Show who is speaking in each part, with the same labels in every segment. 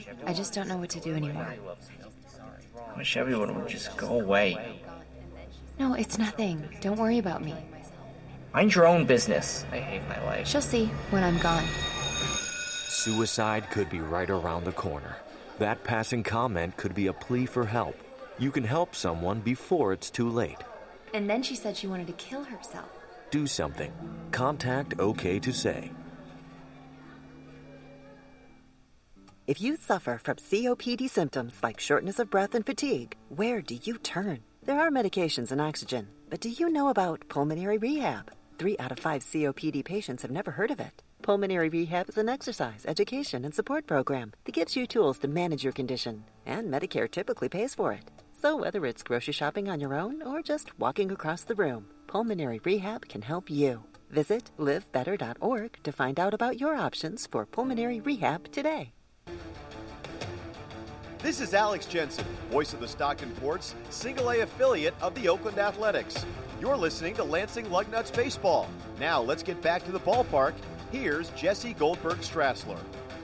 Speaker 1: I just don't know what to do anymore.
Speaker 2: I wish everyone would just go away.
Speaker 1: No, it's nothing. Don't worry about me.
Speaker 2: Mind your own business. I hate my life.
Speaker 1: She'll see when I'm gone.
Speaker 3: Suicide could be right around the corner. That passing comment could be a plea for help. You can help someone before it's too late.
Speaker 1: And then she said she wanted to kill herself.
Speaker 3: Do something. Contact OK to Say.
Speaker 4: If you suffer from COPD symptoms like shortness of breath and fatigue, where do you turn? There are medications and oxygen, but do you know about pulmonary rehab? 3 out of 5 COPD patients have never heard of it. Pulmonary rehab is an exercise, education, and support program that gives you tools to manage your condition, and Medicare typically pays for it. So whether it's grocery shopping on your own or just walking across the room, pulmonary rehab can help you. Visit livebetter.org to find out about your options for pulmonary rehab today.
Speaker 5: This is Alex Jensen, voice of the Stockton Ports, single-A affiliate of the Oakland Athletics. You're listening to Lansing Lugnuts Baseball. Now let's get back to the ballpark. Here's Jesse Goldberg-Strassler.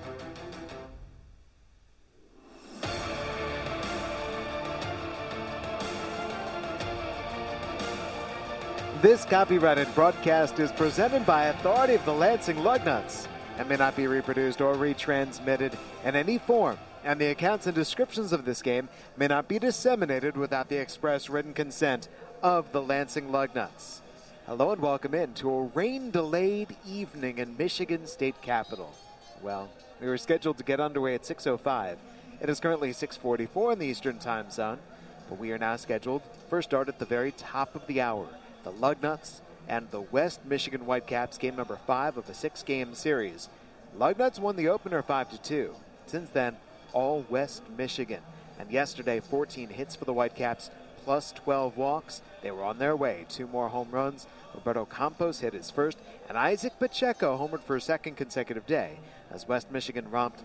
Speaker 6: This copyrighted broadcast is presented by authority of the Lansing Lugnuts and may not be reproduced or retransmitted in any form, and the accounts and descriptions of this game may not be disseminated without the express written consent of the Lansing Lugnuts. Hello and welcome in to a rain-delayed evening in Michigan State Capitol. Well, we were scheduled to get underway at 6:05. It is currently 6:44 in the Eastern Time Zone, but we are now scheduled for start at the very top of the hour. The Lugnuts and the West Michigan Whitecaps, game number 5 of a 6-game series. Lugnuts won the opener 5-2. Since then, all West Michigan. And yesterday, 14 hits for the Whitecaps, plus 12 walks. They were on their way. 2 more home runs. Roberto Campos hit his first, and Isaac Pacheco homered for a second consecutive day as West Michigan romped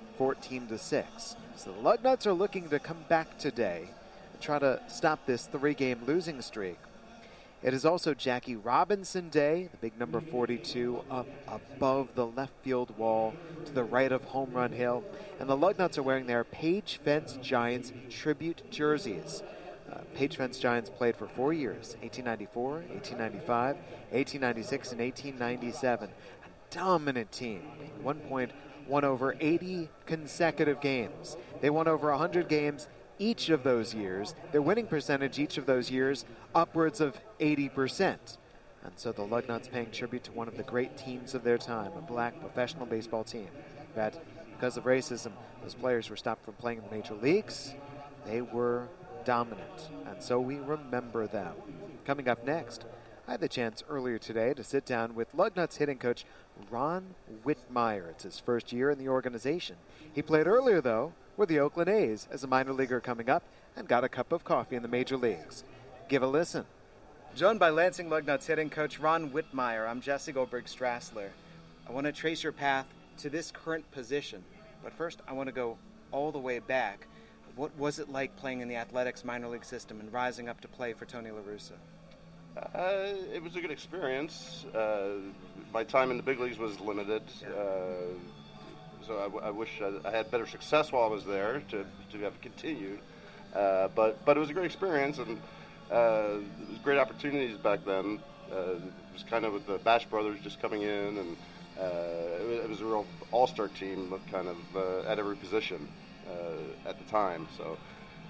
Speaker 6: 14-6. So the Lugnuts are looking to come back today and try to stop this 3-game losing streak. It is also Jackie Robinson Day, the big number 42 up above the left field wall to the right of Home Run Hill. And the Lugnuts are wearing their Page Fence Giants tribute jerseys. Page Fence Giants played for 4 years, 1894, 1895, 1896, and 1897. A dominant team. At one point, won over 80 consecutive games. They won over 100 games each of those years. Their winning percentage each of those years upwards of 80%. And so the Lugnuts paying tribute to one of the great teams of their time, a black professional baseball team. That because of racism, those players were stopped from playing in the major leagues. They were dominant, and so we remember them. Coming up next, I had the chance earlier today to sit down with Lugnuts hitting coach Ron Whitmire. It's his first year in the organization. He played earlier, though, with the Oakland A's as a minor leaguer coming up and got a cup of coffee in the major leagues. Give a listen.
Speaker 7: Joined by Lansing Lugnuts hitting coach Ron Whitmire, I'm Jesse Goldberg-Strassler. I want to trace your path to this current position, but first I want to go all the way back. What was it like playing in the Athletics minor league system and rising up to play for Tony La Russa?
Speaker 8: It was a good experience. My time in the big leagues was limited, so I wish I had better success while I was there to have continued. But it was a great experience, and it was great opportunities back then. It was kind of with the Bash brothers just coming in, and it was a real all-star team of kind of at every position at the time. So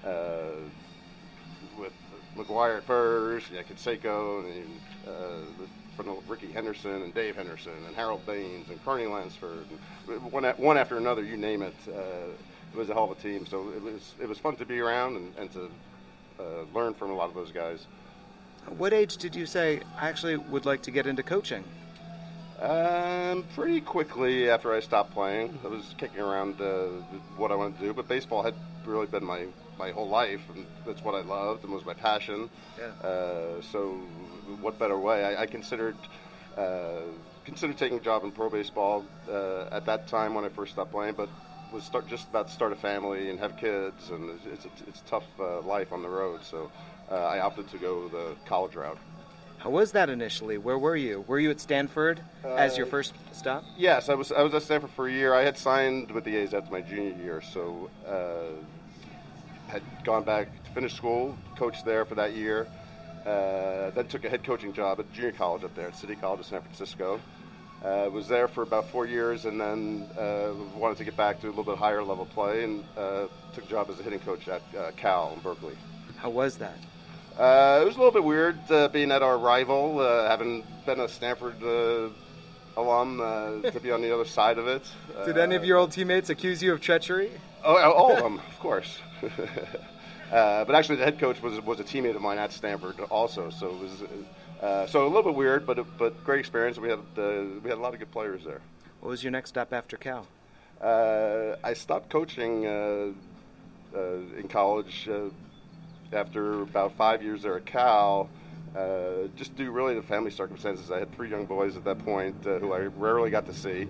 Speaker 8: with McGuire at first, Canseco, and from Ricky Henderson and Dave Henderson and Harold Baines and Kearney Lansford, and one after another, you name it. It was a hell of a team. So it was fun to be around and to learn from a lot of those guys.
Speaker 7: What age did you say, I actually would like to get into coaching?
Speaker 8: Pretty quickly after I stopped playing. I was kicking around what I wanted to do, but baseball had really been my whole life, and that's what I loved and was my passion. Yeah. So what better way? I considered taking a job in pro baseball at that time when I first stopped playing, but was just about to start a family and have kids, and it's a tough life on the road, so I opted to go the college route.
Speaker 7: How was that initially? Where were you? Were you at Stanford as your first stop?
Speaker 8: Yes, I was at Stanford for a year. I had signed with the A's after my junior year, so had gone back to finish school, coached there for that year. Then took a head coaching job at junior college up there at City College of San Francisco. Was there for about 4 years, and then wanted to get back to a little bit higher level play, and took a job as a hitting coach at Cal in Berkeley.
Speaker 7: How was that?
Speaker 8: It was a little bit weird being at our rival, having been a Stanford alum, to be on the other side of it.
Speaker 7: Did any of your old teammates accuse you of treachery?
Speaker 8: All of them, of course. But actually, the head coach was a teammate of mine at Stanford also, so it was so a little bit weird, but great experience. We had a lot of good players there.
Speaker 7: What was your next stop after Cal?
Speaker 8: I stopped coaching in college after about 5 years there at Cal. Just due really to family circumstances. I had 3 young boys at that point who I rarely got to see.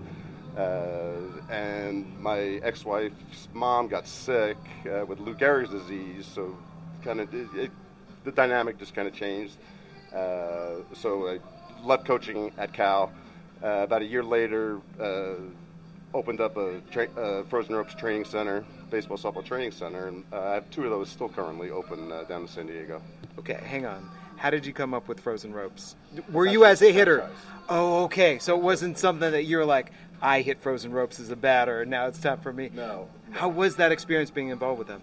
Speaker 8: And my ex-wife's mom got sick with Lou Gehrig's disease, so kind of the dynamic just kind of changed. So I left coaching at Cal. About a year later, opened up a Frozen Ropes training center, baseball softball training center, and I have 2 of those still currently open down in San Diego.
Speaker 7: Okay, hang on. How did you come up with Frozen Ropes? Were you as a hitter?
Speaker 8: Franchise.
Speaker 7: Oh, okay. So it wasn't something that you were like, I hit Frozen Ropes as a batter, and now it's time for me.
Speaker 8: No.
Speaker 7: How was that experience being involved with them?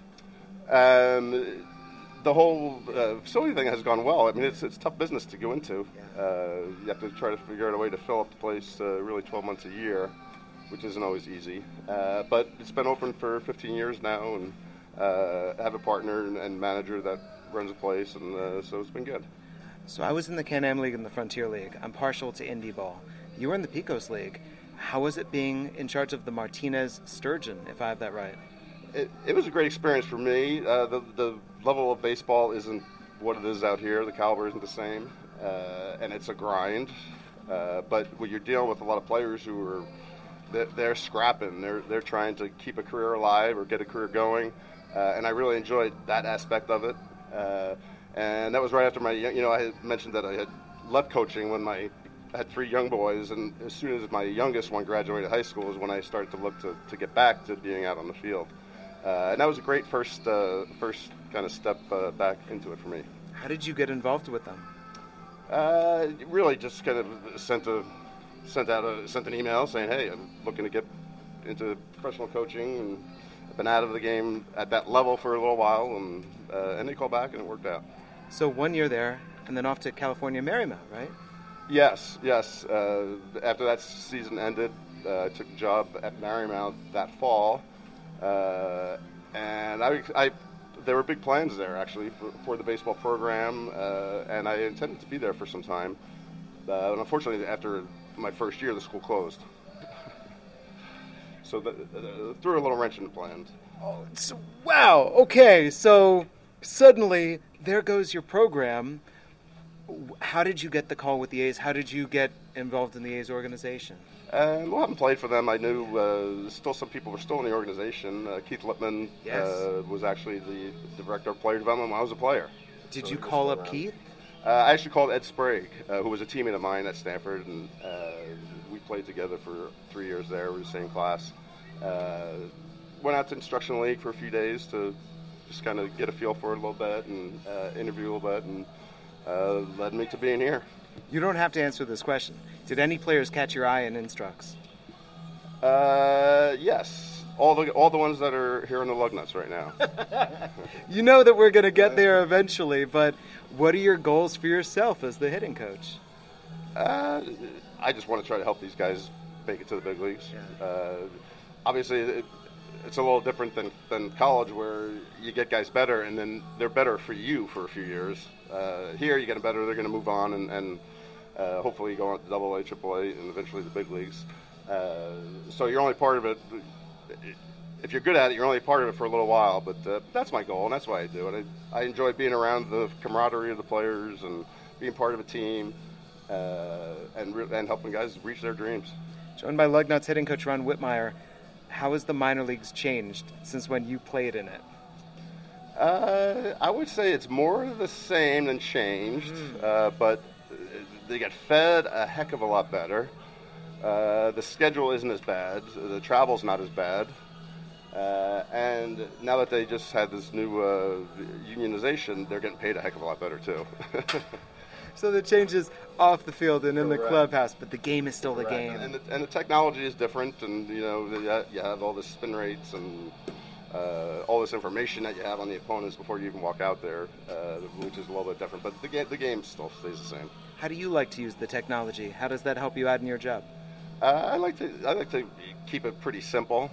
Speaker 8: The whole facility thing has gone well. I mean, it's tough business to go into. You have to try to figure out a way to fill up the place really 12 months a year, which isn't always easy. But it's been open for 15 years now, and I have a partner and manager that runs the place, and so it's been good.
Speaker 7: So I was in the Can-Am League and the Frontier League. I'm partial to Indie Ball. You were in the Pecos League. How was it being in charge of the Martinez Sturgeon, if I have that right?
Speaker 8: It was a great experience for me. The level of baseball isn't what it is out here. The caliber isn't the same, and it's a grind. But when you're dealing with a lot of players who are they're scrapping, they're trying to keep a career alive or get a career going, and I really enjoyed that aspect of it. And that was right after I had mentioned that I had left coaching when I had 3 young boys, and as soon as my youngest one graduated high school is when I started to look to get back to being out on the field. And that was a great first kind of step back into it for me.
Speaker 7: How did you get involved with them?
Speaker 8: Really just kind of sent an email saying, hey, I'm looking to get into professional coaching, and I've been out of the game at that level for a little while, and they called back and it worked out.
Speaker 7: So 1 year there, and then off to California Marymount, right?
Speaker 8: Yes. After that season ended, I took a job at Marymount that fall, and there were big plans there actually for the baseball program, and I intended to be there for some time. But unfortunately, after my first year, the school closed, so threw a little wrench in the plans.
Speaker 7: Oh, wow. Okay, so suddenly there goes your program. How did you get the call with the A's? How did you get involved in the A's organization?
Speaker 8: Well, I haven't played for them. I knew still some people were still in the organization. Keith Lippman was actually the director of player development when I was a player.
Speaker 7: Did you call up Keith?
Speaker 8: I actually called Ed Sprague, who was a teammate of mine at Stanford, and we played together for 3 years there. We were the same class. Went out to Instructional League for a few days to just kind of get a feel for it a little bit and interview a little bit, and led me to being here.
Speaker 7: You don't have to answer this question. Did any players catch your eye in Instructs?
Speaker 8: Yes. All the ones that are here in the Lugnuts right now.
Speaker 7: You know that we're going to get there eventually, but what are your goals for yourself as the hitting coach?
Speaker 8: I just want to try to help these guys make it to the big leagues. Obviously, it's a little different than college, where you get guys better and then they're better for you for a few years. Here, you get them better, they're going to move on and hopefully go on to AA, AAA, and eventually the big leagues. So you're only part of it. If you're good at it, you're only part of it for a little while, but that's my goal, and that's why I do it. I enjoy being around the camaraderie of the players and being part of a team and helping guys reach their dreams.
Speaker 7: Joined by Lugnuts hitting coach Ron Whitmire, how has the minor leagues changed since when you played in it?
Speaker 8: I would say it's more the same than changed, but they get fed a heck of a lot better. The schedule isn't as bad. The travel's not as bad. And now that they just had this new unionization, they're getting paid a heck of a lot better, too.
Speaker 7: So the changes off the field and in the
Speaker 8: Correct.
Speaker 7: clubhouse, but the game is still the
Speaker 8: Correct.
Speaker 7: game.
Speaker 8: And the technology is different, and you have all the spin rates and all this information that you have on the opponents before you even walk out there, which is a little bit different. But the game still stays the same.
Speaker 7: How do you like to use the technology? How does that help you out in your job?
Speaker 8: I like to keep it pretty simple,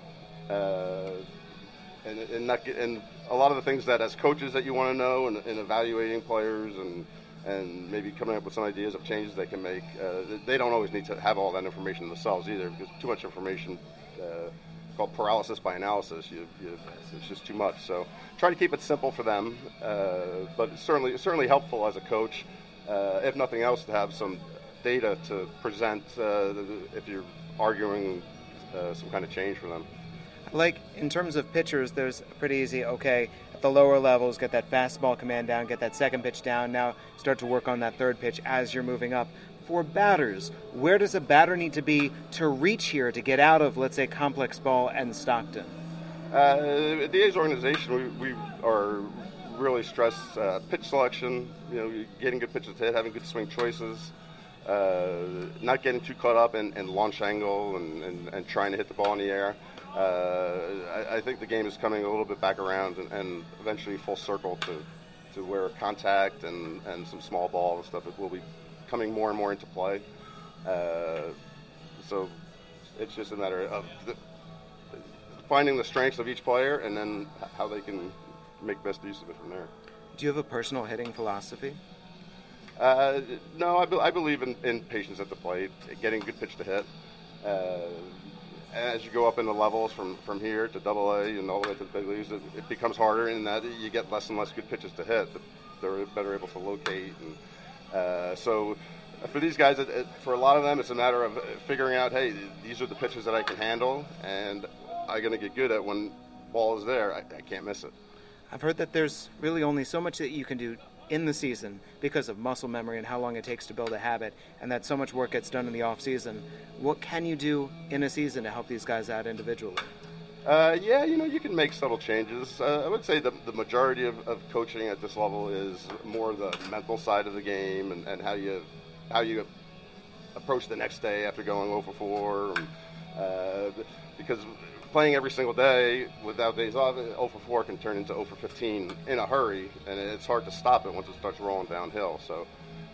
Speaker 8: and not get, and a lot of the things that as coaches that you want to know and evaluating players and maybe coming up with some ideas of changes they can make. They don't always need to have all that information themselves either, because too much information, called paralysis by analysis, it's just too much. So try to keep it simple for them, but it's certainly helpful as a coach, if nothing else, to have some data to present if you're arguing some kind of change for them.
Speaker 7: Like, in terms of pitchers, there's pretty easy, okay, at the lower levels, get that fastball command down, get that second pitch down, now start to work on that third pitch as you're moving up. For batters, where does a batter need to be to reach here to get out of, let's say, complex ball and Stockton?
Speaker 8: The A's organization, we are really stress pitch selection, getting good pitches to hit, having good swing choices, not getting too caught up in launch angle and trying to hit the ball in the air. I think the game is coming a little bit back around and eventually full circle to where contact and some small ball and stuff will be coming more and more into play. So it's just a matter of finding the strengths of each player and then how they can make best use of it from there.
Speaker 7: Do you have a personal hitting philosophy?
Speaker 8: No, I believe in patience at the plate, getting good pitch to hit. As you go up in the levels from here to AA and all the way to the big leagues, it becomes harder in that you get less and less good pitches to hit. They're better able to locate. And so for these guys, for a lot of them, it's a matter of figuring out, hey, these are the pitches that I can handle, and I'm going to get good at when ball is there. I can't miss it.
Speaker 7: I've heard that there's really only so much that you can do in the season because of muscle memory and how long it takes to build a habit, and that so much work gets done in the off season. What can you do in a season to help these guys out individually?
Speaker 8: You can make subtle changes. I would say the majority of coaching at this level is more the mental side of the game and how you approach the next day after going 0 for 4. Because playing every single day without days off, 0 for 4 can turn into 0 for 15 in a hurry, and it's hard to stop it once it starts rolling downhill. So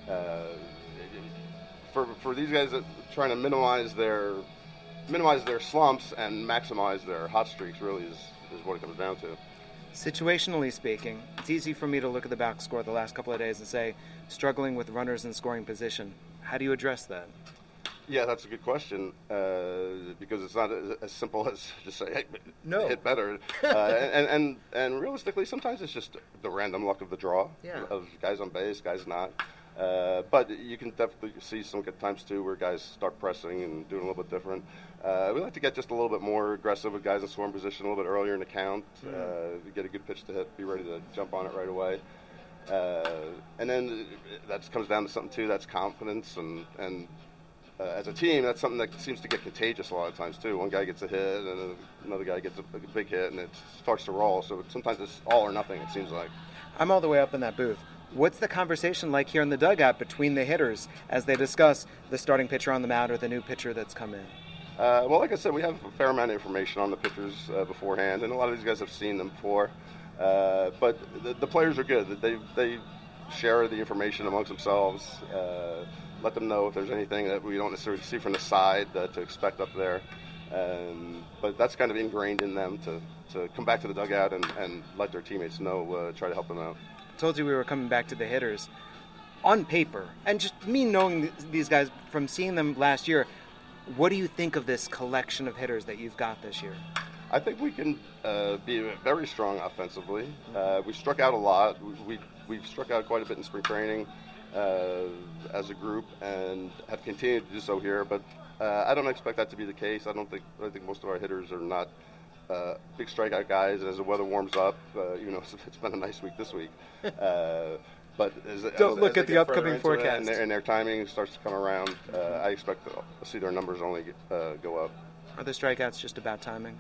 Speaker 8: for these guys that trying to minimize their slumps and maximize their hot streaks really is what it comes down to.
Speaker 7: Situationally speaking, it's easy for me to look at the box score the last couple of days and say, struggling with runners in scoring position. How do you address that?
Speaker 8: Yeah, that's a good question, because it's not as simple as just say, hey, hit better. And realistically, sometimes it's just the random luck of the draw of guys on base, guys not. But you can definitely see some good times, too, where guys start pressing and doing a little bit different. We like to get just a little bit more aggressive with guys in scoring position a little bit earlier in the count, get a good pitch to hit, be ready to jump on it right away. And then that comes down to something, too, that's confidence. And as a team, that's something that seems to get contagious a lot of times, too. One guy gets a hit, and another guy gets a big hit, and it starts to roll. So sometimes it's all or nothing, it seems like.
Speaker 7: I'm all the way up in that booth. What's the conversation like here in the dugout between the hitters as they discuss the starting pitcher on the mound or the new pitcher that's come in?
Speaker 8: Well, like I said, we have a fair amount of information on the pitchers beforehand, and a lot of these guys have seen them before. But the players are good. They share the information amongst themselves, let them know if there's anything that we don't necessarily see from the side to expect up there. But that's kind of ingrained in them to come back to the dugout and let their teammates know, try to help them out.
Speaker 7: I told you we were coming back to the hitters. On paper, and just me knowing these guys from seeing them last year, what do you think of this collection of hitters that you've got this year?
Speaker 8: I think we can be very strong offensively. We struck out a lot. We've struck out quite a bit in spring training as a group and have continued to do so here. But I don't expect that to be the case. I think most of our hitters are not big strikeout guys. And as the weather warms up, it's been a nice week this week. But
Speaker 7: Don't look
Speaker 8: they
Speaker 7: at the
Speaker 8: get
Speaker 7: upcoming
Speaker 8: further into it
Speaker 7: forecast.
Speaker 8: and their timing starts to come around, I expect to see their numbers only go up.
Speaker 7: Are the strikeouts just about timing?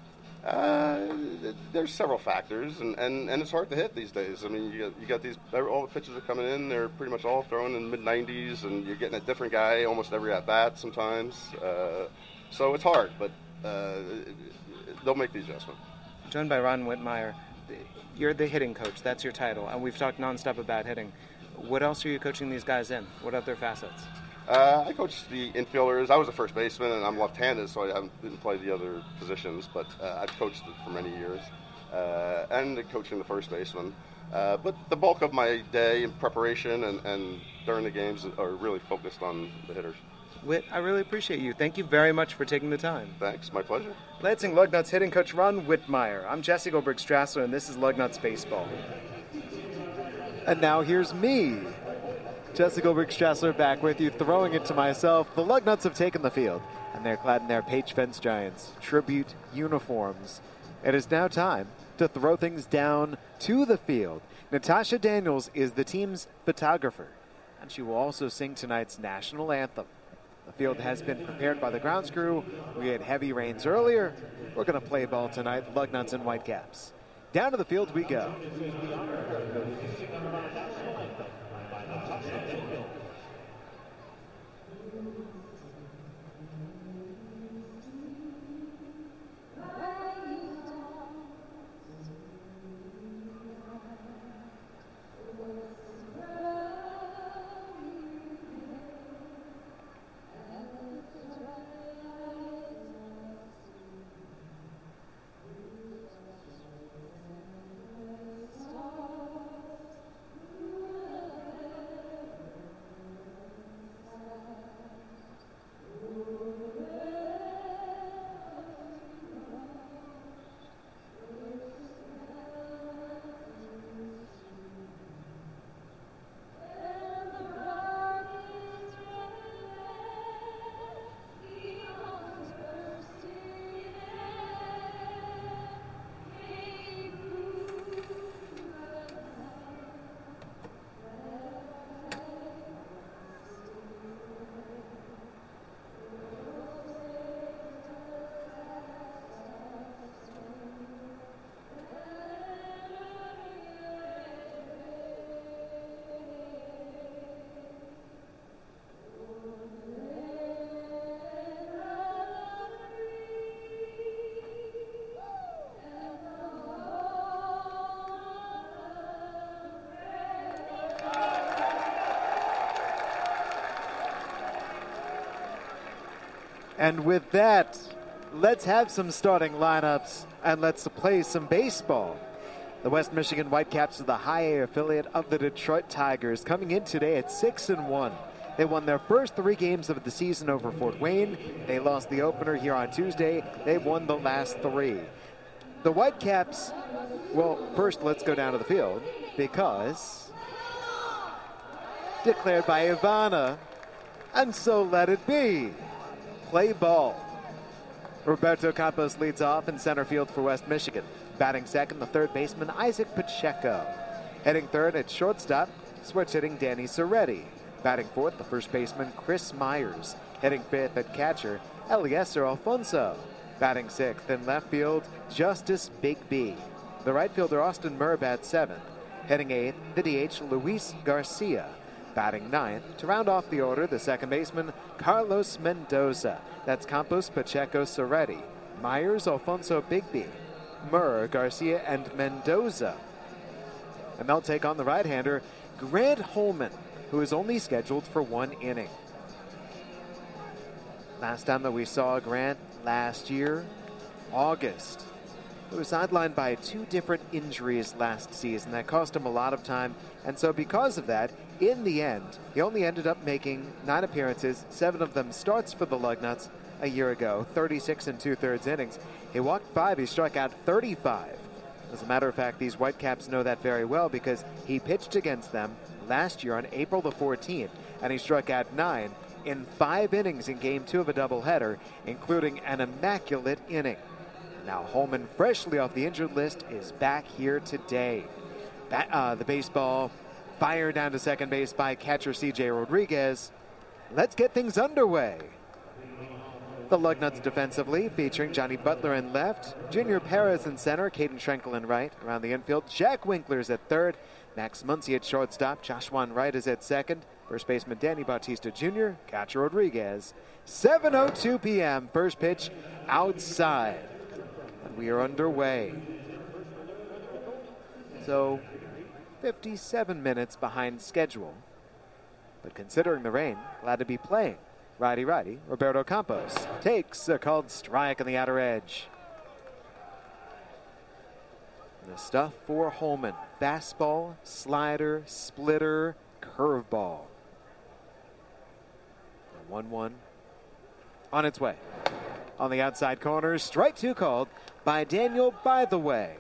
Speaker 8: There's several factors, and it's hard to hit these days. I mean, you got these, all the pitches are coming in, they're pretty much all thrown in mid-90s, and you're getting a different guy almost every at-bat sometimes. So it's hard, but they'll make the adjustment.
Speaker 7: Joined by Ron Whitmire. You're the hitting coach. That's your title. And we've talked nonstop about hitting. What else are you coaching these guys in? What other facets?
Speaker 8: I coach the infielders. I was a first baseman, and I'm left-handed, so I didn't play the other positions, but I've coached it for many years. And coaching the first baseman. But the bulk of my day in preparation and during the games are really focused on the hitters.
Speaker 7: Whit, I really appreciate you. Thank you very much for taking the time.
Speaker 8: Thanks, my pleasure.
Speaker 7: Lansing Lugnuts hitting coach Ron Whitmire. I'm Jesse Goldberg-Strassler, and this is Lugnuts Baseball.
Speaker 6: And now here's me, Jesse Goldberg-Strassler, back with you, throwing it to myself. The Lugnuts have taken the field, and they're clad in their Page Fence Giants tribute uniforms. It is now time to throw things down to the field. Natasha Daniels is the team's photographer, and she will also sing tonight's national anthem. The field has been prepared by the grounds crew. We had heavy rains earlier. We're going to play ball tonight, Lugnuts and Whitecaps. Down to the field we go. And with that, let's have some starting lineups and let's play some baseball. The West Michigan Whitecaps are the high A affiliate of the Detroit Tigers, coming in today at 6-1. They won their first 3 games of the season over Fort Wayne. They lost the opener here on Tuesday. They won the last 3. The Whitecaps, well, first let's go down to the field because declared by Ivana, and so let it be. Play ball. Roberto Campos leads off in center field for West Michigan. Batting second, the third baseman, Isaac Pacheco. Heading third at shortstop, switch hitting Danny Soretti. Batting fourth, the first baseman, Chris Myers. Heading fifth at catcher, Eliezer Alfonso. Batting sixth in left field, Justice Big B. The right fielder, Austin Murr, bats seventh. Heading eighth, the DH, Luis Garcia. Batting ninth, to round off the order, the second baseman, Carlos Mendoza. That's Campos, Pacheco, Soretti. Myers, Alfonso, Bigby, Murr, Garcia, and Mendoza. And they'll take on the right-hander, Grant Holman, who is only scheduled for 1 inning. Last time that we saw Grant last year, August. He was sidelined by 2 different injuries last season that cost him a lot of time. And so because of that, in the end, he only ended up making 9 appearances, 7 of them starts for the Lugnuts a year ago, 36 2/3 innings. He walked 5, he struck out 35. As a matter of fact, these Whitecaps know that very well because he pitched against them last year on April the 14th, and he struck out 9 in 5 innings in Game 2 of a doubleheader, including an immaculate inning. Now Holman, freshly off the injured list, is back here today. The baseball fired down to second base by catcher C.J. Rodriguez. Let's get things underway. The Lugnuts defensively, featuring Johnny Butler in left, Junior Perez in center, Caden Schrenkel in right. Around the infield, Jack Winkler's at third, Max Muncy at shortstop, Joshua Wright is at second, first baseman Danny Bautista Jr., catcher Rodriguez. 7:02 p.m., first pitch outside. And we are underway. So, 57 minutes behind schedule. But considering the rain, glad to be playing. Righty, Roberto Campos takes a called strike on the outer edge. The stuff for Holman. Fastball, slider, splitter, curveball. 1-1 on its way. On the outside corner, strike two called by Daniel By the Way.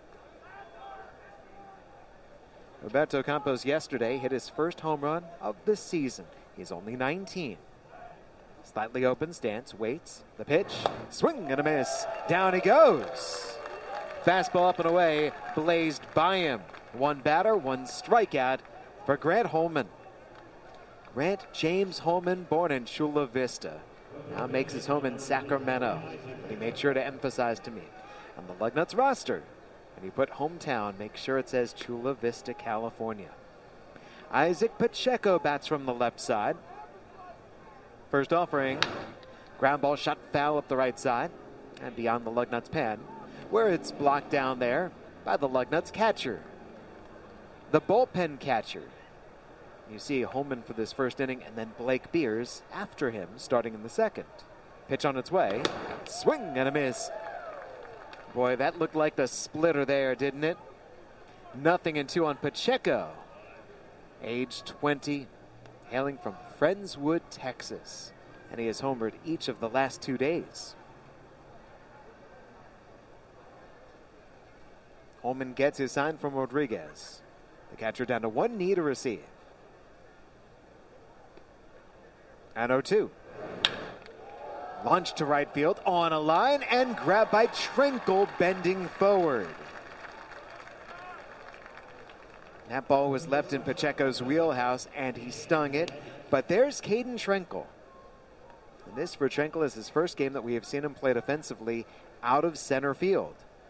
Speaker 6: Roberto Campos yesterday hit his first home run of the season. He's only 19. Slightly open stance, waits, the pitch, swing and a miss. Down he goes. Fastball up and away, blazed by him. One batter, one strikeout for Grant Holman. Grant James Holman, born in Chula Vista, now makes his home in Sacramento. He made sure to emphasize to me on the Lugnuts roster, when you put hometown, make sure it says Chula Vista, California. Isaac Pacheco bats from the left side. First offering, ground ball shot foul up the right side and beyond the Lugnuts pen, where it's blocked down there by the Lugnuts catcher. The bullpen catcher. You see Holman for this first inning and then Blake Beers after him starting in the second. Pitch on its way, swing and a miss. Boy, that looked like the splitter there, didn't it? 0-2 on Pacheco. Age 20, hailing from Friendswood, Texas. And he has homered each of the last 2 days. Holman gets his sign from Rodriguez. The catcher down to one knee to receive. And 0-2. Launched to right field on a line and grabbed by Schrenkel bending forward. That ball was left in Pacheco's wheelhouse and he stung it. But there's Caden Schrenkel. And this for Schrenkel is his first game that we have seen him play defensively out of center field.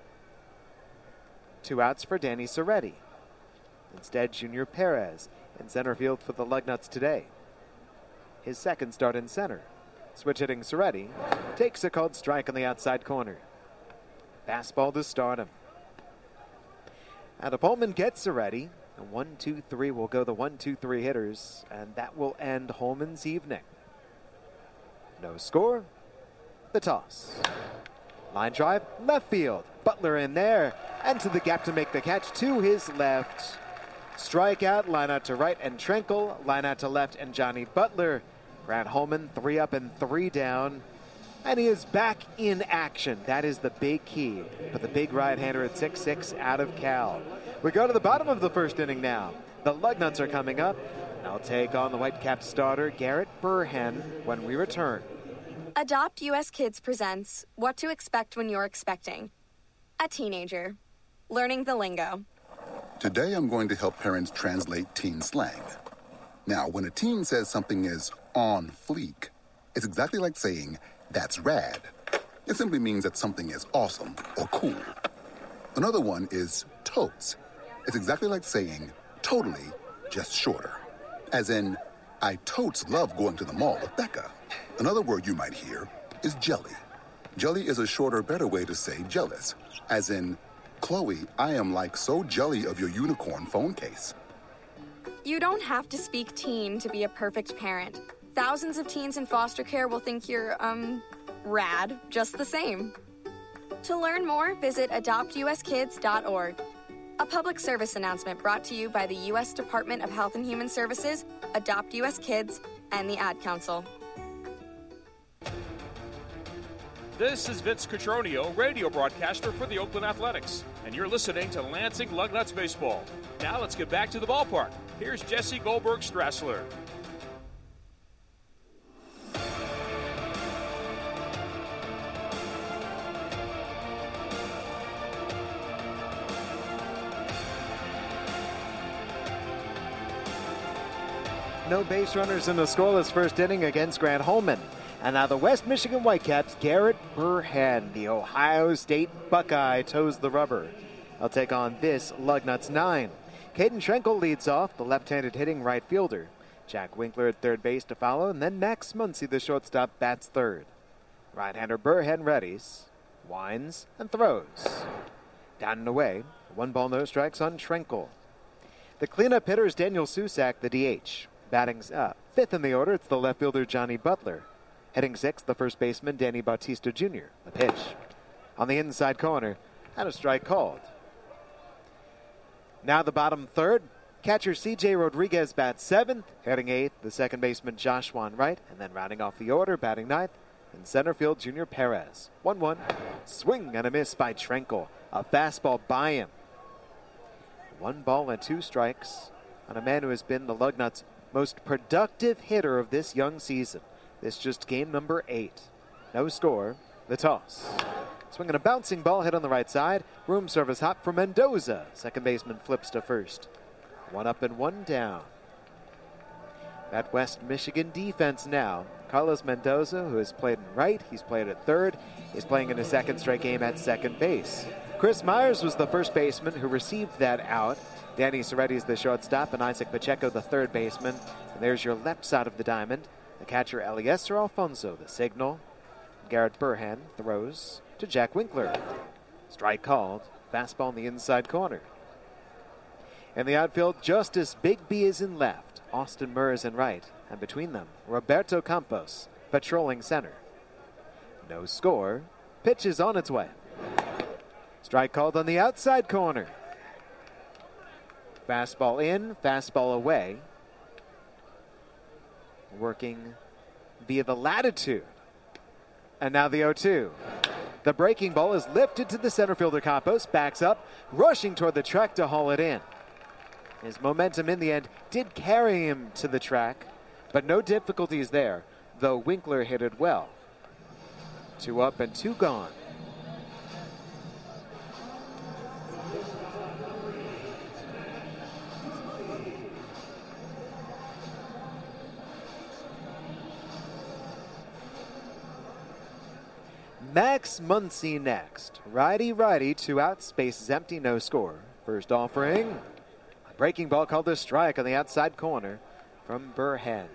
Speaker 6: 2 outs for Danny Soretti. Instead, Junior Perez in center field for the Lugnuts today. His second start in center. Switch hitting Soretti takes a called strike on the outside corner. Fastball to start him. And if Holman gets Soretti, the 1-2-3 will go the 1-2-3 hitters, and that will end Holman's evening. No score. The toss. Line drive, left field. Butler in there, and to the gap to make the catch to his left. Strikeout, line out to right, and Schrenkel. Line out to left, and Johnny Butler. Grant Holman, 3 up and 3 down. And he is back in action. That is the big key for the big right-hander at 6'6" out of Cal. We go to the bottom of the first inning now. The Lugnuts are coming up. I'll take on the Whitecap starter, Garrett Burhan, when we return.
Speaker 9: Adopt US Kids presents What to Expect When You're Expecting. A teenager. Learning the lingo.
Speaker 10: Today I'm going to help parents translate teen slang. Now, when a teen says something is on fleek, it's exactly like saying, that's rad. It simply means that something is awesome or cool. Another one is totes. It's exactly like saying, totally, just shorter. As in, I totes love going to the mall with Becca. Another word you might hear is jelly. Jelly is a shorter, better way to say jealous. As in, Chloe, I am like so jelly of your unicorn phone case.
Speaker 9: You don't have to speak teen to be a perfect parent. Thousands of teens in foster care will think you're, rad just the same. To learn more, visit adoptuskids.org. A public service announcement brought to you by the U.S. Department of Health and Human Services, Adopt U.S. Kids, and the Ad Council.
Speaker 11: This is Vince Cotroneo, radio broadcaster for the Oakland Athletics, and you're listening to Lansing Lugnuts Baseball. Now let's get back to the ballpark. Here's Jesse Goldberg-Strassler.
Speaker 6: no base runners in the scoreless first inning against Grant Holman. And now the West Michigan Whitecaps, Garrett Burhan, the Ohio State Buckeye, toes the rubber. They'll take on this Lugnuts 9. Caden Schenkel leads off, the left-handed hitting right fielder. Jack Winkler at third base to follow, and then Max Muncy, the shortstop, bats third. Right-hander Burhan readies, winds, and throws. Down and away, 1 ball, no strikes on Schenkel. The cleanup hitter is Daniel Susak, the DH. Batting fifth in the order, it's the left fielder Johnny Butler. Hitting sixth, the first baseman Danny Bautista Jr. The pitch on the inside corner, and a strike called. Now the bottom third, catcher C.J. Rodriguez bats seventh. Hitting eighth, the second baseman Josh Wright. And then rounding off the order, batting ninth, in center field, Junior Perez. 1-1. Swing and a miss by Schenkel. A fastball by him. 1 ball and 2 strikes on a man who has been the Lugnuts' most productive hitter of this young season. This just game number 8. No score. The toss. Swinging a bouncing ball hit on the right side. Room service hop for Mendoza. Second baseman flips to first. 1 up and 1 down. That West Michigan defense now. Carlos Mendoza, who has played in right, he's played at third, is playing in a second straight game at second base. Chris Myers was the first baseman who received that out. Danny Soretti is the shortstop, and Isaac Pacheco the third baseman. And there's your left side of the diamond. The catcher Eliezer Alfonso, the signal. Garrett Burhan throws to Jack Winkler. Strike called. Fastball in the inside corner. In the outfield, Justice Bigby is in left. Austin Murr is in right. And between them, Roberto Campos patrolling center. No score. Pitch is on its way. Strike called on the outside corner. Fastball in, fastball away. Working via the latitude. And now the 0-2. The breaking ball is lifted to the center fielder Campos, backs up, rushing toward the track to haul it in. His momentum in the end did carry him to the track, but no difficulties there, though Winkler hit it well. 2 up and 2 gone. Max Muncy next. Righty, 2 outs, space is empty, no score. First offering. A breaking ball called a strike on the outside corner from Burhan.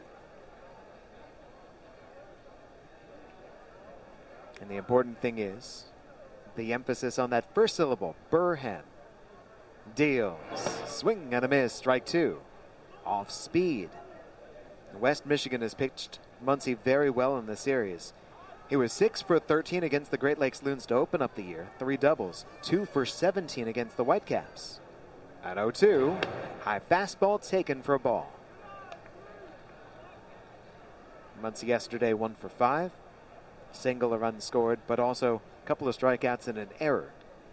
Speaker 6: And the important thing is the emphasis on that first syllable, Burhan. Deals. Swing and a miss, strike 2. Off speed. West Michigan has pitched Muncy very well in the series. He was 6 for 13 against the Great Lakes Loons to open up the year. 3 doubles. 2 for 17 against the Whitecaps. At 0-2, high fastball taken for a ball. Muncy yesterday 1 for 5. Single, a run scored, but also a couple of strikeouts and an error.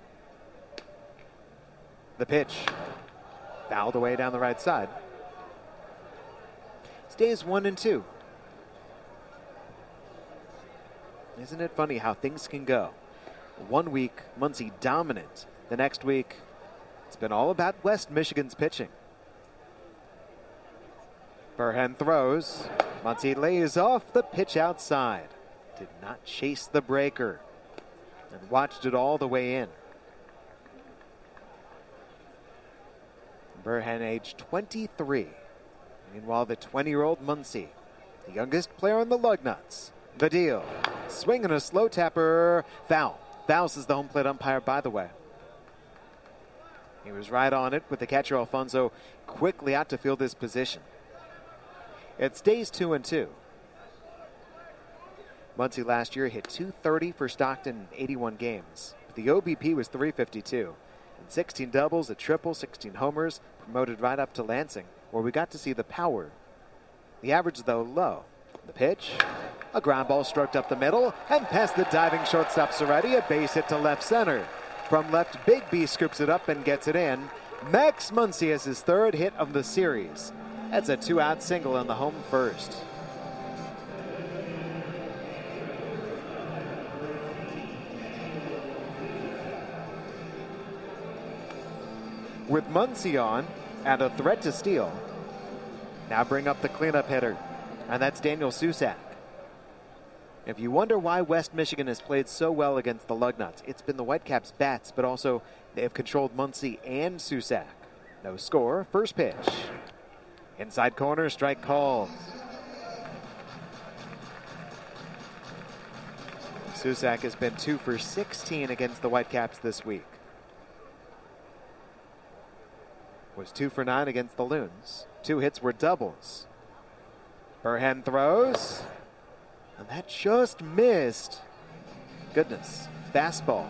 Speaker 6: The pitch. Fouled away down the right side. Stays 1-2. Isn't it funny how things can go? 1 week, Muncy dominant. The next week, it's been all about West Michigan's pitching. Burhan throws. Muncy lays off the pitch outside. Did not chase the breaker. And watched it all the way in. Burhan, age 23. Meanwhile, the 20-year-old Muncy, the youngest player on the Lugnuts. The deal. Swing and a slow tapper. Foul. Fouls is the home plate umpire, by the way. He was right on it with the catcher Alfonso quickly out to field his position. It stays 2-2. Muncy last year hit .230 for Stockton in 81 games. The OBP was .352. And 16 doubles, a triple, 16 homers, promoted right up to Lansing, where we got to see the power. The average, though, low. The pitch. A ground ball stroked up the middle and past the diving shortstop Soretti, a base hit to left center. From left, Bigby scoops it up and gets it in. Max Muncy has his 3rd hit of the series. That's a 2-out single on the home first. With Muncy on and a threat to steal, Now bring up the cleanup hitter, and that's Daniel Susac. If you wonder why West Michigan has played so well against the Lugnuts, it's been the Whitecaps' bats, but also they have controlled Muncie and Susac. No score, first pitch. Inside corner, strike called. Susac has been 2 for 16 against the Whitecaps this week. Was 2 for 9 against the Loons. 2 hits were doubles. Burhan throws, and that just missed. Goodness, fastball.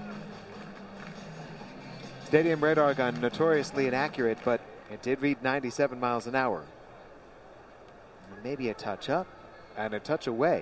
Speaker 6: Stadium radar gun notoriously inaccurate, but it did read 97 miles an hour. Maybe a touch up and a touch away.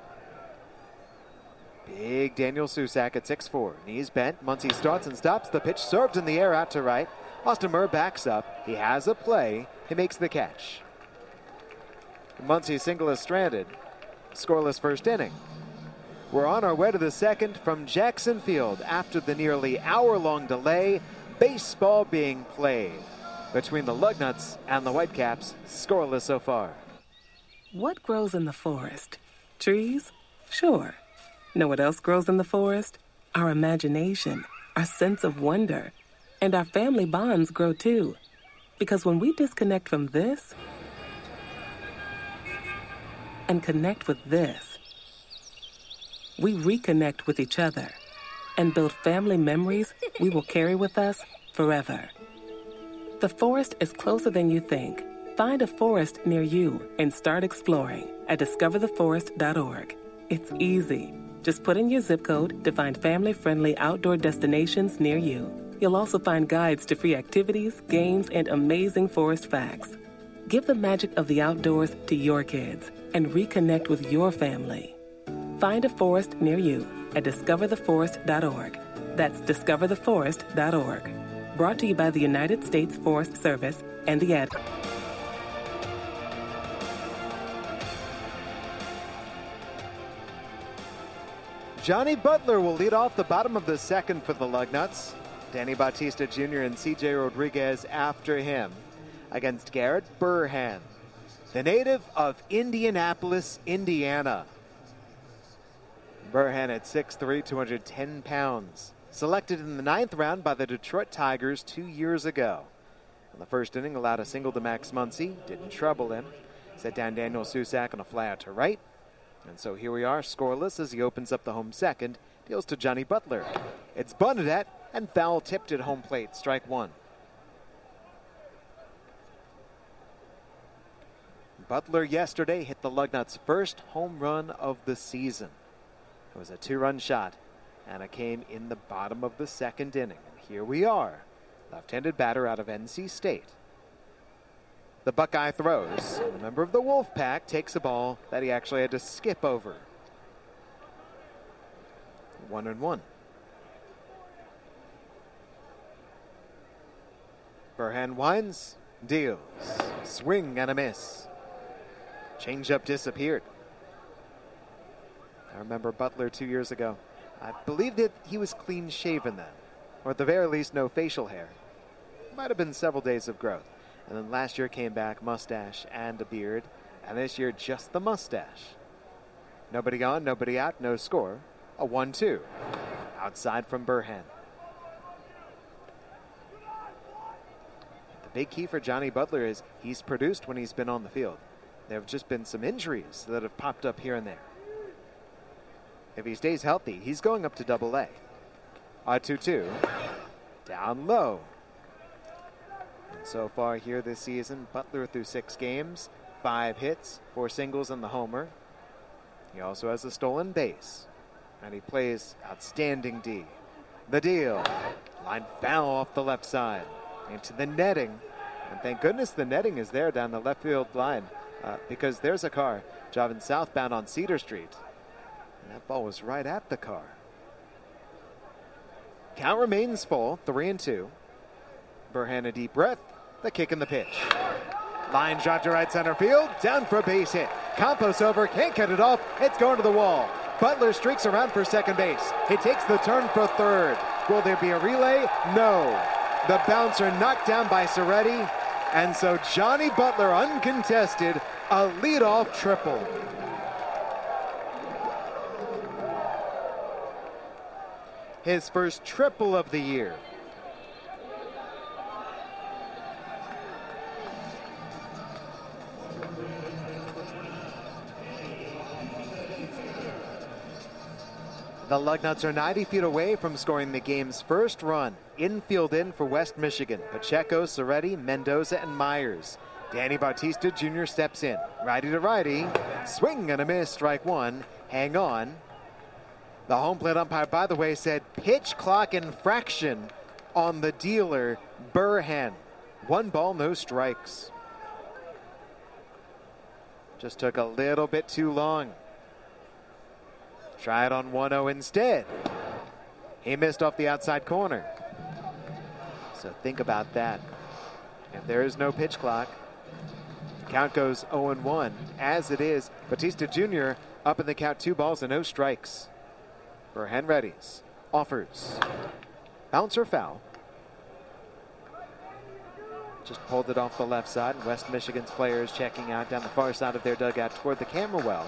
Speaker 6: Big Daniel Susac at 6'4". Knees bent. Muncie starts and stops. The pitch served in the air out to right. Austin Murr backs up. He has a play. He makes the catch. Muncie single is stranded. Scoreless first inning. We're on our way to the second from Jackson Field after the nearly hour-long delay. Baseball being played between the Lugnuts and the Whitecaps. Scoreless so far.
Speaker 12: What grows in the forest? Trees? Sure. Know what else grows in the forest? Our imagination, our sense of wonder, and our family bonds grow too. Because when we disconnect from this and connect with this, we reconnect with each other and build family memories we will carry with us forever. The forest is closer than you think. Find a forest near you and start exploring at discovertheforest.org. It's easy. Just put in your zip code to find family-friendly outdoor destinations near you. You'll also find guides to free activities, games, and amazing forest facts. Give the magic of the outdoors to your kids and reconnect with your family. Find a forest near you at discovertheforest.org. That's discovertheforest.org. Brought to you by the United States Forest Service and the Ad.
Speaker 6: Johnny Butler will lead off the bottom of the second for the Lugnuts. Danny Bautista Jr. and C.J. Rodriguez after him against Garrett Burhan, the native of Indianapolis, Indiana. Burhan at 6'3", 210 pounds. Selected in the 9th round by the Detroit Tigers 2 years ago. In the first inning, allowed a single to Max Muncy. Didn't trouble him. Set down Daniel Susac on a fly out to right. And so here we are, scoreless as he opens up the home second. Deals to Johnny Butler. It's bunted at and foul tipped at home plate. Strike one. Butler yesterday hit the Lugnuts' first home run of the season. It was a 2-run shot, and it came in the bottom of the second inning. And here we are, left-handed batter out of NC State. The Buckeye throws. A member of the Wolfpack takes a ball that he actually had to skip over. 1-1. Burhan winds, deals. Swing and a miss. Changeup disappeared. I remember Butler 2 years ago. I believe that he was clean shaven then, or at the very least no facial hair. Might have been several days of growth. And then last year came back, mustache and a beard. And this year, just the mustache. Nobody on, nobody out, no score. A 1-2. Outside from Burhan. The big key for Johnny Butler is he's produced when he's been on the field. There have just been some injuries that have popped up here and there. If he stays healthy, he's going up to Double-A. A 2-2. Down low. So far here this season, Butler through 6 games, 5 hits, 4 singles and the homer. He also has a stolen base, and he plays outstanding D. The deal. Line foul off the left side into the netting. And thank goodness the netting is there down the left field line because there's a car driving southbound on Cedar Street. And that ball was right at the car. Count remains full, 3-2. Burhan a deep breath. The kick and the pitch. Line shot to right center field. Down for a base hit. Campos over. Can't get it off. It's going to the wall. Butler streaks around for second base. He takes the turn for third. Will there be a relay? No. The bouncer knocked down by Soretti. And so Johnny Butler, uncontested, a leadoff triple. His first triple of the year. The Lugnuts are 90 feet away from scoring the game's first run. Infield in for West Michigan. Pacheco, Soretti, Mendoza, and Myers. Danny Bautista Jr. steps in. Righty to righty. Swing and a miss, strike one. Hang on. The home plate umpire, by the way, said pitch clock infraction on the dealer, Burhan. 1 ball, no strikes. Just took a little bit too long. Try it on 1-0 instead. He missed off the outside corner. So think about that. If there is no pitch clock, count goes 0-1. As it is, Bautista Jr. up in the count, 2 balls and no strikes. Burhan readies. Offers. Bouncer foul. Just pulled it off the left side. West Michigan's players checking out down the far side of their dugout toward the camera well.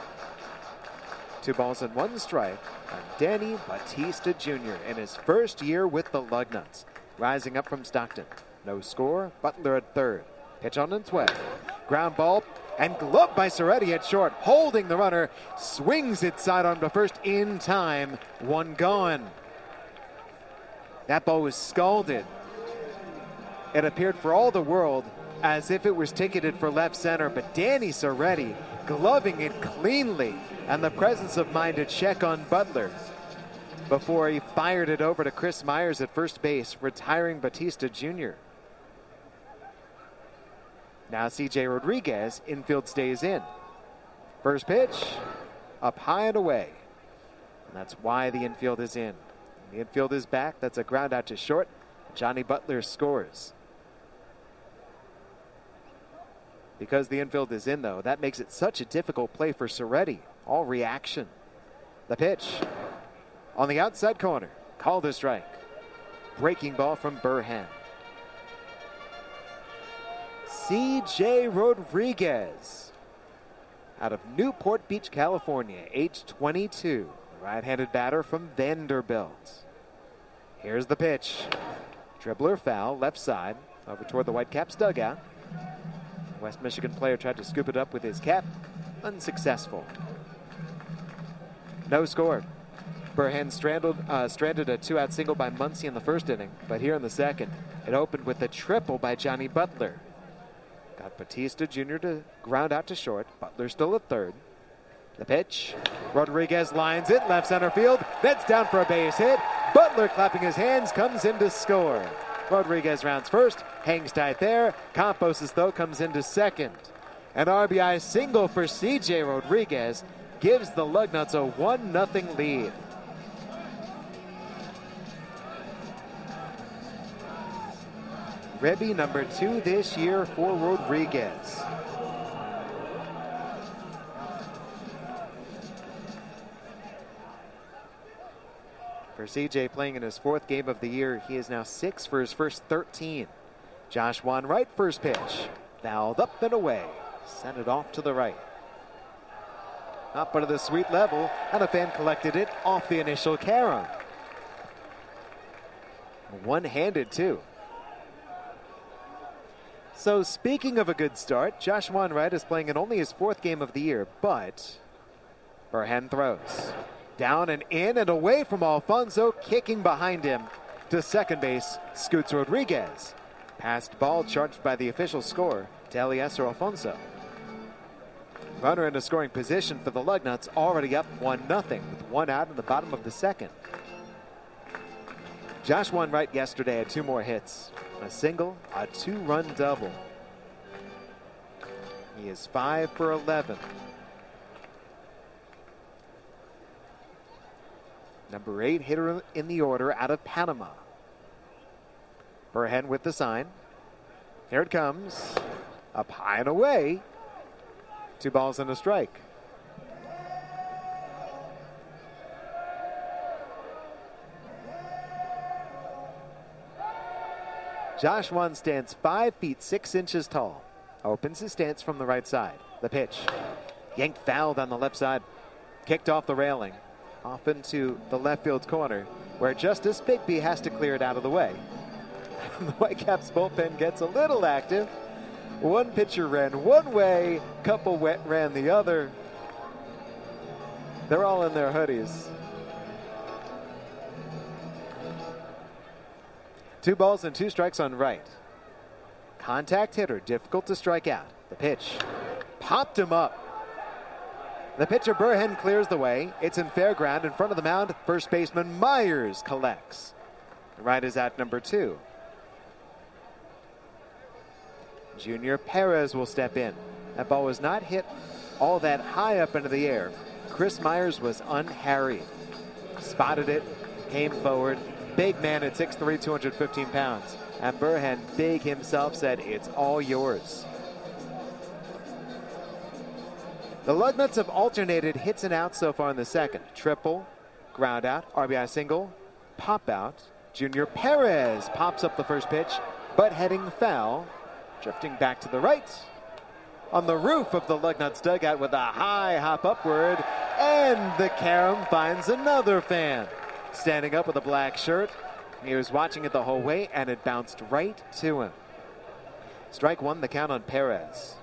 Speaker 6: 2 balls and 1 strike on Danny Bautista Jr. in his first year with the Lugnuts. Rising up from Stockton. No score. Butler at third. Pitch on its way. Ground ball and gloved by Soretti at short. Holding the runner. Swings it sidearm to first in time. 1 gone. That ball was scalded. It appeared for all the world as if it was ticketed for left center, but Danny Soretti gloving it cleanly, and the presence of mind to check on Butler before he fired it over to Chris Myers at first base, retiring Bautista Jr. Now C.J. Rodriguez, infield stays in. First pitch, up high and away. And that's why the infield is in. The infield is back. That's a ground out to short. Johnny Butler scores. Because the infield is in, though, that makes it such a difficult play for Soretti. All reaction. The pitch on the outside corner. Called a strike. Breaking ball from Burhan. C.J. Rodriguez out of Newport Beach, California, age 22. The right-handed batter from Vanderbilt. Here's the pitch. Dribbler foul, left side, over toward the Whitecaps dugout. West Michigan player tried to scoop it up with his cap. Unsuccessful. No score. Burhan stranded a 2-out single by Muncy in the first inning, but here in the second, it opened with a triple by Johnny Butler. Got Bautista Jr. to ground out to short. Butler still at third. The pitch. Rodriguez lines it, left center field. That's down for a base hit. Butler clapping his hands, comes in to score. Rodriguez rounds first, hangs tight there. Campos, though, comes into second. An RBI single for C.J. Rodriguez gives the Lugnuts a 1-0 lead. Ribby number 2 this year for Rodriguez. For CJ, playing in his 4th game of the year, he is now 6 for his first 13. Josh Wanwright, first pitch. Fouled up and away. Sent it off to the right. Up to the sweet level, and a fan collected it off the initial carom. One-handed, too. So speaking of a good start, Josh Wanwright is playing in only his 4th game of the year, but Burhan throws. Down and in and away from Alfonso, kicking behind him to second base, scoots Rodriguez. Passed ball charged by the official score to Eliezer Alfonso. Runner in a scoring position for the Lugnuts, already up 1-0 with 1 out in the bottom of the second. Josh Wanwright yesterday had 2 more hits. A single, a 2-run double. He is 5 for 11. Number 8 hitter in the order out of Panama. Burhan with the sign. Here it comes. Up high and away. 2 balls and a strike. Josh Wan stands 5 feet 6 inches tall. Opens his stance from the right side. The pitch. Yanked foul down the left side. Kicked off the railing. Off into the left field corner, where Justice Bigby has to clear it out of the way. The Whitecaps bullpen gets a little active. One pitcher ran one way, couple ran the other. They're all in their hoodies. 2 balls and 2 strikes on right. Contact hitter, difficult to strike out. The pitch. Popped him up. The pitcher Burhan clears the way. It's in fair ground in front of the mound. First baseman Myers collects. The right is at number 2. Junior Perez will step in. That ball was not hit all that high up into the air. Chris Myers was unharried. Spotted it, came forward. Big man at 6'3", 215 pounds. And Burhan, big himself, said, "It's all yours." The Lugnuts have alternated hits and outs so far in the second. Triple, ground out, RBI single, pop out. Junior Perez pops up the first pitch, but heading foul. Drifting back to the right. On the roof of the Lugnuts dugout with a high hop upward. And the carom finds another fan. Standing up with a black shirt. He was watching it the whole way, and it bounced right to him. Strike 1, the count on Perez.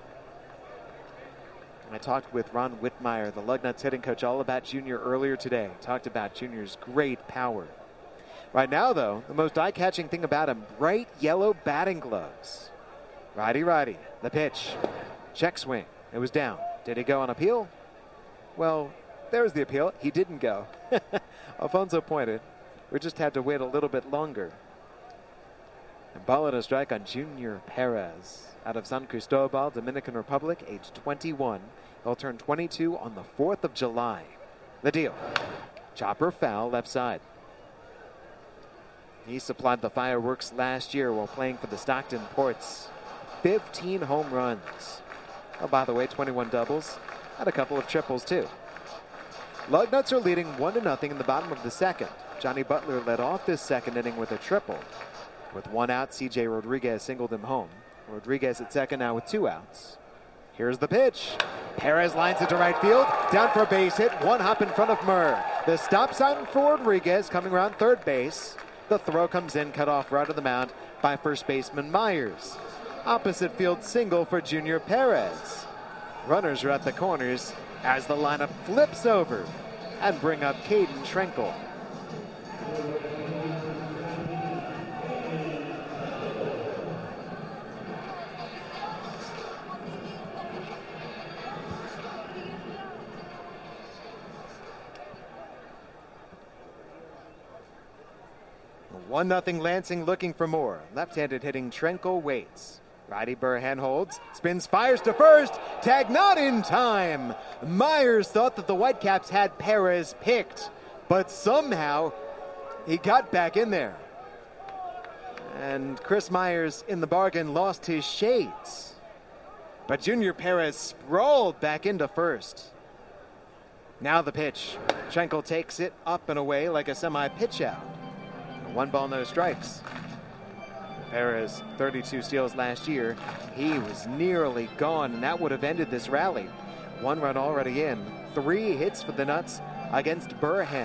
Speaker 6: I talked with Ron Whitmire, the Lugnuts hitting coach, all about Junior earlier today. Talked about Junior's great power. Right now, though, the most eye-catching thing about him, bright yellow batting gloves. Righty, the pitch. Check swing. It was down. Did he go on appeal? Well, there's the appeal. He didn't go. Alfonso pointed. We just had to wait a little bit longer. And ball and a strike on Junior Perez out of San Cristobal, Dominican Republic, age 21. He'll turn 22 on the 4th of July. The deal. Chopper foul left side. He supplied the fireworks last year while playing for the Stockton Ports. 15 home runs. Oh, by the way, 21 doubles. And a couple of triples, too. Lugnuts are leading 1-0 in the bottom of the second. Johnny Butler led off this second inning with a triple. With 1 out, C.J. Rodriguez singled him home. Rodriguez at second now with 2 outs. Here's the pitch. Perez lines it to right field. Down for a base hit. 1 hop in front of Murr. The stop sign for Rodriguez coming around third base. The throw comes in, cut off right of the mound by first baseman Myers. Opposite field single for Junior Perez. Runners are at the corners as the lineup flips over and bring up Caden Trenkle. A 1-0 Lansing looking for more. Left-handed hitting Trenkle waits. Righty Burhan holds, spins, fires to first. Tag not in time. Myers thought that the Whitecaps had Perez picked, but somehow he got back in there. And Chris Myers, in the bargain, lost his shades. But Junior Perez sprawled back into first. Now the pitch. Trenkle takes it up and away like a semi-pitch out. 1 ball, no strikes. Perez, 32 steals last year. He was nearly gone, and that would have ended this rally. 1 run already in. 3 hits for the Nuts against Burhan.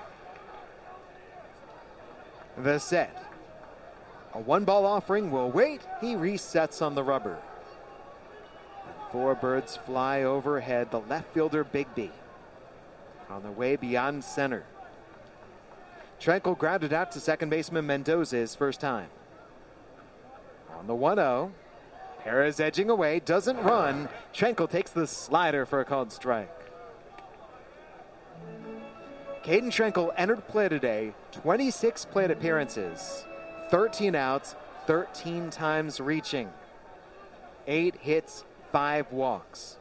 Speaker 6: The set. A 1-ball offering will wait. He resets on the rubber. And 4 birds fly overhead. The left fielder, Bigby, on the way beyond center. Trenkle grounded out to second baseman Mendoza his first time. On the 1-0, Perez edging away, doesn't run. Trenkle takes the slider for a called strike. Caden Trenkle entered play today, 26 plate appearances, 13 outs, 13 times reaching, 8 hits, 5 walks.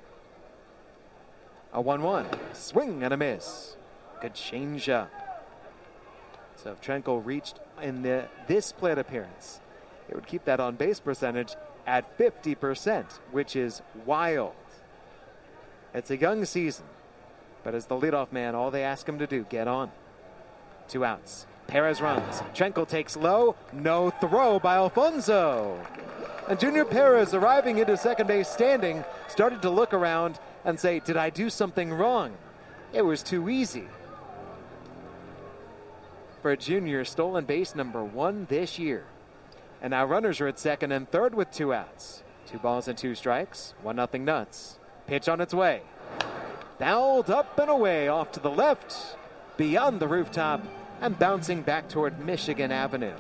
Speaker 6: A 1-1, swing and a miss. Good changeup. So if Trenkle reached in this plate appearance, it would keep that on base percentage at 50%, which is wild. It's a young season, but as the leadoff man, all they ask him to do, get on. 2 outs. Perez runs. Trenkel takes low. No throw by Alfonso. And Junior Perez, arriving into second base standing, started to look around and say, did I do something wrong? It was too easy. For Junior, stolen base number 1 this year. And now runners are at second and third with 2 outs. 2 balls and 2 strikes. 1-0 Nuts. Pitch on its way. Fouled up and away off to the left, beyond the rooftop, and bouncing back toward Michigan Avenue.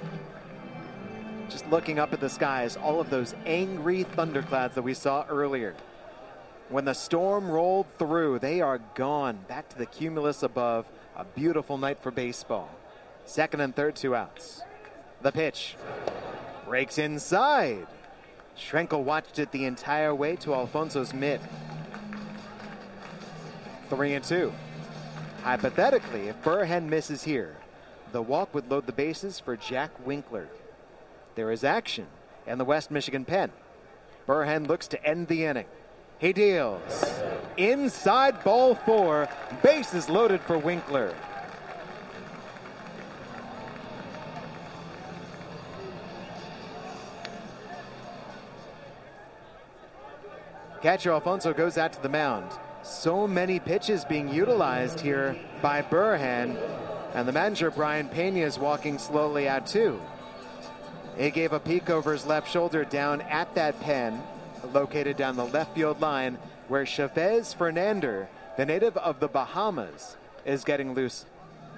Speaker 6: Just looking up at the skies, all of those angry thunderclouds that we saw earlier. When the storm rolled through, they are gone. Back to the cumulus above. A beautiful night for baseball. Second and third, 2 outs. The pitch. Breaks inside. Trenkel watched it the entire way to Alfonso's mitt. 3-2. Hypothetically, if Burhan misses here, the walk would load the bases for Jack Winkler. There is action in the West Michigan pen. Burhan looks to end the inning. He deals. Inside, ball 4. Bases loaded for Winkler. Catcher Alfonso goes out to the mound. So many pitches being utilized here by Burhan. And the manager, Brian Pena, is walking slowly out too. He gave a peek over his left shoulder down at that pen, located down the left field line, where Chavez Fernander, the native of the Bahamas, is getting loose.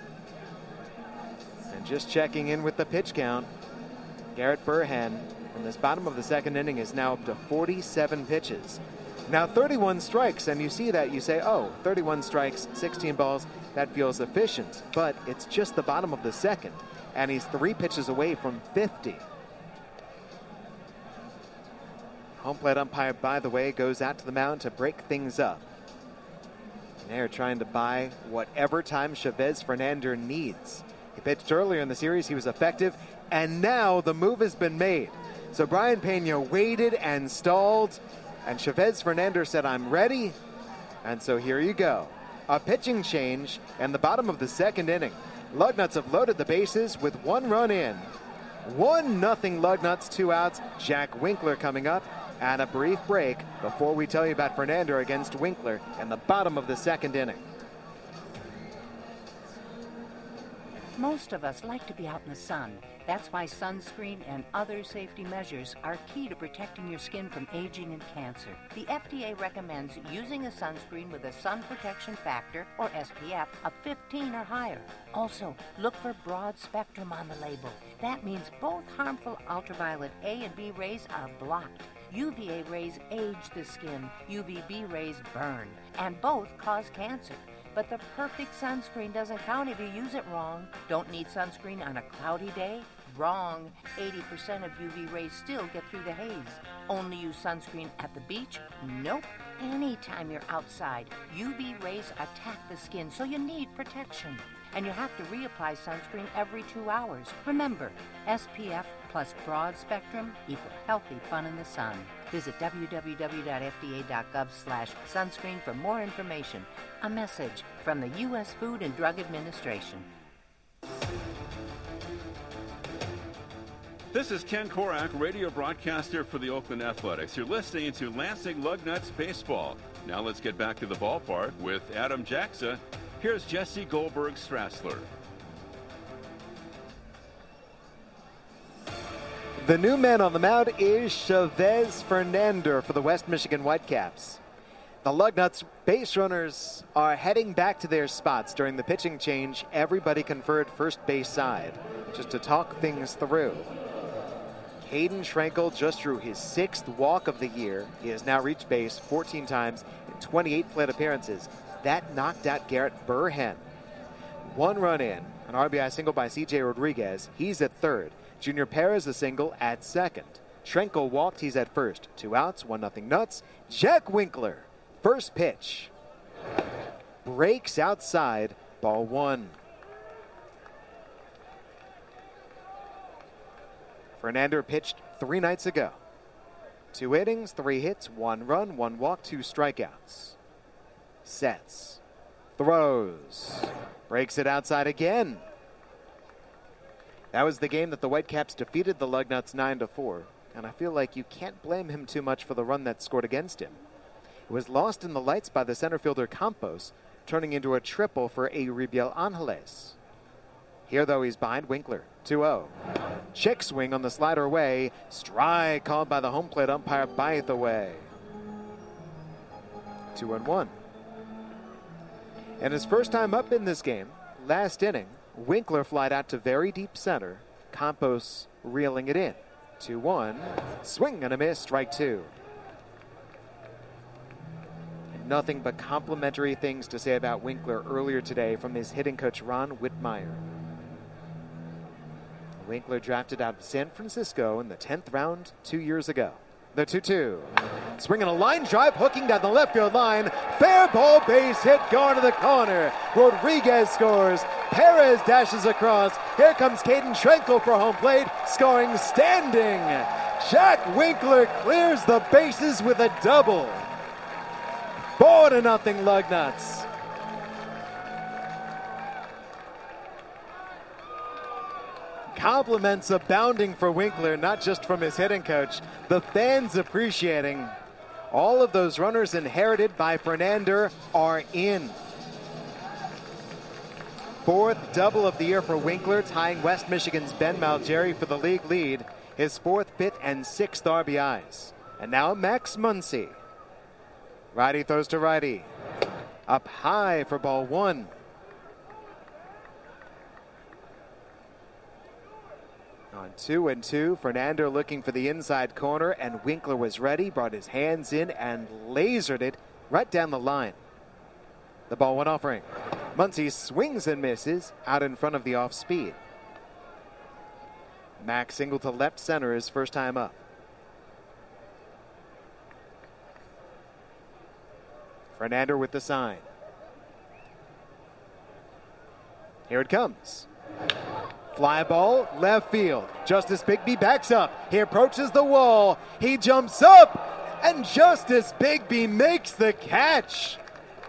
Speaker 6: And just checking in with the pitch count, Garrett Burhan in this bottom of the second inning is now up to 47 pitches. Now 31 strikes, and you see that, you say, oh, 31 strikes, 16 balls, that feels efficient. But it's just the bottom of the second, and he's 3 pitches away from 50. Home plate umpire, by the way, goes out to the mound to break things up. And they're trying to buy whatever time Chavez Fernander needs. He pitched earlier in the series, he was effective, and now the move has been made. So Brian Pena waited and stalled, and Chavez Fernander said, I'm ready. And so here you go. A pitching change in the bottom of the second inning. Lugnuts have loaded the bases with 1 run in. 1-0 Lugnuts, 2 outs. Jack Winkler coming up. And a brief break before we tell you about Fernander against Winkler in the bottom of the second inning.
Speaker 13: Most of us like to be out in the sun. That's why sunscreen and other safety measures are key to protecting your skin from aging and cancer. The FDA recommends using a sunscreen with a sun protection factor, or SPF, of 15 or higher. Also, look for broad spectrum on the label. That means both harmful ultraviolet A and B rays are blocked. UVA rays age the skin, UVB rays burn, and both cause cancer. But the perfect sunscreen doesn't count if you use it wrong. Don't need sunscreen on a cloudy day? Wrong. 80% of UV rays still get through the haze. Only use sunscreen at the beach? Nope. Anytime you're outside, UV rays attack the skin, so you need protection. And you have to reapply sunscreen every 2 hours. Remember, SPF plus broad spectrum equal healthy fun in the sun. Visit www.fda.gov/sunscreen for more information. A message from the U.S. Food and Drug Administration.
Speaker 14: This is Ken Korak, radio broadcaster for the Oakland Athletics. You're listening to Lansing Lugnuts Baseball. Now let's get back to the ballpark with Adam Jaxa. Here's Jesse Goldberg-Strassler.
Speaker 6: The new man on the mound is Chavez Fernander for the West Michigan Whitecaps. The Lugnuts base runners are heading back to their spots. During the pitching change, everybody conferred first base side, just to talk things through. Hayden Trenkel just drew his 6th walk of the year. He has now reached base 14 times in 28 plate appearances. That knocked out Garrett Burhan. 1 run in, an RBI single by C.J. Rodriguez. He's at third. Junior Perez a single at second. Trenkel walked. He's at first. 2 outs, 1-0 Nuts. Jack Winkler, first pitch. Breaks outside, ball 1. Fernander pitched 3 nights ago. 2 innings, 3 hits, 1 run, 1 walk, 2 strikeouts. Sets. Throws. Breaks it outside again. That was the game that the Whitecaps defeated the Lugnuts 9-4, and I feel like you can't blame him too much for the run that scored against him. It was lost in the lights by the center fielder Campos, turning into a triple for Euribiel Angeles. Here, though, he's behind Winkler, 2-0. Check swing on the slider away. Strike called by the home plate umpire Bythe away. 2-1. And his first time up in this game, last inning, Winkler flied out to very deep center. Campos reeling it in. 2-1. Swing and a miss, strike two. And nothing but complimentary things to say about Winkler earlier today from his hitting coach Ron Whitmire. Winkler drafted out of San Francisco in the 10th round 2 years ago. The 2-2. Swinging a line drive, hooking down the left field line. Fair ball, base hit, going to the corner. Rodriguez scores. Perez dashes across. Here comes Caden Schrenkel for home plate, scoring standing. Jack Winkler clears the bases with a double. 4-0 Lugnuts. Compliments abounding for Winkler, not just from his hitting coach. The fans appreciating. All of those runners inherited by Fernander are in. Fourth double of the year for Winkler, tying West Michigan's Ben Malgeri for the league lead. His fourth, fifth, and sixth RBIs. And now Max Muncy. Righty throws to righty. Up high for ball one. On 2-2, Fernander looking for the inside corner, and Winkler was ready, brought his hands in, and lasered it right down the line. The ball went offering. Muncy swings and misses out in front of the off speed. Max single to left center his first time up. Fernander with the sign. Here it comes. Fly ball, left field. Justice Bigby backs up. He approaches the wall. He jumps up, and Justice Bigby makes the catch.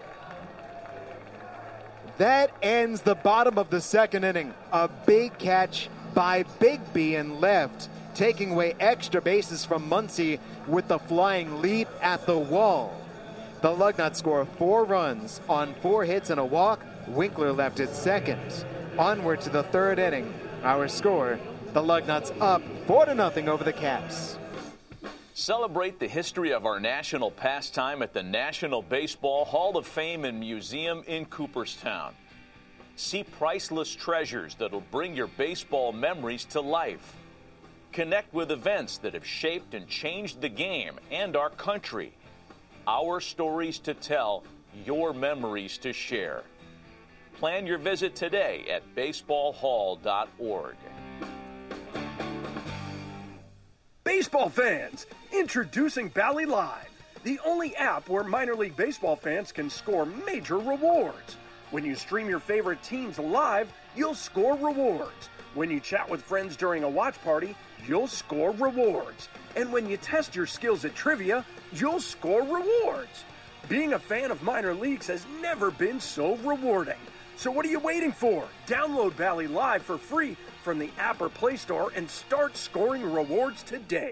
Speaker 6: That ends the bottom of the second inning. A big catch by Bigby in left, taking away extra bases from Muncy with the flying leap at the wall. The Lugnuts score 4 runs on 4 hits and a walk. Winkler left at second. Onward to the third inning. Our score, the Lugnuts up 4-0 over the Caps.
Speaker 15: Celebrate the history of our national pastime at the National Baseball Hall of Fame and Museum in Cooperstown. See priceless treasures that'll bring your baseball memories to life. Connect with events that have shaped and changed the game and our country. Our stories to tell, your memories to share. Plan your visit today at baseballhall.org.
Speaker 16: Baseball fans, introducing Bally Live, the only app where minor league baseball fans can score major rewards. When you stream your favorite teams live, you'll score rewards. When you chat with friends during a watch party, you'll score rewards. And when you test your skills at trivia, you'll score rewards. Being a fan of minor leagues has never been so rewarding. So what are you waiting for? Download Bally Live for free from the app or Play Store and start scoring rewards today.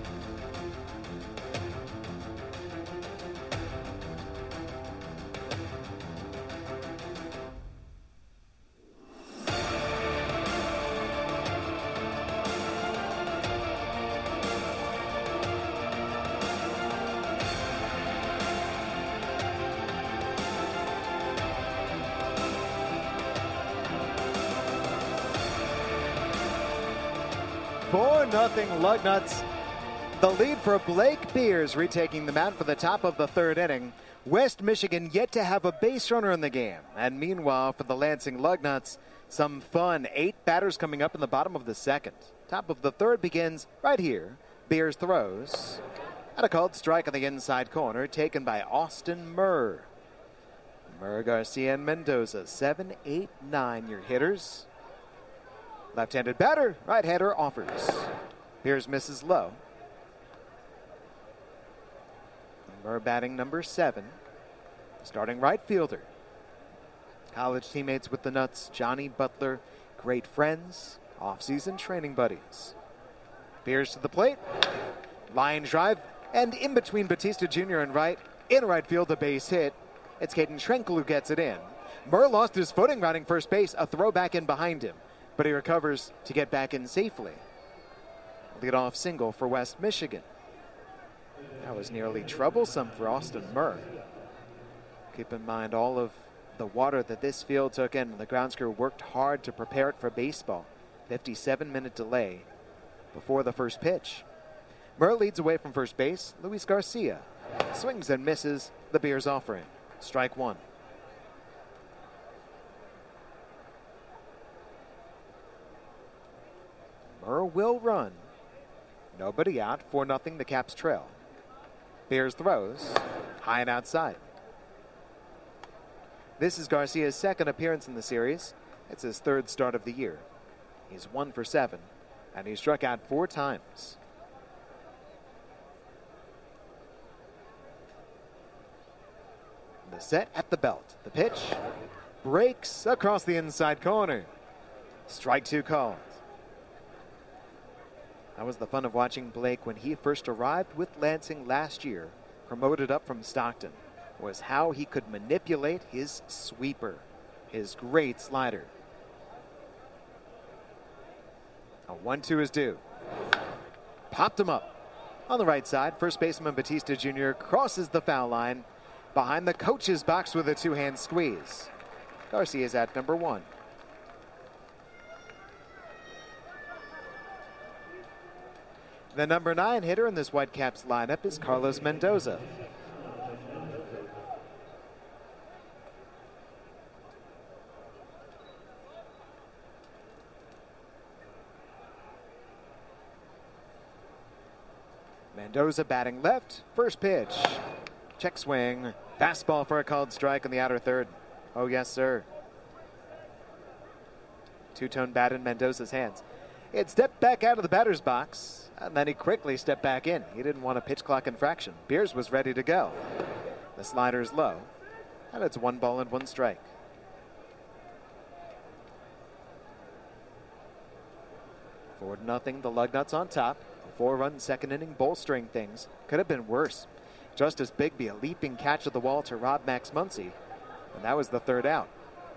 Speaker 6: Nothing Lugnuts. The lead for Blake Beers retaking the mound for the top of the third inning. West Michigan yet to have a base runner in the game. And meanwhile, for the Lansing Lugnuts, some fun. 8 batters coming up in the bottom of the second. Top of the third begins right here. Beers throws. And a called strike on the inside corner, taken by Austin Murr. Murr, Garcia, and Mendoza, 7, 8, 9, your hitters. Left-handed batter, right-hander offers. Beers misses low. Murr batting number 7. Starting right fielder. College teammates with the Nuts, Johnny Butler, great friends. off-season training buddies. Beers to the plate. Line drive. And in between Batista Jr. and right, in right field, a base hit. It's Caden Schrenkel who gets it in. Murr lost his footing rounding first base. A throw back in behind him. But he recovers to get back in safely. Leadoff single for West Michigan. That was nearly troublesome for Austin Murr. Keep in mind all of the water that this field took in. The grounds crew worked hard to prepare it for baseball. 57-minute delay before the first pitch. Murr leads away from first base. Luis Garcia swings and misses the Bears offering. Strike one. Murr will run. Nobody out. 4-0 the Caps trail. Bears throws. High and outside. This is Garcia's second appearance in the series. It's his third start of the year. He's 1 for 7, and he struck out 4 times. The set at the belt. The pitch breaks across the inside corner. Strike 2 called. That was the fun of watching Blake when he first arrived with Lansing last year, promoted up from Stockton, was how he could manipulate his sweeper, his great slider. A 1-2 is due. Popped him up. On the right side, first baseman Batista Jr. crosses the foul line behind the coach's box with a 2-hand squeeze. Garcia's at number 1. The number 9 hitter in this Whitecaps lineup is Carlos Mendoza. Mendoza batting left. First pitch. Check swing. Fastball for a called strike on the outer third. Oh, yes, sir. Two-tone bat in Mendoza's hands. He had stepped back out of the batter's box, and then he quickly stepped back in. He didn't want a pitch clock infraction. Beers was ready to go. The slider's low, and it's 1 ball and 1 strike. Forward nothing, the Lugnuts on top. A 4-run second inning bolstering things. Could have been worse. Justice Bigby, a leaping catch at the wall to rob Max Muncy, and that was the third out.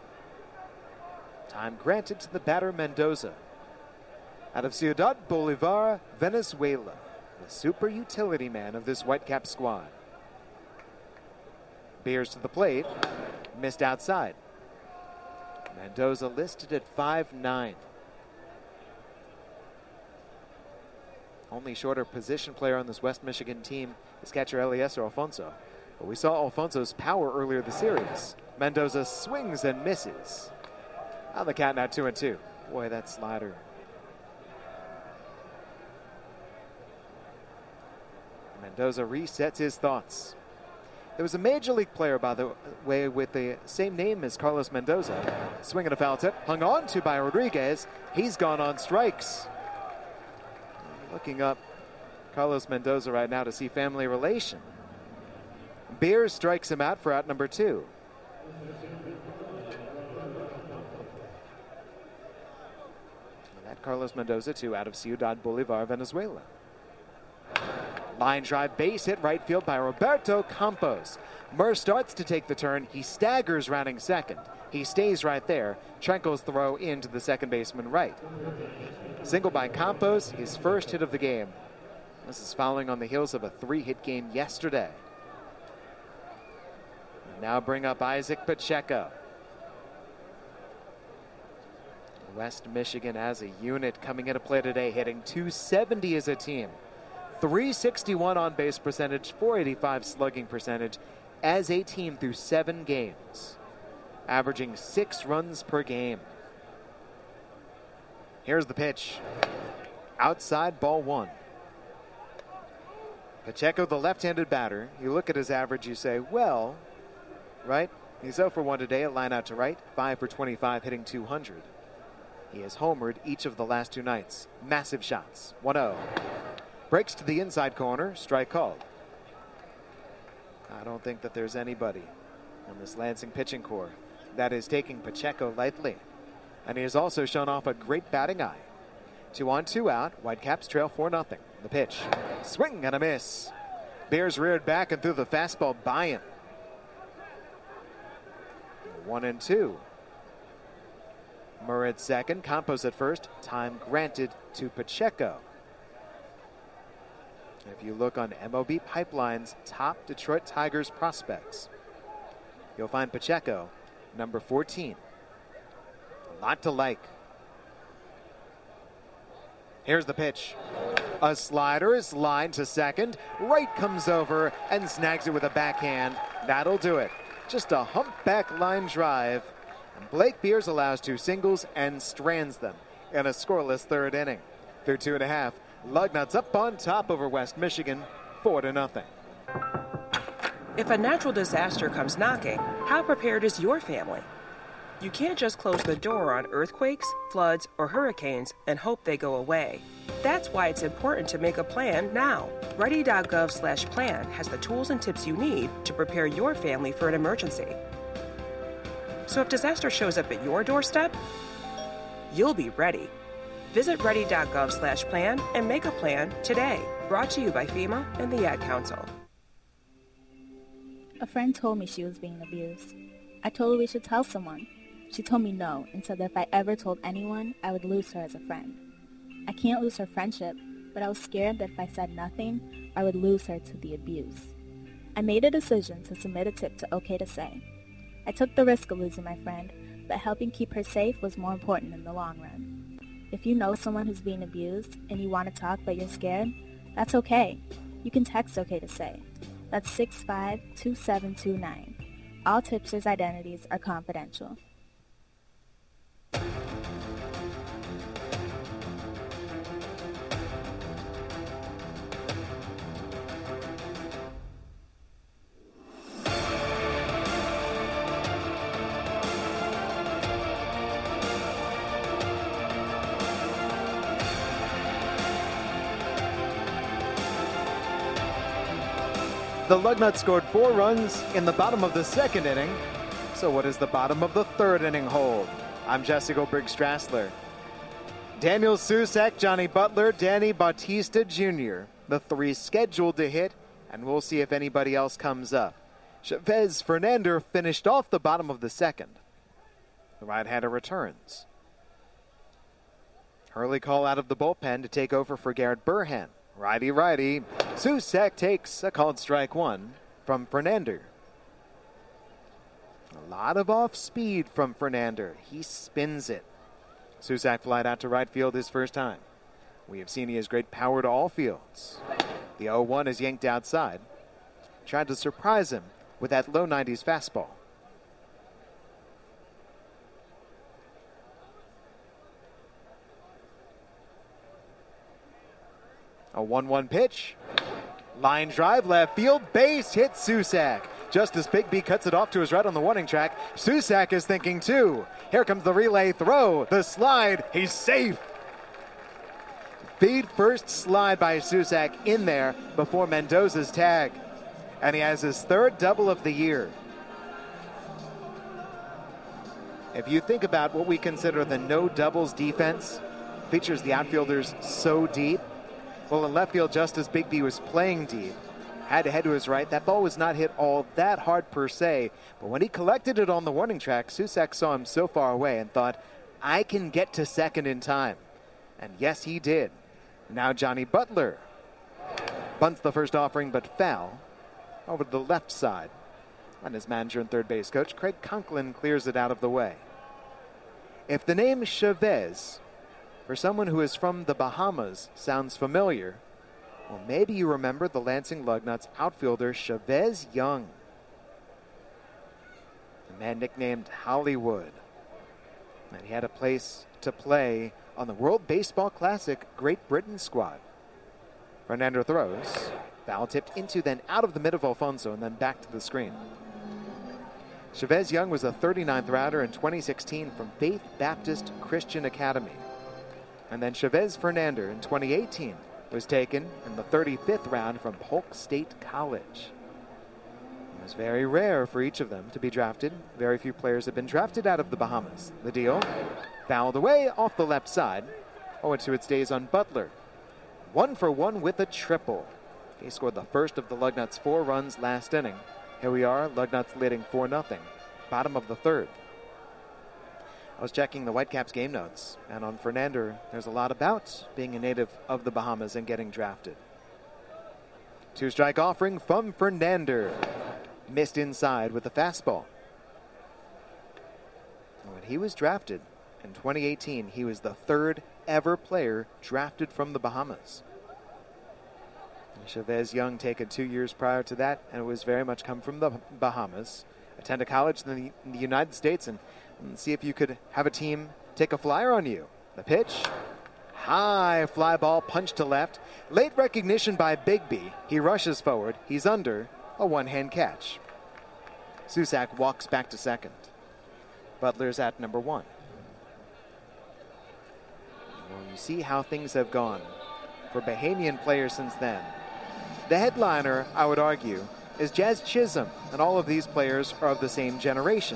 Speaker 6: Time granted to the batter Mendoza. Out of Ciudad Bolivar, Venezuela, the super utility man of this Whitecap squad. Beers to the plate, missed outside. Mendoza listed at 5'9". Only shorter position player on this West Michigan team is catcher Eliezer Alfonso. But we saw Alfonso's power earlier this series. Mendoza swings and misses. On the count now 2-2. Boy, that slider. Mendoza resets his thoughts. There was a major league player, by the way, with the same name as Carlos Mendoza. Swinging a foul tip, hung on to by Rodriguez. He's gone on strikes. Looking up Carlos Mendoza right now to see family relation. Beers strikes him out for out number 2. And that Carlos Mendoza, 2 out of Ciudad Bolivar, Venezuela. Line drive, base hit right field by Roberto Campos. Murr starts to take the turn. He staggers rounding second. He stays right there. Trenkel's throw into the second baseman right. Single by Campos, his first hit of the game. This is following on the heels of a 3-hit game yesterday. And now bring up Isaac Pacheco. West Michigan as a unit coming into play today, hitting .270 as a team. .361 on base percentage, .485 slugging percentage as a team through 7 games, averaging 6 runs per game. Here's the pitch. Outside, ball 1. Pacheco, the left-handed batter. You look at his average, you say, well, right? He's 0 for 1 today, a line out to right, 5 for 25, hitting .200. He has homered each of the last 2 nights. Massive shots. 1-0. Breaks to the inside corner, strike called. I don't think that there's anybody on this Lansing pitching corps that is taking Pacheco lightly. And he has also shown off a great batting eye. 2 on, 2 out. Whitecaps trail 4-0. The pitch. Swing and a miss. Bears reared back and threw the fastball by him. 1-2. Murray at second. Campos at first. Time granted to Pacheco. If you look on MLB Pipeline's top Detroit Tigers prospects, you'll find Pacheco, number 14. A lot to like. Here's the pitch. A slider is lined to second. Wright comes over and snags it with a backhand. That'll do it. Just a humpback line drive. And Blake Beers allows 2 singles and strands them in a scoreless third inning. Through 2.5, Lugnuts up on top over West Michigan, 4-0.
Speaker 17: If a natural disaster comes knocking, how prepared is your family? You can't just close the door on earthquakes, floods, or hurricanes and hope they go away. That's why it's important to make a plan now. Ready.gov/plan has the tools and tips you need to prepare your family for an emergency. So if disaster shows up at your doorstep, you'll be ready. Visit ready.gov/plan and make a plan today. Brought to you by FEMA and the Ad Council.
Speaker 18: A friend told me she was being abused. I told her we should tell someone. She told me no and said that if I ever told anyone, I would lose her as a friend. I can't lose her friendship, but I was scared that if I said nothing, I would lose her to the abuse. I made a decision to submit a tip to OK to Say. I took the risk of losing my friend, but helping keep her safe was more important in the long run. If you know someone who's being abused and you want to talk but you're scared, that's okay. You can text OK to Say. That's 652729. All tipsters' identities are confidential.
Speaker 6: The Lugnuts scored 4 runs in the bottom of the second inning. So what does the bottom of the third inning hold? I'm Jesse Goldberg Strassler. Daniel Susac, Johnny Butler, Danny Bautista Jr., the 3 scheduled to hit, and we'll see if anybody else comes up. Chavez Fernander finished off the bottom of the second. The right-hander returns. Early call out of the bullpen to take over for Garrett Burhan. Righty-righty. Susac takes a called strike 1 from Fernander. A lot of off-speed from Fernander. He spins it. Susac flied out to right field his first time. We have seen he has great power to all fields. The 0-1 is yanked outside. Tried to surprise him with that low 90s fastball. A 1-1 pitch. Line drive, left field, base hit Susac. Just as Bigby cuts it off to his right on the warning track, Susac is thinking too. Here comes the relay throw, the slide, he's safe. Feed first slide by Susac in there before Mendoza's tag. And he has his 3rd double of the year. If you think about what we consider the no doubles defense, features the outfielders so deep. Well, in left field, just as Bigby was playing deep, had to head to his right. That ball was not hit all that hard per se, but when he collected it on the warning track, Susac saw him so far away and thought, I can get to second in time. And yes, he did. Now Johnny Butler bunts the first offering, but foul over to the left side. And his manager and third base coach, Craig Conklin, clears it out of the way. If the name Chavez, for someone who is from the Bahamas, sounds familiar, well, maybe you remember the Lansing Lugnuts outfielder Chavez Young, the man nicknamed Hollywood. And he had a place to play on the World Baseball Classic Great Britain squad. Fernando throws, foul tipped into, then out of the mid of Alfonso, and then back to the screen. Chavez Young was a 39th rounder in 2016 from Faith Baptist Christian Academy. And then Chavez Fernander in 2018 was taken in the 35th round from Polk State College. It was very rare for each of them to be drafted. Very few players have been drafted out of the Bahamas. The deal fouled away off the left side. owing to its days on Butler. 1 for 1 with a triple. He scored the first of the Lugnuts' 4 runs last inning. Here we are, Lugnuts leading 4-0, bottom of the third. I was checking the Whitecaps game notes, and on Fernander, there's a lot about being a native of the Bahamas and getting drafted. 2-strike offering from Fernander. Missed inside with a fastball. When he was drafted in 2018, he was the 3rd ever player drafted from the Bahamas. Chavez Young taken 2 years prior to that, and it was very much come from the Bahamas. Attend a college in the United States and see if you could have a team take a flyer on you. The pitch, high fly ball, punch to left. Late recognition by Bigby. He rushes forward. He's under, a one-hand catch. Susak walks back to second. Butler's at number 1. Well, you see how things have gone for Bahamian players since then. The headliner, I would argue, is Jazz Chisholm, and all of these players are of the same generation.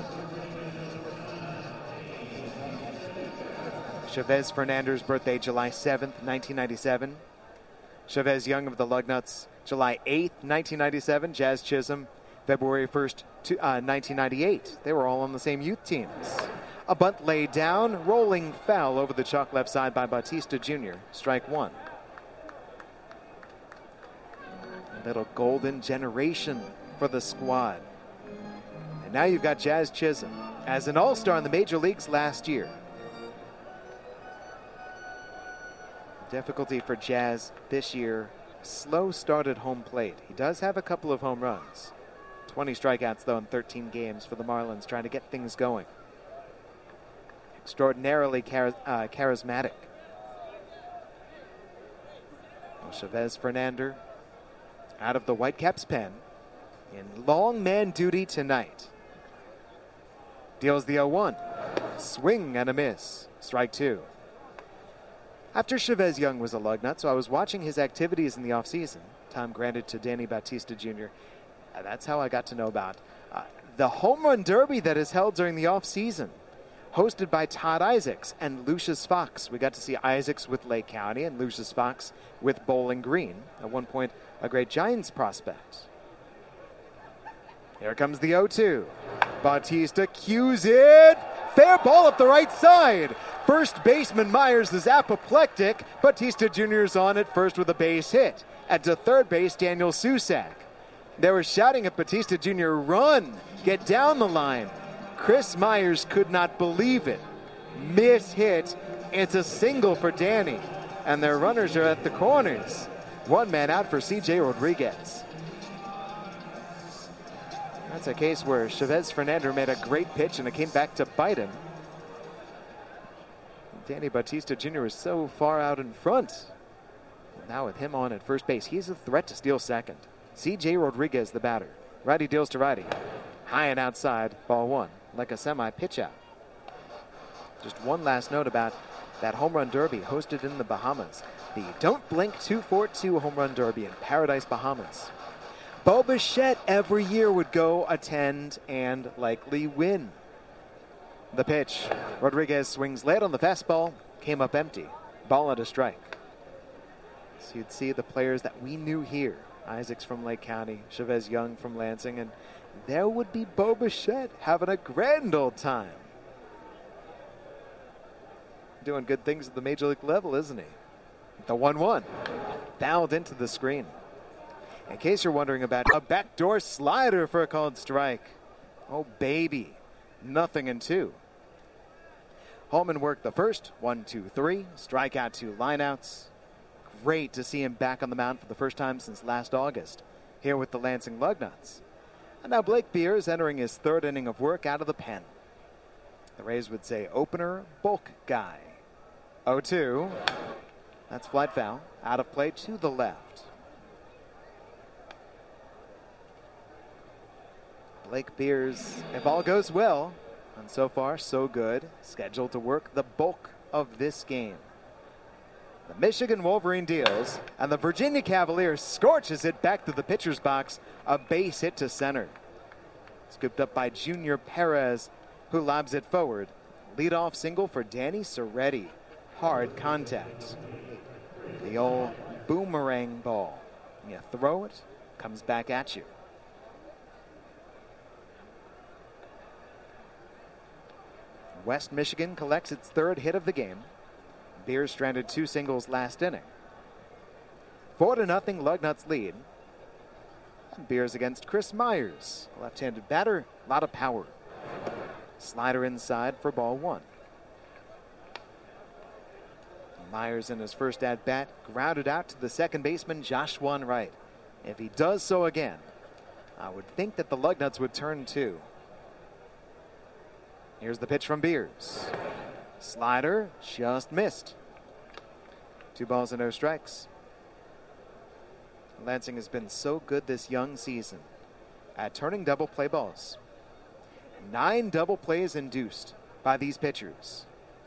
Speaker 6: Chavez Fernander's birthday, July 7th, 1997. Chavez Young of the Lugnuts, July 8th, 1997. Jazz Chisholm, February 1st, 1998. They were all on the same youth teams. A bunt laid down, rolling foul over the chalk left side by Bautista Jr. Strike 1. A little golden generation for the squad. And now you've got Jazz Chisholm as an all-star in the major leagues last year. Difficulty for Jazz this year, slow start at home plate. He does have a couple of home runs. 20 strikeouts, though, in 13 games for the Marlins, trying to get things going. Extraordinarily charismatic. Well, Chavez Fernander out of the Whitecaps' pen in long man duty tonight. Deals the 0-1. Swing and a miss. Strike 2. After Chavez Young was a Lugnut, so I was watching his activities in the offseason, time granted to Danny Bautista Jr. That's how I got to know about the Home Run Derby that is held during the offseason, hosted by Todd Isaacs and Lucius Fox. We got to see Isaacs with Lake County and Lucius Fox with Bowling Green, at one point a great Giants prospect. Here comes the 0-2. Bautista cues it. Fair ball up the right side. First baseman Myers is apoplectic. Bautista Jr. is on at first with a base hit. At to third base, Daniel Susak. They were shouting at Bautista Jr., run, get down the line. Chris Myers could not believe it. Miss hit. It's a single for Danny. And their runners are at the corners. One man out for C.J. Rodriguez. That's a case where Chavez Fernander made a great pitch and it came back to bite him. Danny Bautista Jr. is so far out in front. Now with him on at first base, he's a threat to steal second. C.J. Rodriguez, the batter. Righty deals to righty. High and outside, ball 1, like a semi-pitch out. Just one last note about that Home Run Derby hosted in the Bahamas. The Don't Blink 242 Home Run Derby in Paradise, Bahamas. Bo Bichette every year would go attend and likely win. The pitch. Rodriguez swings late on the fastball. Came up empty. Ball and a strike. So you'd see the players that we knew here. Isaacs from Lake County. Chavez Young from Lansing. And there would be Bo Bichette having a grand old time. Doing good things at the major league level, isn't he? The 1-1. Fouled into the screen. In case you're wondering about a backdoor slider for a called strike. Oh, baby. 0-2. Holman worked the first. 1-2-3. Strikeout, 2 lineouts. Great to see him back on the mound for the first time since last August. Here with the Lansing Lugnuts. And now Blake Beers entering his third inning of work out of the pen. The Rays would say opener, bulk guy. 0-2. That's flight foul. Out of play to the left. Blake Beers, if all goes well, and so far so good, scheduled to work the bulk of this game. The Michigan Wolverine deals, and the Virginia Cavalier scorches it back to the pitcher's box, a base hit to center. Scooped up by Junior Perez, who lobs it forward. Leadoff single for Danny Serretti. hard contact. The old boomerang ball. You throw it, comes back at you. West Michigan collects its third hit of the game. Beers stranded 2 singles last inning. 4-0 Lugnuts lead. And Beers against Chris Myers, left-handed batter, a lot of power. Slider inside for ball 1. Myers in his first at-bat grounded out to the second baseman Josh Wright. If he does so again, I would think that the Lugnuts would turn 2. Here's the pitch from Beers. Slider just missed. 2 balls and no strikes. Lansing has been so good this young season at turning double play balls. 9 double plays induced by these pitchers.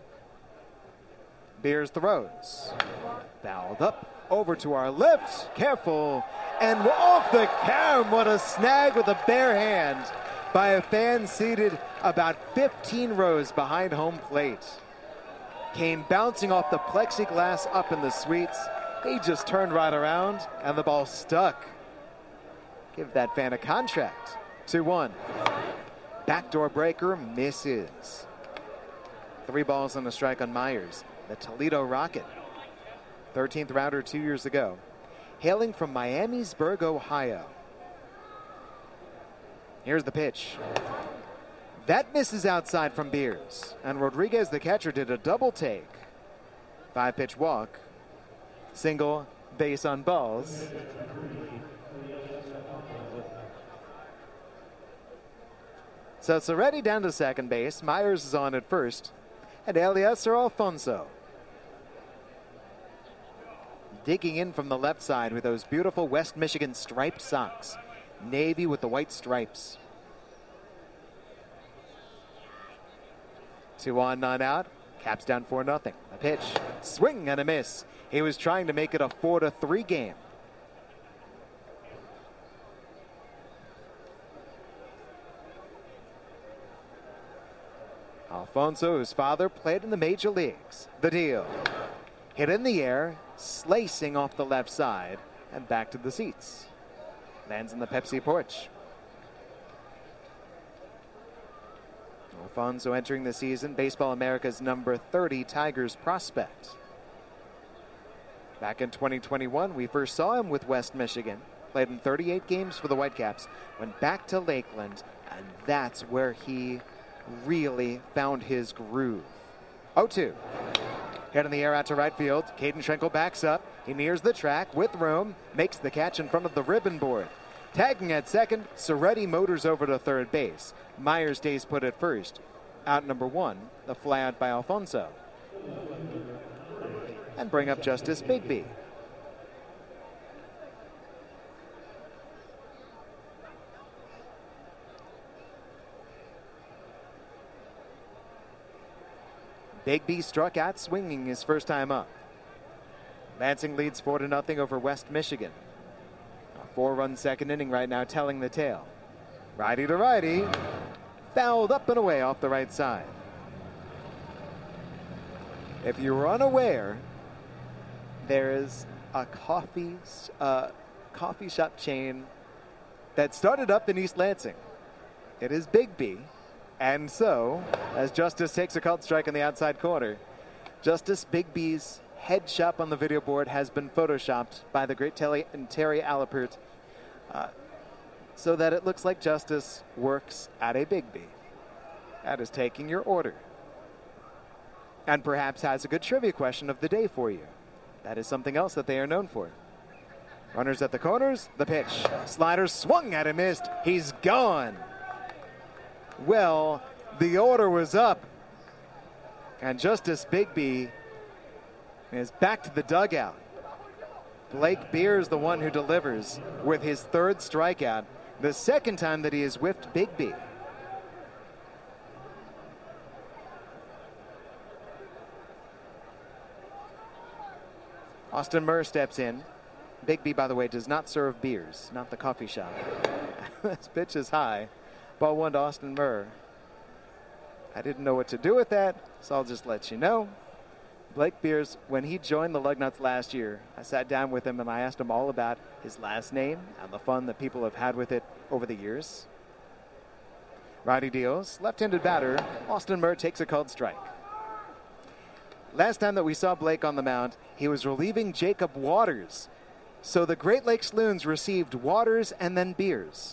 Speaker 6: Beers throws. Fouled up over to our left. Careful. And off the cam. What a snag with a bare hand by a fan seated about 15 rows behind home plate. Came bouncing off the plexiglass up in the suites. He just turned right around and the ball stuck. Give that fan a contract. 2-1. Backdoor breaker misses. 3 balls and a strike on Myers. The Toledo Rocket. 13th rounder 2 years ago. Hailing from Miamisburg, Ohio. Here's the pitch. That misses outside from Beers. And Rodriguez, the catcher, did a double take. 5-pitch walk. Single, base on balls. So it's already down to second base. Myers is on at first. And Eliezer Alfonso digging in from the left side with those beautiful West Michigan striped socks. Navy with the white stripes. 2 on, none out. Caps down 4-0. A pitch. Swing and a miss. He was trying to make it a 4-3 game. Alfonso, whose father played in the major leagues. The deal. Hit in the air, slicing off the left side, and back to the seats. Lands in the Pepsi porch. Alfonso entering the season, Baseball America's number 30 Tigers prospect. Back in 2021, we first saw him with West Michigan. Played in 38 games for the Whitecaps. Went back to Lakeland, and that's where he really found his groove. 0-2. Hit in the air out to right field. Caden Schenkel backs up. He nears the track with room. Makes the catch in front of the ribbon board. Tagging at second, Soretti motors over to third base. Myers stays put at first. Out number 1, the fly out by Alfonso. And bring up Justice Bigby. Bigby struck out swinging his first time up. Lansing leads 4-0 over West Michigan. A 4-run second inning right now telling the tale. Righty to righty. Fouled up and away off the right side. If you were unaware, there is a coffee shop chain that started up in East Lansing. It is Bigby. And so, as Justice takes a called strike in the outside corner, Justice Bigby's head shop on the video board has been photoshopped by the great Terry Alapert so that it looks like Justice works at a Bigby. That is taking your order. And perhaps has a good trivia question of the day for you. That is something else that they are known for. Runners at the corners, the pitch. Slider swung at him, missed. He's gone. Well, the order was up. And Justice Bigby is back to the dugout. Blake Beers, the one who delivers with his third strikeout. The second time that he has whiffed Bigby. Austin Murr steps in. Bigby, by the way, does not serve beers, not the coffee shop. This pitch is high. Ball 1 to Austin Murr. I didn't know what to do with that, so I'll just let you know. Blake Beers, when he joined the Lugnuts last year, I sat down with him and I asked him all about his last name and the fun that people have had with it over the years. Roddy Dios, left-handed batter. Austin Murr takes a called strike. Last time that we saw Blake on the mound, he was relieving Jacob Waters. So the Great Lakes Loons received Waters and then Beers.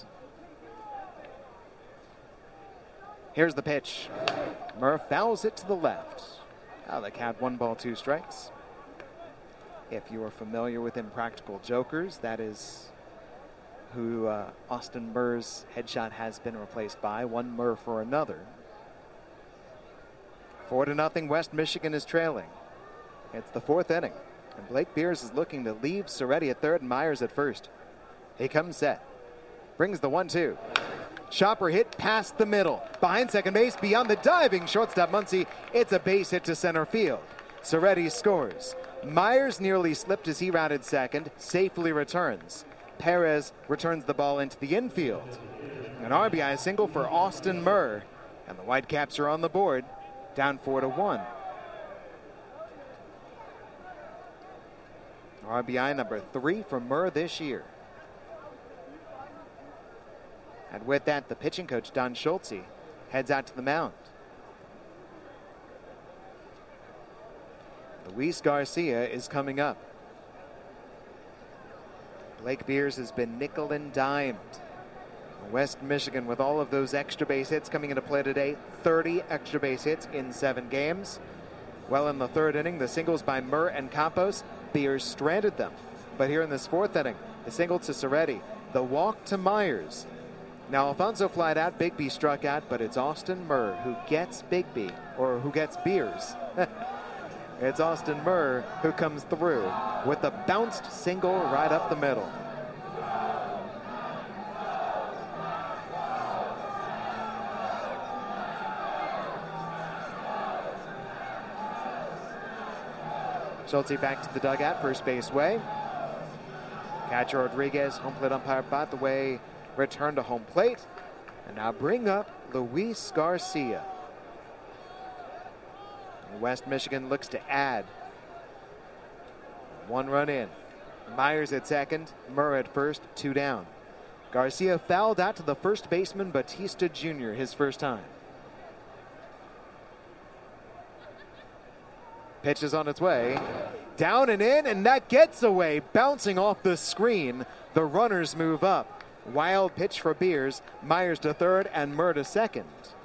Speaker 6: Here's the pitch. Murr fouls it to the left. The count, 1 ball, 2 strikes. If you are familiar with Impractical Jokers, that is who Austin Murr's headshot has been replaced by. One Murr for another. 4-0, West Michigan is trailing. It's the 4th inning, and Blake Beers is looking to leave Soretti at third and Myers at first. He comes set. Brings the 1-2. Chopper hit past the middle. Behind second base, beyond the diving shortstop Muncy. It's a base hit to center field. Soretti scores. Myers nearly slipped as he rounded second. Safely returns. Perez returns the ball into the infield. An RBI single for Austin Murr. And the Whitecaps are on the board, down 4-1. RBI number 3 for Murr this year. And with that, the pitching coach, Don Schultze, heads out to the mound. Luis Garcia is coming up. Blake Beers has been nickel and dimed. West Michigan, with all of those extra base hits coming into play today, 30 extra base hits in 7 games. Well, in the 3rd inning, the singles by Murr and Campos, Beers stranded them. But here in this 4th inning, the single to Soretti, the walk to Myers. Now, Alfonso flied out, Bigby struck out, but it's Austin Murr who gets Bigby, or who gets Beers. It's Austin Murr who comes through with a bounced single right up the middle. Schultze back to the dugout, first base way. Catcher Rodriguez, home plate umpire Bat the way, return to home plate. And now bring up Luis Garcia. West Michigan looks to add. 1 run in. Myers at second, Murr at first, 2 down. Garcia fouled out to the first baseman Batista Jr. his first time. Pitch is on its way. Down and in, and that gets away. Bouncing off the screen. The runners move up. Wild pitch for Beers. Myers to third and Murr to second.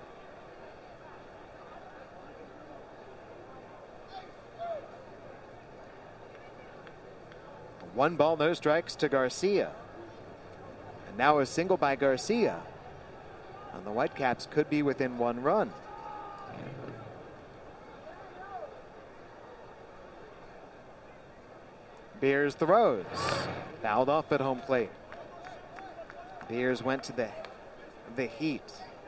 Speaker 6: One ball, no strikes to Garcia. And now a single by Garcia. And the Whitecaps could be within 1 run. Beers throws. Fouled off at home plate. Beers went to the heat.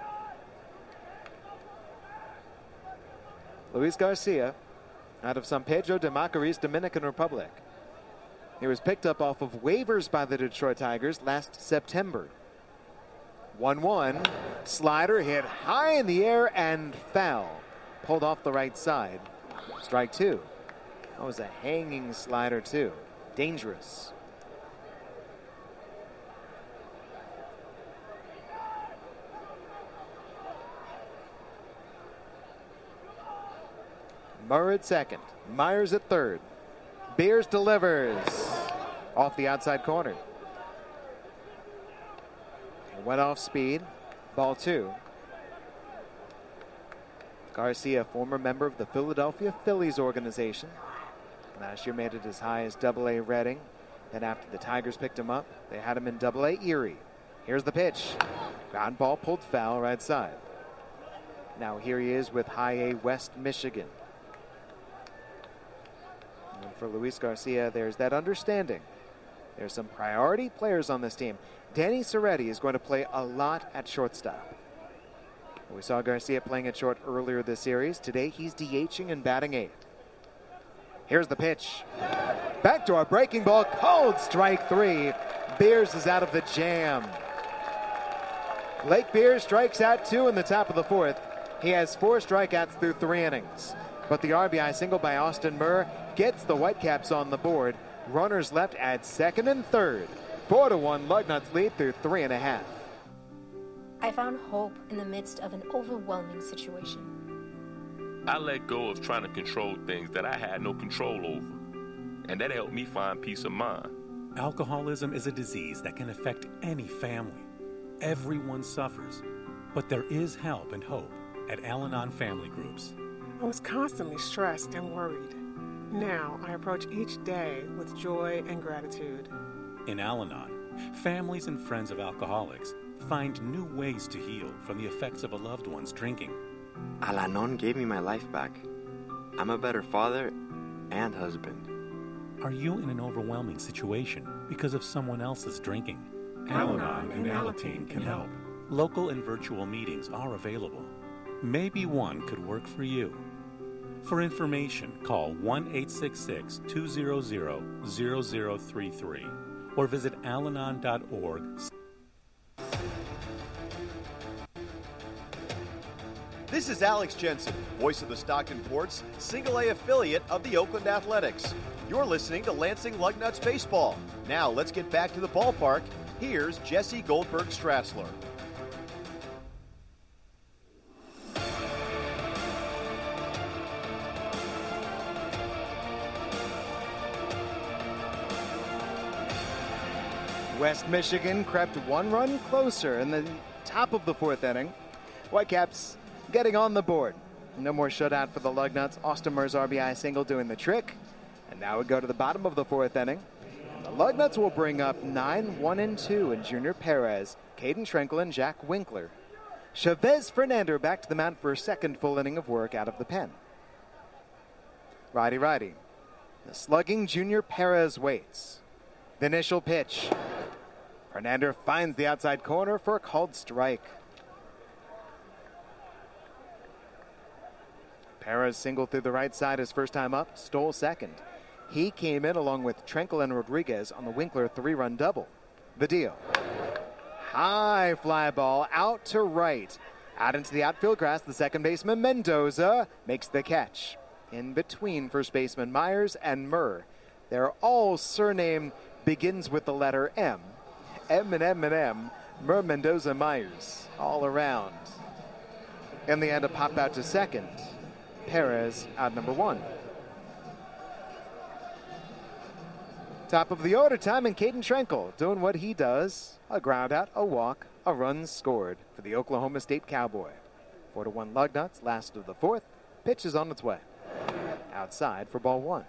Speaker 6: Luis Garcia out of San Pedro de Macorís, Dominican Republic. He was picked up off of waivers by the Detroit Tigers last September. 1-1. Slider hit high in the air and foul. Pulled off the right side. Strike 2. That was a hanging slider too. Dangerous. Murr at second. Myers at third. Beers delivers off the outside corner. Went off speed. Ball 2. Garcia, former member of the Philadelphia Phillies organization. Last year made it as high as AA Reading. Then after the Tigers picked him up, they had him in AA Erie. Here's the pitch. Ground ball pulled foul right side. Now here he is with High A West Michigan. And for Luis Garcia, there's that understanding. There's some priority players on this team. Danny Soretti is going to play a lot at shortstop. We saw Garcia playing at short earlier this series. Today he's DHing and batting 8th. Here's the pitch. Back to our breaking ball, called strike 3. Beers is out of the jam. Blake Beers strikes out 2 in the top of the 4th. He has 4 strikeouts through 3 innings. But the RBI single by Austin Murr gets the Whitecaps on the board. Runners left at second and third. 4-1 Lugnuts lead through 3.5.
Speaker 19: I found hope in the midst of an overwhelming situation.
Speaker 20: I let go of trying to control things that I had no control over, and that helped me find peace of mind.
Speaker 21: Alcoholism is a disease that can affect any family. Everyone suffers, but there is help and hope at Al-Anon Family Groups.
Speaker 22: I was constantly stressed and worried. Now I approach each day with joy and gratitude.
Speaker 21: In Al-Anon, families and friends of alcoholics find new ways to heal from the effects of a loved one's drinking.
Speaker 23: Al-Anon gave me my life back. I'm a better father and husband.
Speaker 21: Are you in an overwhelming situation because of someone else's drinking?
Speaker 22: Al-Anon and Alateen can help.
Speaker 21: Local and virtual meetings are available. Maybe one could work for you. For information, call 1-866-200-0033 or visit alanon.org.
Speaker 5: This is Alex Jensen, voice of the Stockton Ports, Single A affiliate of the Oakland Athletics. You're listening to Lansing Lugnuts Baseball. Now let's get back to the ballpark. Here's Jesse Goldberg-Strassler.
Speaker 6: West Michigan crept one run closer in the top of the fourth inning. Whitecaps getting on the board. No more shutout for the Lugnuts. Austin Murr's RBI single doing the trick. And now we go to the bottom of the fourth inning. And the Lugnuts will bring up 9-1-2 in Junior Perez, Caden Trenkle, and Jack Winkler. Chavez Fernando back to the mound for a second full inning of work out of the pen. Righty. The slugging Junior Perez waits. The initial pitch. Fernando finds the outside corner for a called strike. Perez singled through the right side his first time up, stole second. He came in along with Trenkle and Rodriguez on the Winkler 3-run double. The deal. High fly ball out to right. Out into the outfield grass, the second baseman Mendoza makes the catch. In between first baseman Myers and Murr. Their all surname begins with the letter M. M and M and M. Murr, Mendoza, Myers. All around. In the end, a pop out to second. Perez out number one. Top of the order time, and Caden Trenkle doing what he does. A ground out, a walk, a run scored for the Oklahoma State Cowboy. 4-1 Lugnuts, last of the fourth. Pitch is on its way. Outside for ball one.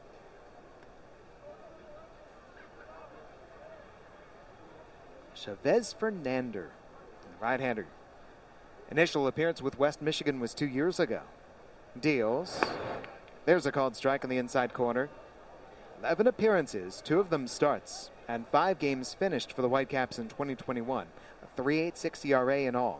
Speaker 6: Chavez Fernando, right-hander. Initial appearance with West Michigan was 2 years ago. Deals. There's a called strike on the inside corner. 11 appearances, 2 of them starts, and 5 games finished for the Whitecaps in 2021. A 3.86 ERA in all.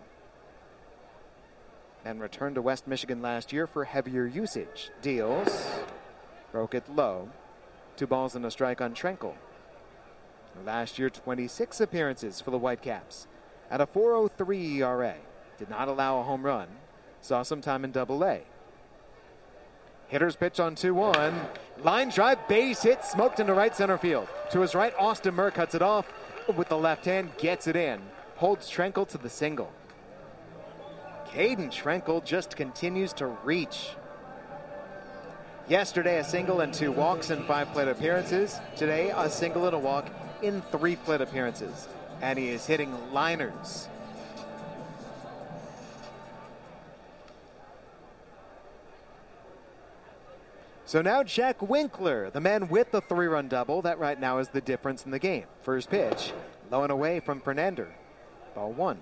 Speaker 6: And returned to West Michigan last year for heavier usage. Deals. Broke it low. 2 balls and a strike on Trenkle. Last year, 26 appearances for the Whitecaps at a 4.03 ERA. Did not allow a home run. Saw some time in Double-A. Hitter's pitch on 2-1. Line drive, base hit, smoked into right center field. To his right, Austin Murr cuts it off with the left hand, gets it in. Holds Trenkle to the single. Caden Trenkle just continues to reach. Yesterday, a single and 2 walks in 5 plate appearances. Today, a single and a walk in 3 plate appearances. And he is hitting liners. So now Jack Winkler, the man with the 3-run double. That right now is the difference in the game. First pitch, low and away from Fernando. Ball one.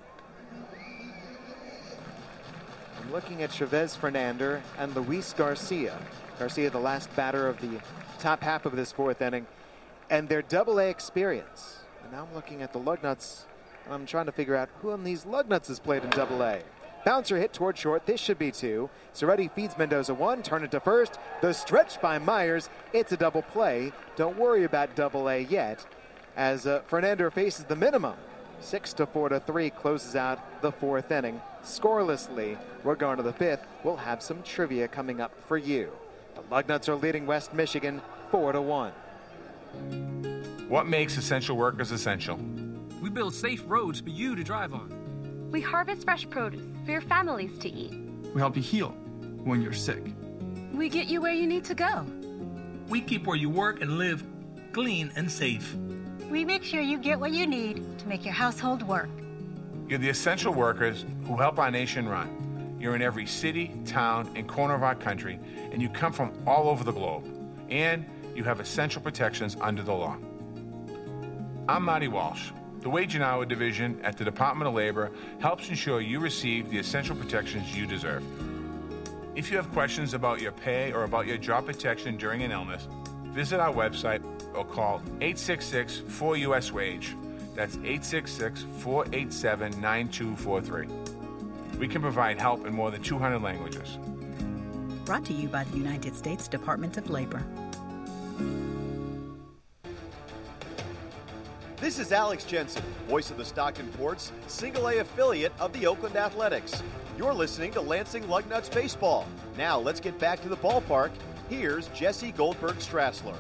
Speaker 6: I'm looking at Chavez Fernando and Luis Garcia. Garcia, the last batter of the top half of this fourth inning. And their Double-A experience. And now I'm looking at the Lugnuts, and I'm trying to figure out who on these Lugnuts has played in Double-A. Bouncer hit toward short. This should be 2. Soretti feeds Mendoza 1. Turn it to first. The stretch by Myers. It's a double play. Don't worry about Double-A yet, as Fernando faces the minimum. 6-4-3 closes out the fourth inning. scorelessly. We're going to the 5th. We'll have some trivia coming up for you. The Lugnuts are leading West Michigan 4-1.
Speaker 1: What makes essential workers essential?
Speaker 2: We build safe roads for you to drive on.
Speaker 3: We harvest fresh produce for your families to eat.
Speaker 2: We help you heal when you're sick.
Speaker 3: We get you where you need to go.
Speaker 24: We keep where you work and live clean and safe.
Speaker 25: We make sure you get what you need to make your household work.
Speaker 1: You're the essential workers who help our nation run. You're in every city, town, and corner of our country, and you come from all over the globe. And you have essential protections under the law. I'm Marty Walsh. The Wage and Hour Division at the Department of Labor helps ensure you receive the essential protections you deserve. If you have questions about your pay or about your job protection during an illness, visit our website or call 866-4US-WAGE. That's 866-487-9243. We can provide help in more than 200 languages.
Speaker 26: Brought to you by the United States Department of Labor.
Speaker 5: This is Alex Jensen, voice of the Stockton Ports, Single-A affiliate of the Oakland Athletics. You're listening to Lansing Lugnuts Baseball. Now let's get back to the ballpark. Here's Jesse Goldberg-Strassler.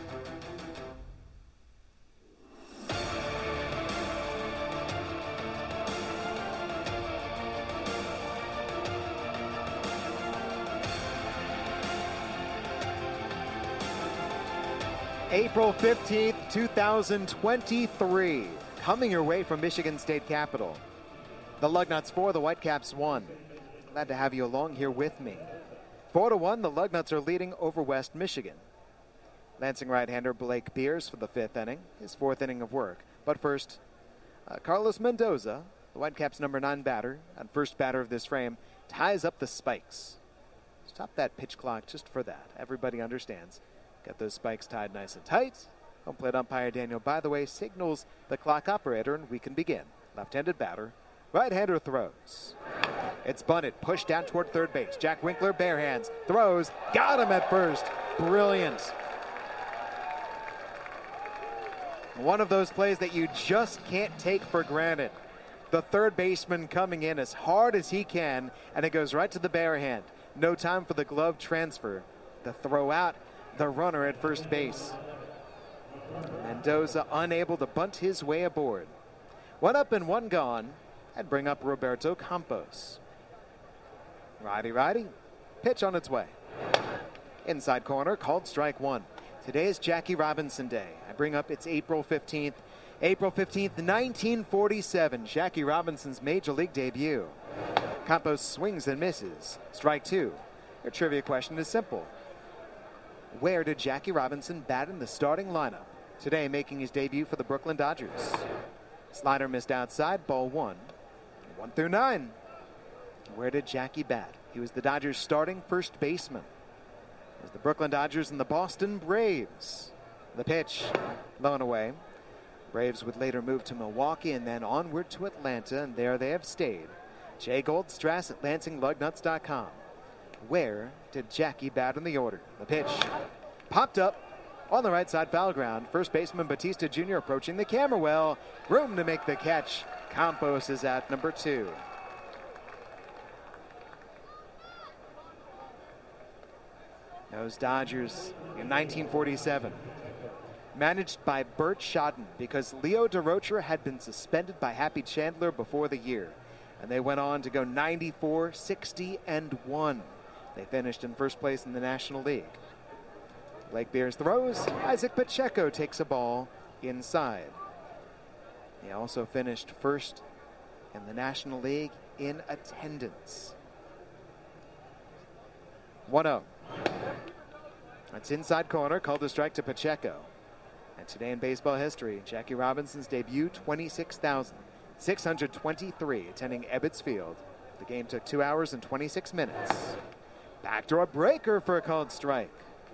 Speaker 6: April 15th, 2023. Coming your way from Michigan State Capitol. The Lugnuts 4, the Whitecaps 1. Glad to have you along here with me. 4-1, the Lugnuts are leading over West Michigan. Lansing right-hander Blake Beers for the 5th inning, his 4th inning of work. But first, Carlos Mendoza, the Whitecaps' number 9 batter, and first batter of this frame, ties up the spikes. Stop that pitch clock just for that. Everybody understands. Got those spikes tied nice and tight. Home plate umpire Daniel, by the way, signals the clock operator, and we can begin. Left-handed batter. Right-hander throws. It's bunted, pushed down toward third base. Jack Winkler, bare hands, throws, got him at first. Brilliant. One of those plays that you just can't take for granted. The third baseman coming in as hard as he can, and it goes right to the bare hand. No time for the glove transfer. The throw out, the runner at first base. Mendoza unable to bunt his way aboard. 1 up and 1 gone, and bring up Roberto Campos. Righty. Pitch on its way. Inside corner, called strike 1. Today is Jackie Robinson Day. I bring up it's April 15th. April 15th, 1947, Jackie Robinson's Major League debut. Campos swings and misses. Strike 2. Your trivia question is simple. Where did Jackie Robinson bat in the starting lineup? Today making his debut for the Brooklyn Dodgers. Slider missed outside, ball 1. 1 through 9. Where did Jackie bat? He was the Dodgers' starting first baseman. It was the Brooklyn Dodgers and the Boston Braves. The pitch, low and away. Braves would later move to Milwaukee and then onward to Atlanta, and there they have stayed. Jay Goldstrass at LansingLugnuts.com. Where did Jackie bat in the order? The pitch popped up on the right side, foul ground. First baseman Batista Jr. approaching the camera well. Room to make the catch. Campos is at number 2. Those Dodgers in 1947. Managed by Bert Shodden because Leo DeRocher had been suspended by Happy Chandler before the year. And they went on to go 94, 60, and 1. They finished in first place in the National League. Blake Beers throws. Isaac Pacheco takes a ball inside. He also finished first in the National League in attendance. 1-0. That's inside corner, called a strike to Pacheco. And today in baseball history, Jackie Robinson's debut, 26,623 attending Ebbets Field. The game took 2 hours and 26 minutes. Backdoor breaker for a called strike.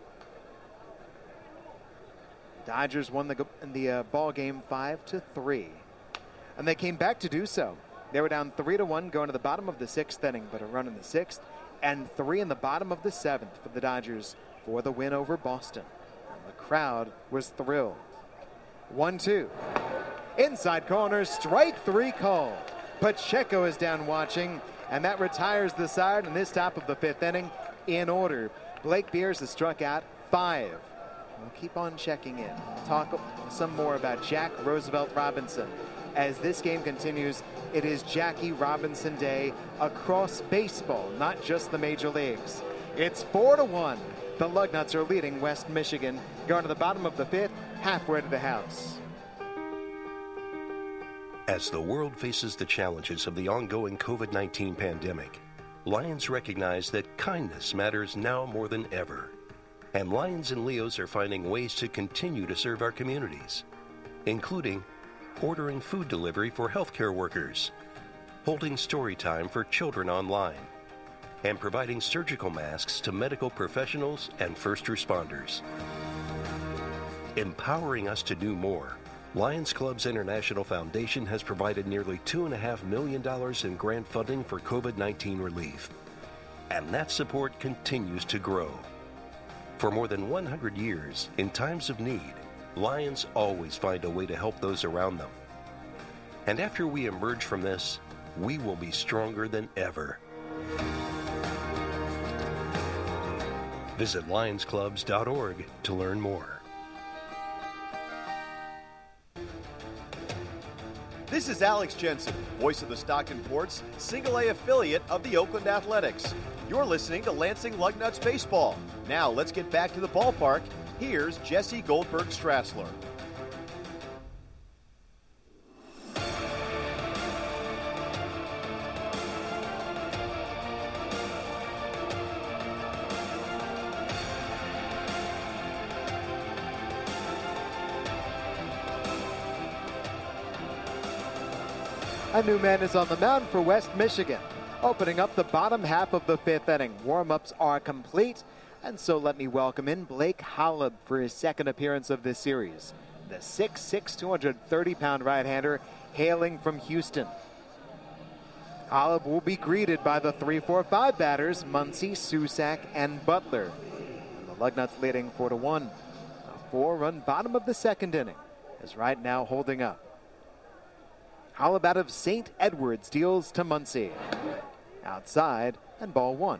Speaker 6: Dodgers won the ball game 5-3. And they came back to do so. They were down 3-1 going to the bottom of the 6th inning, but a run in the 6th and 3 in the bottom of the 7th for the Dodgers for the win over Boston. And the crowd was thrilled. 1-2. Inside corner, strike 3 called. Pacheco is down watching, And that retires the side in this top of the 5th inning in order. Blake Beers has struck out 5. We'll keep on checking in. Talk some more about Jack Roosevelt Robinson. As this game continues, it is Jackie Robinson Day across baseball, not just the major leagues. It's 4-1. The Lugnuts are leading West Michigan. Going to the bottom of the 5th, halfway to the house.
Speaker 4: As the world faces the challenges of the ongoing COVID-19 pandemic, Lions recognize that kindness matters now more than ever. And Lions and Leos are finding ways to continue to serve our communities, including ordering food delivery for healthcare workers, holding story time for children online, and providing surgical masks to medical professionals and first responders. Empowering us to do more, Lions Clubs International Foundation has provided nearly $2.5 million in grant funding for COVID-19 relief. And that support continues to grow. For more than 100 years, in times of need, Lions always find a way to help those around them. And after we emerge from this, we will be stronger than ever. Visit lionsclubs.org to learn more.
Speaker 5: This is Alex Jensen, voice of the Stockton Ports, Single-A affiliate of the Oakland Athletics. You're listening to Lansing Lugnuts Baseball. Now let's get back to the ballpark. Here's Jesse Goldberg-Strassler.
Speaker 6: A new man is on the mound for West Michigan, opening up the bottom half of the 5th inning. Warm-ups are complete, and so let me welcome in Blake Holub for his second appearance of this series. The 6'6", 230-pound right-hander hailing from Houston. Holub will be greeted by the 3-4-5 batters, Muncy, Susac, and Butler. And the Lugnuts leading 4-1. A 4-run bottom of the 2nd inning is right now holding up. Holub out of St. Edwards deals to Muncy. Outside, and ball 1.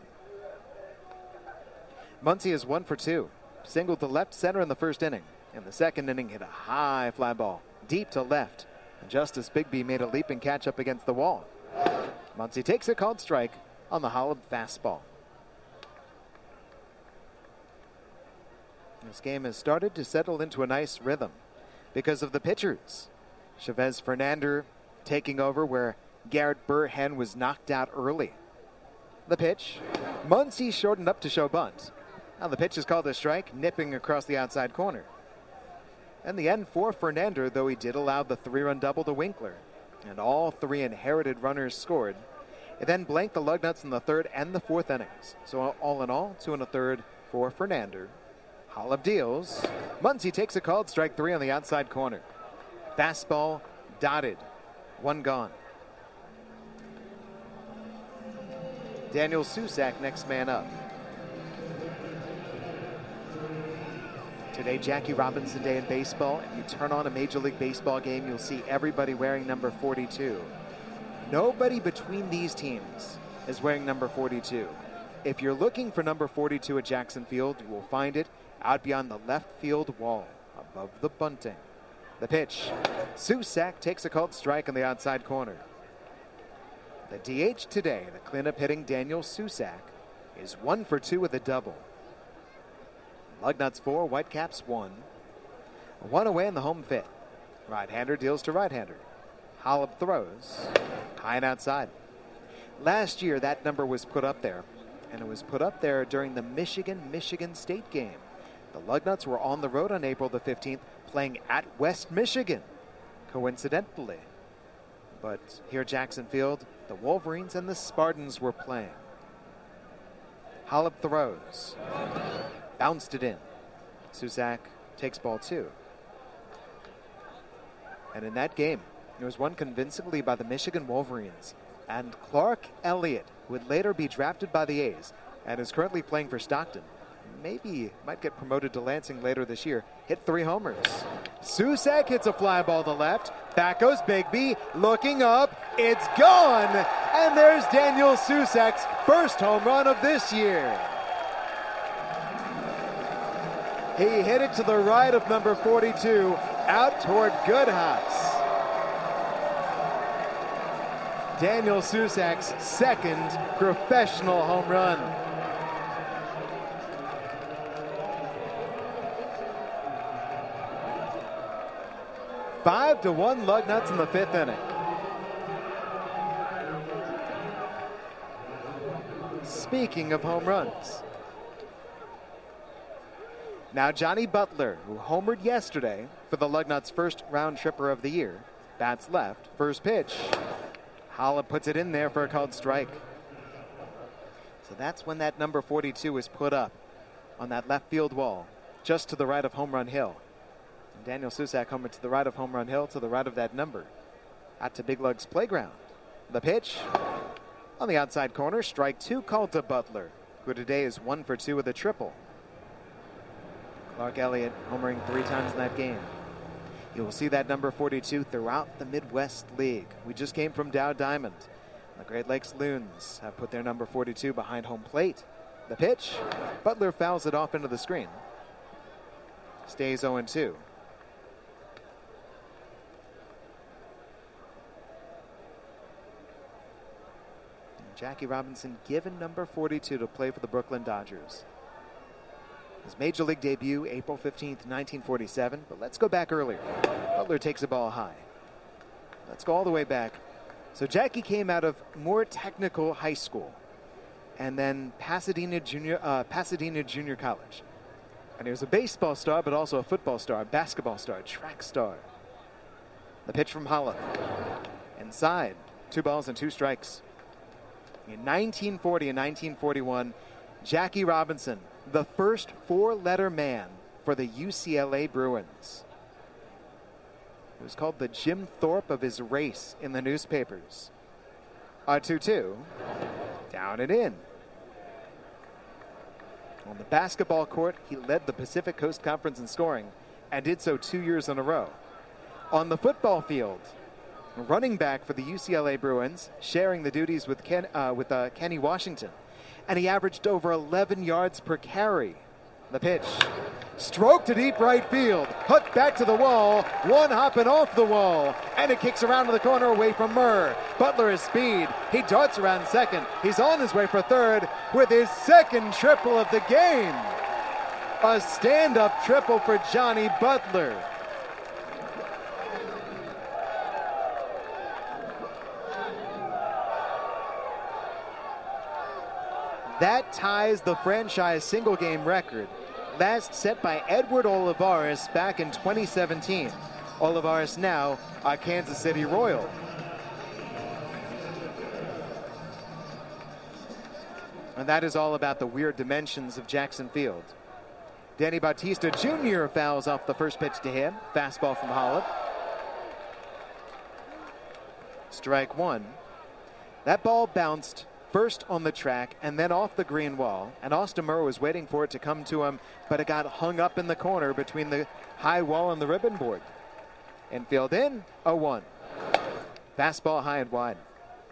Speaker 6: Muncy is 1 for 2. Singled to left center in the 1st inning. In the 2nd inning, hit a high fly ball deep to left. And Justice Bigby made a leaping catch up against the wall. Muncy takes a called strike on the Holub fastball. This game has started to settle into a nice rhythm because of the pitchers. Chavez Fernander taking over where Garrett Burhen was knocked out early. The pitch. Muncy shortened up to show bunt. Now the pitch is called a strike, nipping across the outside corner. And the end for Fernander, though he did allow the 3-run double to Winkler. And all 3 inherited runners scored. It then blanked the Lugnuts in the 3rd and the 4th innings. So all in all, 2 1/3 for Fernander. Holub deals. Muncy takes a called strike 3 on the outside corner. Fastball dotted. 1 gone. Daniel Susac next man up. Today, Jackie Robinson Day in baseball. If you turn on a Major League Baseball game, you'll see everybody wearing number 42. Nobody between these teams is wearing number 42. If you're looking for number 42 at Jackson Field, you will find it out beyond the left field wall, above the bunting. The pitch. Susac takes a called strike on the outside corner. The DH today, the cleanup hitting Daniel Susac, is 1 for 2 with a double. Lugnuts 4, Whitecaps 1. 1 away in the home 5th. Right-hander deals to right-hander. Holub throws. High and outside. Last year, that number was put up there, and it was put up there during the Michigan State game. The Lugnuts were on the road on April the 15th, playing at West Michigan, coincidentally. But here at Jackson Field, the Wolverines and the Spartans were playing. Holub throws. Bounced it in. Susac takes ball 2. And in that game, it was won convincingly by the Michigan Wolverines. And Clark Elliott would later be drafted by the A's and is currently playing for Stockton. Maybe might get promoted to Lansing later this year. Hit 3 homers. Susac hits a fly ball to left. Back goes Bigby. Looking up. It's gone. And there's Daniel Susak's first home run of this year. He hit it to the right of number 42, out toward Goodhouse. Daniel Susak's second professional home run. Five to 1 Lugnuts in the fifth inning. Speaking of home runs, now Johnny Butler, who homered yesterday for the Lugnuts' first round tripper of the year, bats left, first pitch. Holla puts it in there for a called strike. So that's when that number 42 is put up on that left field wall, just to the right of Home Run Hill. And Daniel Susak homered to the right of Home Run Hill, to the right of that number, out to Big Lug's playground. The pitch on the outside corner, strike two called to Butler, who today is 1 for 2 with a triple. Clark Elliott homering 3 times in that game. You will see that number 42 throughout the Midwest League. We just came from Dow Diamond. The Great Lakes Loons have put their number 42 behind home plate. The pitch, Butler fouls it off into the screen. Stays 0-2. Jackie Robinson given number 42 to play for the Brooklyn Dodgers. His major league debut, April 15th, 1947. But let's go back earlier. Butler takes a ball high. Let's go all the way back. So Jackie came out of Moore Technical High School and then Pasadena Junior College. And he was a baseball star, but also a football star, basketball star, track star. The pitch from Holla. Inside, 2 balls and 2 strikes. In 1940 and 1941, Jackie Robinson, the first 4-letter man for the UCLA Bruins. It was called the Jim Thorpe of his race in the newspapers. A 2-2, down and in. On the basketball court, he led the Pacific Coast Conference in scoring and did so 2 years in a row. On the football field, running back for the UCLA Bruins, sharing the duties with Kenny Washington. And he averaged over 11 yards per carry. The pitch, stroke to deep right field, hooked back to the wall, one hopping off the wall, and it kicks around to the corner away from Murr. Butler has speed. He darts around second. He's on his way for third with his second triple of the game. A stand-up triple for Johnny Butler. That ties the franchise single-game record, last set by Edward Olivares back in 2017. Olivares now a Kansas City Royal. And that is all about the weird dimensions of Jackson Field. Danny Bautista Jr. fouls off the first pitch to him. Fastball from Holla. Strike one. That ball bounced first on the track and then off the green wall, and Austin Murr was waiting for it to come to him, but it got hung up in the corner between the high wall and the ribbon board. Infield in, 0-1. Fastball high and wide.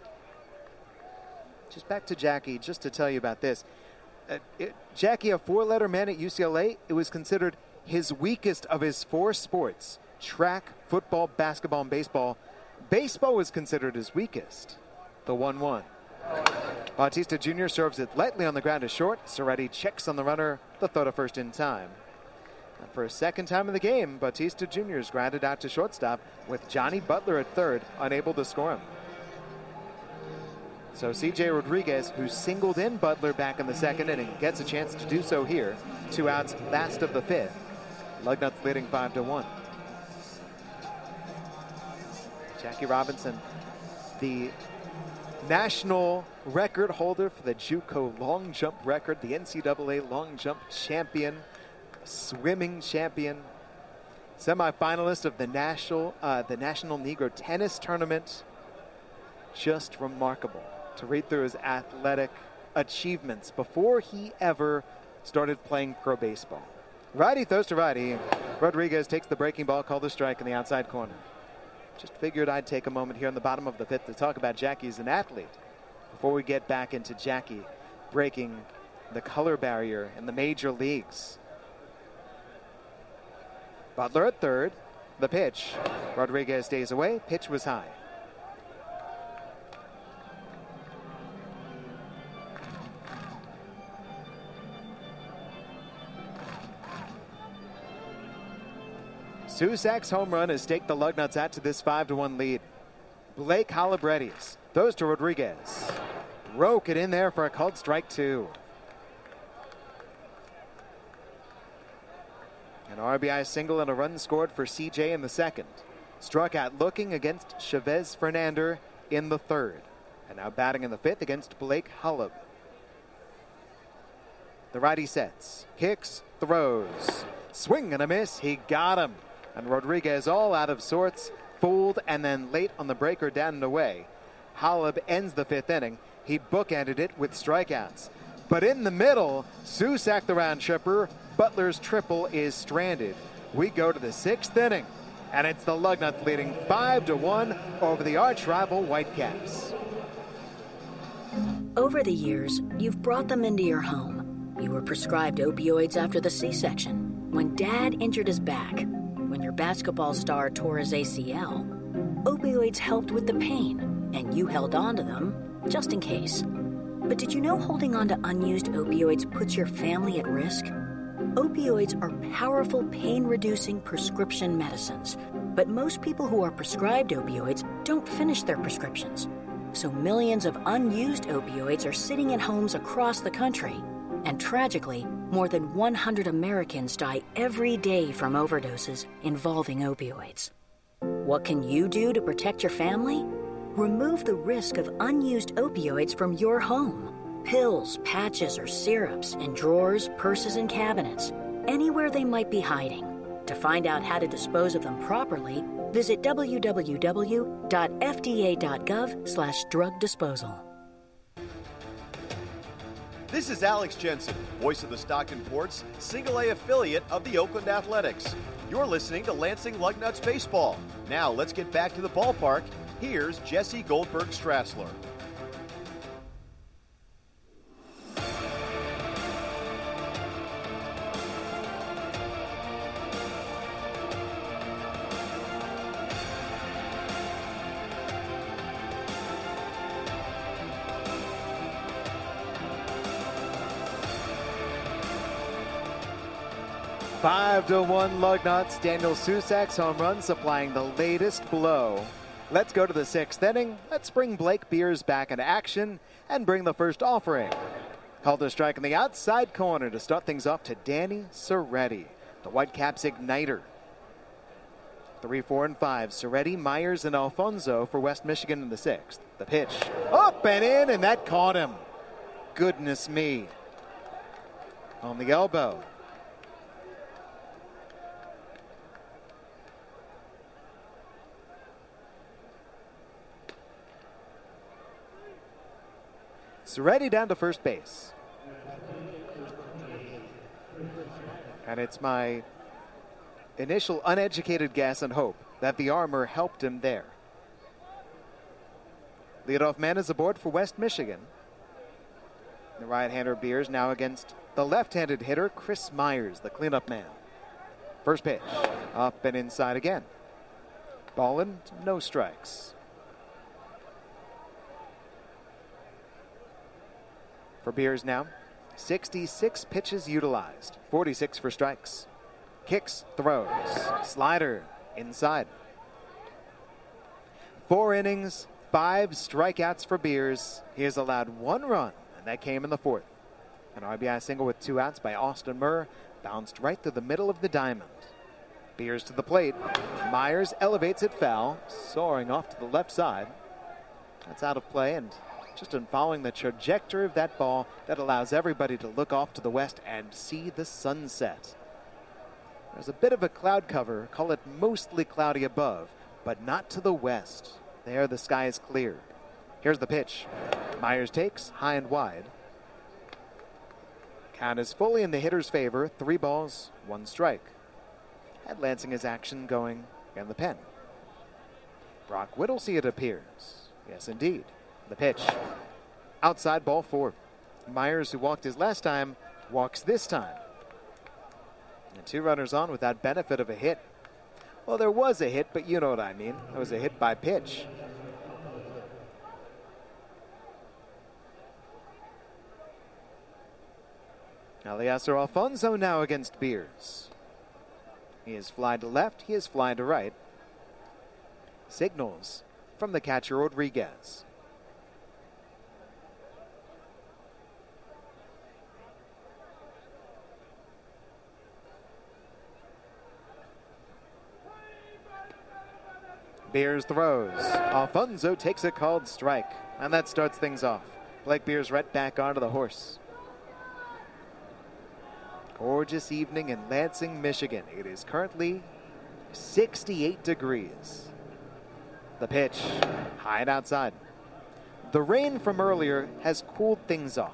Speaker 6: Just back to Jackie, just to tell you about this. Jackie, a 4-letter man at UCLA, it was considered his weakest of his 4 sports: track, football, basketball, and baseball. Baseball was considered his weakest. The 1-1. Bautista Jr. serves it lightly on the ground to short. Soretti checks on the runner, the throw to first in time. And for a second time in the game, Bautista Jr. is grounded out to shortstop with Johnny Butler at third, unable to score him. So C.J. Rodriguez, who singled in Butler back in the second inning, gets a chance to do so here. 2 outs, last of the fifth. Lugnuts leading 5-1. Jackie Robinson, the national record holder for the JUCO long jump record, the NCAA long jump champion, swimming champion, semifinalist of the National Negro Tennis Tournament. Just remarkable to read through his athletic achievements before he ever started playing pro baseball. Righty throws to righty. Rodriguez takes the breaking ball, called a strike in the outside corner. Just figured I'd take a moment here in the bottom of the fifth to talk about Jackie as an athlete. before we get back into Jackie breaking the color barrier in the major leagues. Butler at third. The pitch. Rodriguez stays away. Pitch was high. Susak's home run has staked the Lugnuts out to this 5-1 lead. Blake Halabredes throws to Rodriguez. Broke it in there for a called strike 2. An RBI single and a run scored for CJ in the second. Struck out looking against Chavez Fernander in the third. And now batting in the fifth against Blake Halab. The righty sets, kicks, throws. Swing and a miss. He got him. And Rodriguez all out of sorts, fooled, and then late on the breaker down and away. Halab ends the fifth inning. He bookended it with strikeouts. But in the middle, Susak the round tripper. Butler's triple is stranded. We go to the sixth inning, and it's the Lugnuts leading 5-1 over the arch rival Whitecaps.
Speaker 7: Over the years, you've brought them into your home. You were prescribed opioids after the C-section, when Dad injured his back, when your basketball star tore his ACL. Opioids helped with the pain, and you held on to them just in case. But did you know holding on to unused opioids puts your family at risk? Opioids are powerful pain-reducing prescription medicines, but most people who are prescribed opioids don't finish their prescriptions. So millions of unused opioids are sitting in homes across the country. And tragically, more than 100 Americans die every day from overdoses involving opioids. What can you do to protect your family? Remove the risk of unused opioids from your home. Pills, patches, or syrups in drawers, purses, and cabinets, anywhere they might be hiding. To find out how to dispose of them properly, visit www.fda.gov/drug disposal.
Speaker 5: This is Alex Jensen, voice of the Stockton Ports, Single-A affiliate of the Oakland Athletics. You're listening to Lansing Lugnuts Baseball. Now let's get back to the ballpark. Here's Jesse Goldberg-Strassler.
Speaker 6: Five to 1 Lugnuts. Daniel Susak's home run supplying the latest blow. Let's go to the sixth inning. Let's bring Blake Beers back into action and bring the first offering. Called a strike in the outside corner to start things off to Danny Serretti, the Whitecaps igniter. 3, 4, and 5. Serretti, Myers, and Alfonso for West Michigan in the sixth. The pitch up and in, and that caught him. Goodness me. On the elbow. Serretti down to first base. And it's my initial uneducated guess and hope that the armor helped him there. Leadoff man is aboard for West Michigan. The right-hander Beers now against the left-handed hitter Chris Myers, the cleanup man. First pitch, up and inside again. Ball and no strikes. For Beers now, 66 pitches utilized, 46 for strikes. Kicks, throws, slider, inside. 4 innings, 5 strikeouts for Beers. He has allowed 1 run, and that came in the fourth. An RBI single with 2 outs by Austin Murr, bounced right through the middle of the diamond. Beers to the plate. Myers elevates it foul, soaring off to the left side. That's out of play, and just in following the trajectory of that ball, that allows everybody to look off to the west and see the sunset. There's a bit of a cloud cover, call it mostly cloudy above, but not to the west. There the sky is clear. Here's the pitch. Myers takes, high and wide. Count is fully in the hitter's favor, 3 balls, 1 strike. And Lansing his action going in the pen. Brock Whittlesey, it appears. Yes, indeed. The pitch. Outside, ball 4. Myers, who walked his last time, walks this time. And 2 runners on with that benefit of a hit. Well, there was a hit, but you know what I mean. It was a hit by pitch. Eliezer Alfonso now against Beers. He is fly to left, he is fly to right. Signals from the catcher Rodriguez. Beers throws. Alfonso takes a called strike, and that starts things off. Blake Beers right back onto the horse. Gorgeous evening in Lansing, Michigan. It is currently 68 degrees. The pitch, high and outside. The rain from earlier has cooled things off.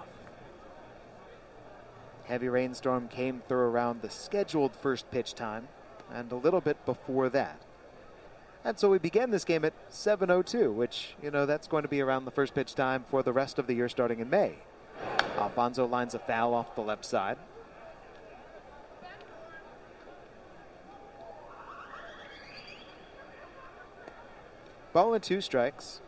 Speaker 6: Heavy rainstorm came through around the scheduled first pitch time and a little bit before that. And so we began this game at 7:02, which, that's going to be around the first pitch time for the rest of the year starting in May. Alfonso lines a foul off the left side. Ball and 2 strikes.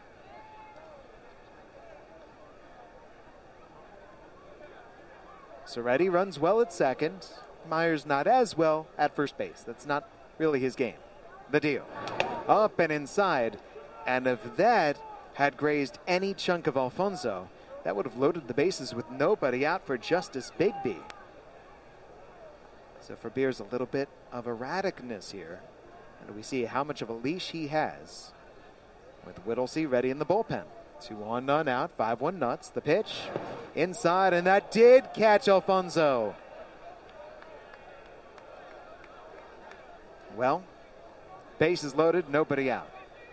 Speaker 6: Soretti runs well at second. Myers not as well at first base. That's not really his game. The deal. Up and inside. And if that had grazed any chunk of Alfonso, that would have loaded the bases with nobody out for Justice Bigby. So for Beers, a little bit of erraticness here. And we see how much of a leash he has with Whittlesey ready in the bullpen. 2 on, none out, 5-1 nuts. The pitch inside, and that did catch Alfonso. Well, bases loaded, nobody out.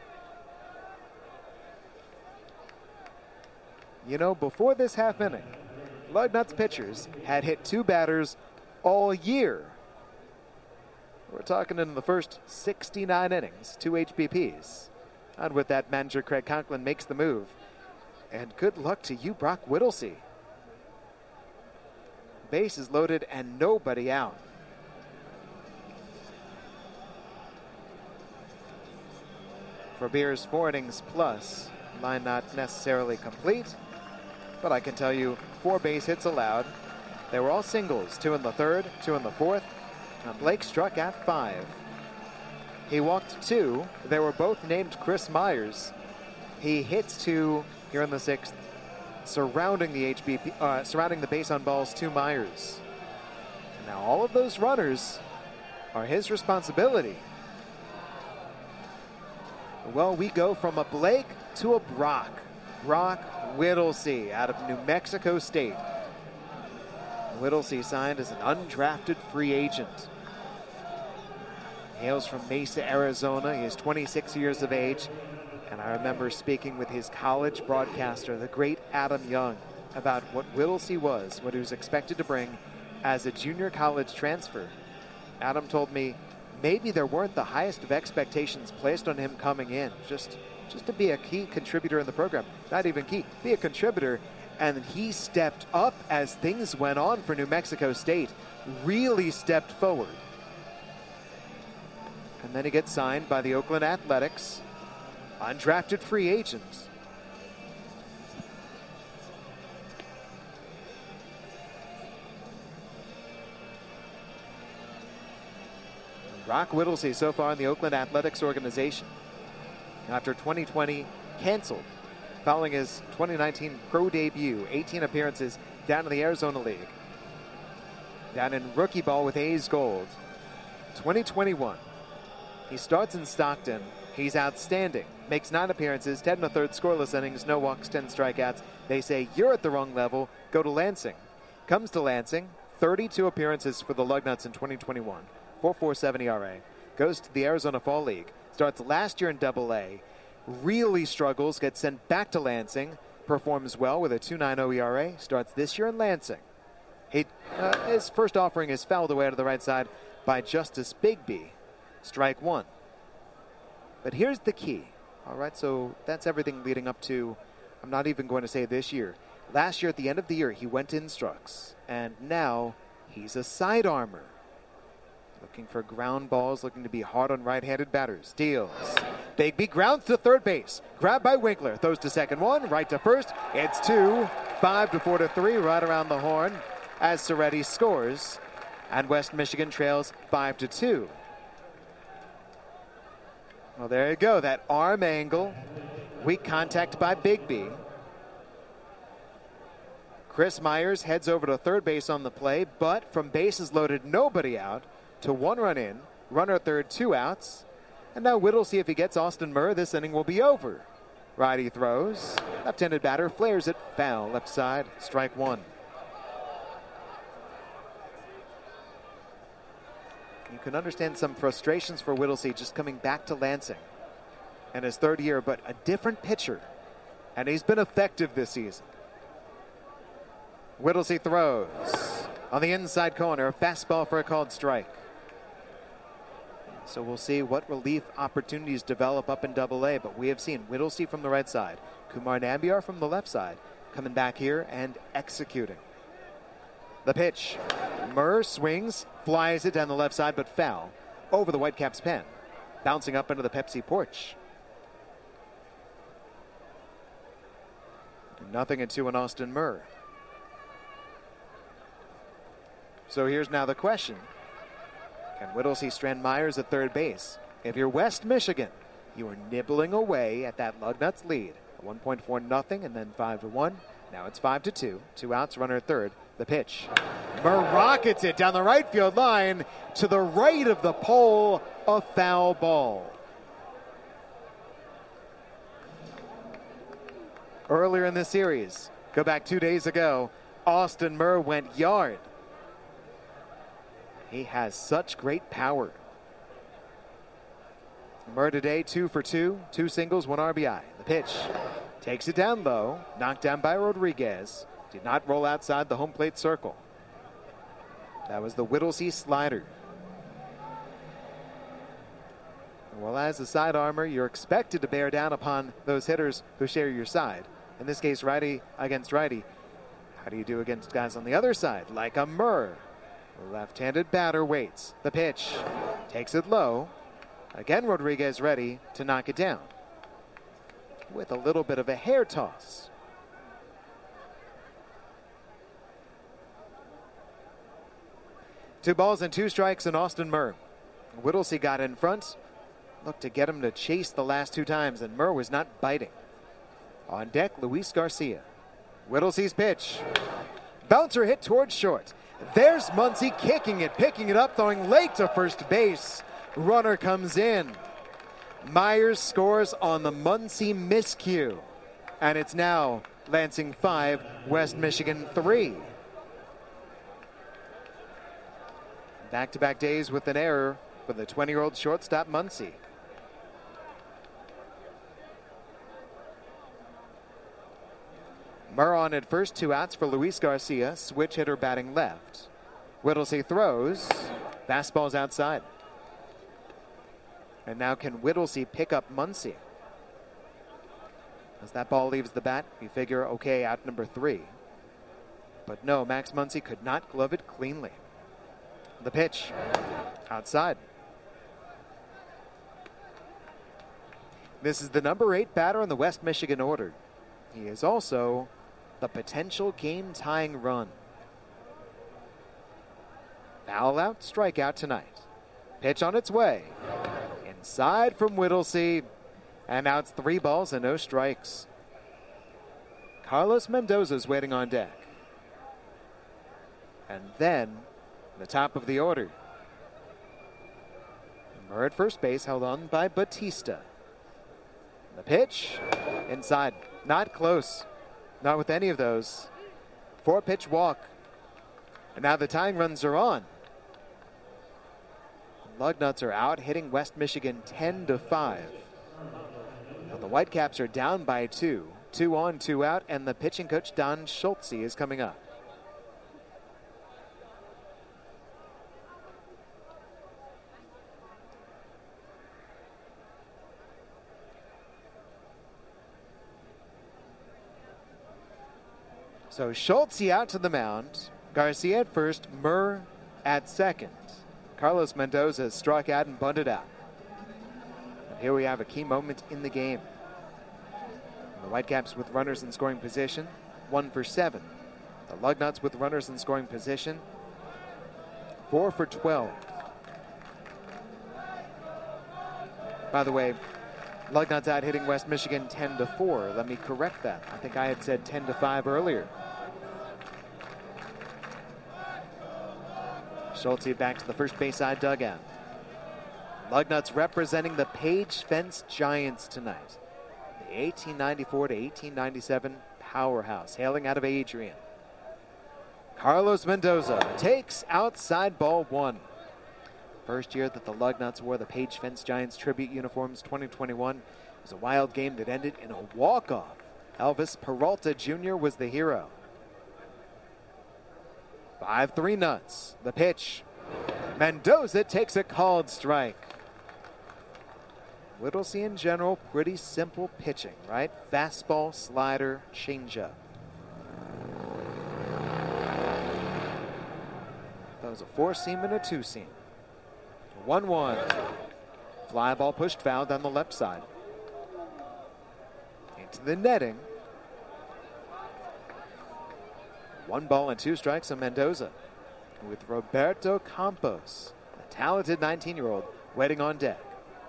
Speaker 6: Before this half inning, Lugnuts pitchers had hit 2 batters all year. We're talking in the first 69 innings, 2 HBPs. And with that, manager Craig Conklin makes the move. And good luck to you, Brock Whittlesey. Bases loaded and nobody out. For Beers, 4 innings plus. Line not necessarily complete, but I can tell you 4 base hits allowed. They were all singles, 2 in the 3rd, 2 in the 4th. And Blake struck at 5. He walked 2. They were both named Chris Myers. He hits 2 here in the 6th, surrounding the base on balls to Myers. And now all of those runners are his responsibility. Well, we go from a Blake to a Brock. Brock Whittlesey out of New Mexico State. Whittlesey signed as an undrafted free agent. Hails from Mesa, Arizona. He is 26 years of age. And I remember speaking with his college broadcaster, the great Adam Young, about what Whittlesey was, what he was expected to bring as a junior college transfer. Adam told me maybe there weren't the highest of expectations placed on him coming in, just to be a key contributor in the program. Not even key, be a contributor. And he stepped up as things went on for New Mexico State, really stepped forward. And then he gets signed by the Oakland Athletics, undrafted free agent. Brock Whittlesey so far in the Oakland Athletics organization. After 2020 canceled, following his 2019 pro debut, 18 appearances down in the Arizona League. Down in rookie ball with A's Gold. 2021. He starts in Stockton. He's outstanding. Makes 9 appearances, 10 1/3 scoreless innings, no walks, 10 strikeouts. They say, you're at the wrong level. Go to Lansing. Comes to Lansing. 32 appearances for the Lugnuts in 2021. 4.47 ERA. Goes to the Arizona Fall League. Starts last year in Double-A. Really struggles. Gets sent back to Lansing. Performs well with a 2.90 ERA. Starts this year in Lansing. His first offering is fouled away to the right side by Justice Bigby. Strike 1. But here's the key. All right, so that's everything leading up to I'm not even going to say this year. Last year, at the end of the year, he went to instructs, and now he's a side armor. Looking for ground balls, looking to be hard on right-handed batters. Deals. Bigby grounds to third base. Grabbed by Winkler. Throws to second one, right to first. It's 2, 5 to 4 to 3, right around the horn as Soretti scores. And West Michigan trails 5 to 2. Well, there you go. That arm angle. Weak contact by Bigby. Chris Myers heads over to third base on the play, but from bases loaded, nobody out, to 1 run in, runner at third, 2 outs. And now Whittlesey, if he gets Austin Murr, this inning will be over. Righty throws. Left-handed batter flares it foul, left side, strike 1. You can understand some frustrations for Whittlesey just coming back to Lansing in his third year, but a different pitcher. And he's been effective this season. Whittlesey throws on the inside corner, fastball for a called strike. So we'll see what relief opportunities develop up in Double-A, but we have seen Whittlesey from the right side, Kumar Nambiar from the left side, coming back here and executing. The pitch. Murr swings, flies it down the left side, but foul over the Whitecaps' pen, bouncing up into the Pepsi porch. 0-2 on Austin Murr. So here's now the question. Can Whittlesey strand Myers at third base? If you're West Michigan, you are nibbling away at that Lugnuts lead. 1.4-0 and then 5-1. Now it's 5-2. 2 outs, runner at third. The pitch. Murr rockets it down the right field line to the right of the pole. A foul ball. Earlier in this series, go back 2 days ago, Austin Murr went yard. He has such great power. Murr today, 2 for 2, 2 singles, 1 RBI. The pitch takes it down low, knocked down by Rodriguez. Did not roll outside the home plate circle. That was the Whittlesey slider. Well, as a side armor, you're expected to bear down upon those hitters who share your side. In this case, righty against righty. How do you do against guys on the other side, like a Murr? The left-handed batter waits. The pitch takes it low. Again, Rodriguez ready to knock it down with a little bit of a hair toss. Two balls and 2 strikes in Austin Murr. Whittlesey got in front, looked to get him to chase the last 2 times, and Murr was not biting. On deck, Luis Garcia. Whittlesey's pitch. Bouncer hit towards short. There's Muncy kicking it, picking it up, throwing late to first base. Runner comes in. Myers scores on the Muncy miscue. And it's now Lansing 5, West Michigan 3. Back-to-back days with an error for the 20-year-old shortstop Muncy. Murr on at first, 2 outs for Luis Garcia, switch hitter batting left. Whittlesey throws, fastball's outside. And now can Whittlesey pick up Muncy? As that ball leaves the bat, you figure, okay, out number 3. But no, Max Muncy could not glove it cleanly. The pitch, outside. This is the number 8 batter in the West Michigan order. He is also the potential game-tying run. Foul out, strikeout tonight. Pitch on its way. Inside from Whittlesey. And now it's 3 balls and no strikes. Carlos Mendoza's waiting on deck. And then the top of the order. Murr at first base, held on by Batista. The pitch, inside. Not close. Not with any of those. 4-pitch walk. And now the tying runs are on. Lugnuts are out, hitting West Michigan 10-5. Now the Whitecaps are down by 2. 2 on, 2 out, and the pitching coach Don Schultze is coming up. So Schulte out to the mound. Garcia at first, Murr at second. Carlos Mendoza struck out and bunted out. And here we have a key moment in the game. The Whitecaps with runners in scoring position, 1 for 7. The Lugnuts with runners in scoring position, 4 for 12. By the way, Lugnuts out hitting West Michigan 10-4. Let me correct that. I think I had said 10-5 earlier. Schulte back to the first base side dugout. Lugnuts representing the Page Fence Giants tonight. The 1894 to 1897 powerhouse, hailing out of Adrian. Carlos Mendoza takes outside ball 1. First year that the Lugnuts wore the Page Fence Giants tribute uniforms, 2021. It was a wild game that ended in a walk-off. Elvis Peralta Jr. was the hero. 5-3 Nuts. The pitch. Mendoza takes a called strike. Whittlesey in general, pretty simple pitching, right? Fastball, slider, changeup. That was a 4-seam and a 2-seam. 1-1. Fly ball pushed foul down the left side. Into the netting. 1 ball and 2 strikes on Mendoza, with Roberto Campos, a talented 19-year-old, waiting on deck.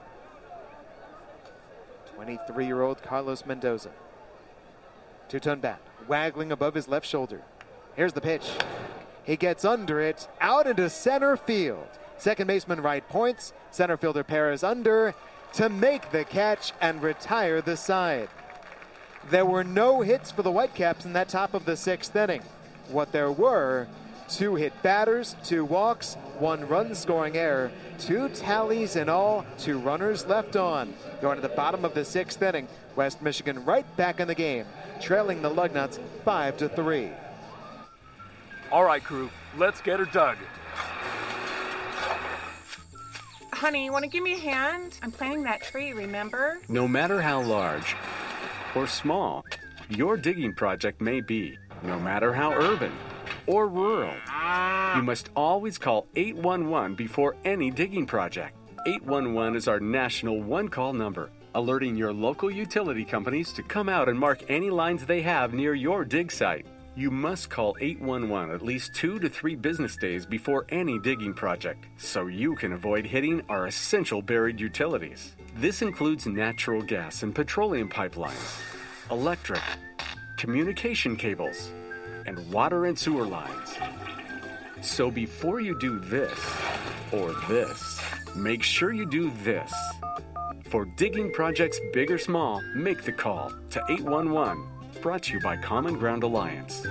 Speaker 6: 23-year-old Carlos Mendoza. Two-tone bat, waggling above his left shoulder. Here's the pitch. He gets under it, out into center field. Second baseman right points, center fielder Perez under to make the catch and retire the side. There were no hits for the Whitecaps in that top of the 6th inning. What there were, 2 hit batters, 2 walks, 1 run scoring error, 2 tallies in all, 2 runners left on. Going to the bottom of the 6th inning, West Michigan right back in the game, trailing the Lugnuts 5-3.
Speaker 8: All right, crew, let's get her dug.
Speaker 17: Honey, want to give me a hand? I'm planting that tree, remember?
Speaker 9: No matter how large or small your digging project may be, no matter how urban or rural, you must always call 811 before any digging project. 811 is our national one-call number, alerting your local utility companies to come out and mark any lines they have near your dig site. You must call 811 at least 2 to 3 business days before any digging project, so you can avoid hitting our essential buried utilities. This includes natural gas and petroleum pipelines, electric, communication cables, and water and sewer lines. So before you do this or this, make sure you do this. For digging projects big or small, make the call to 811. Brought to you by Common Ground Alliance.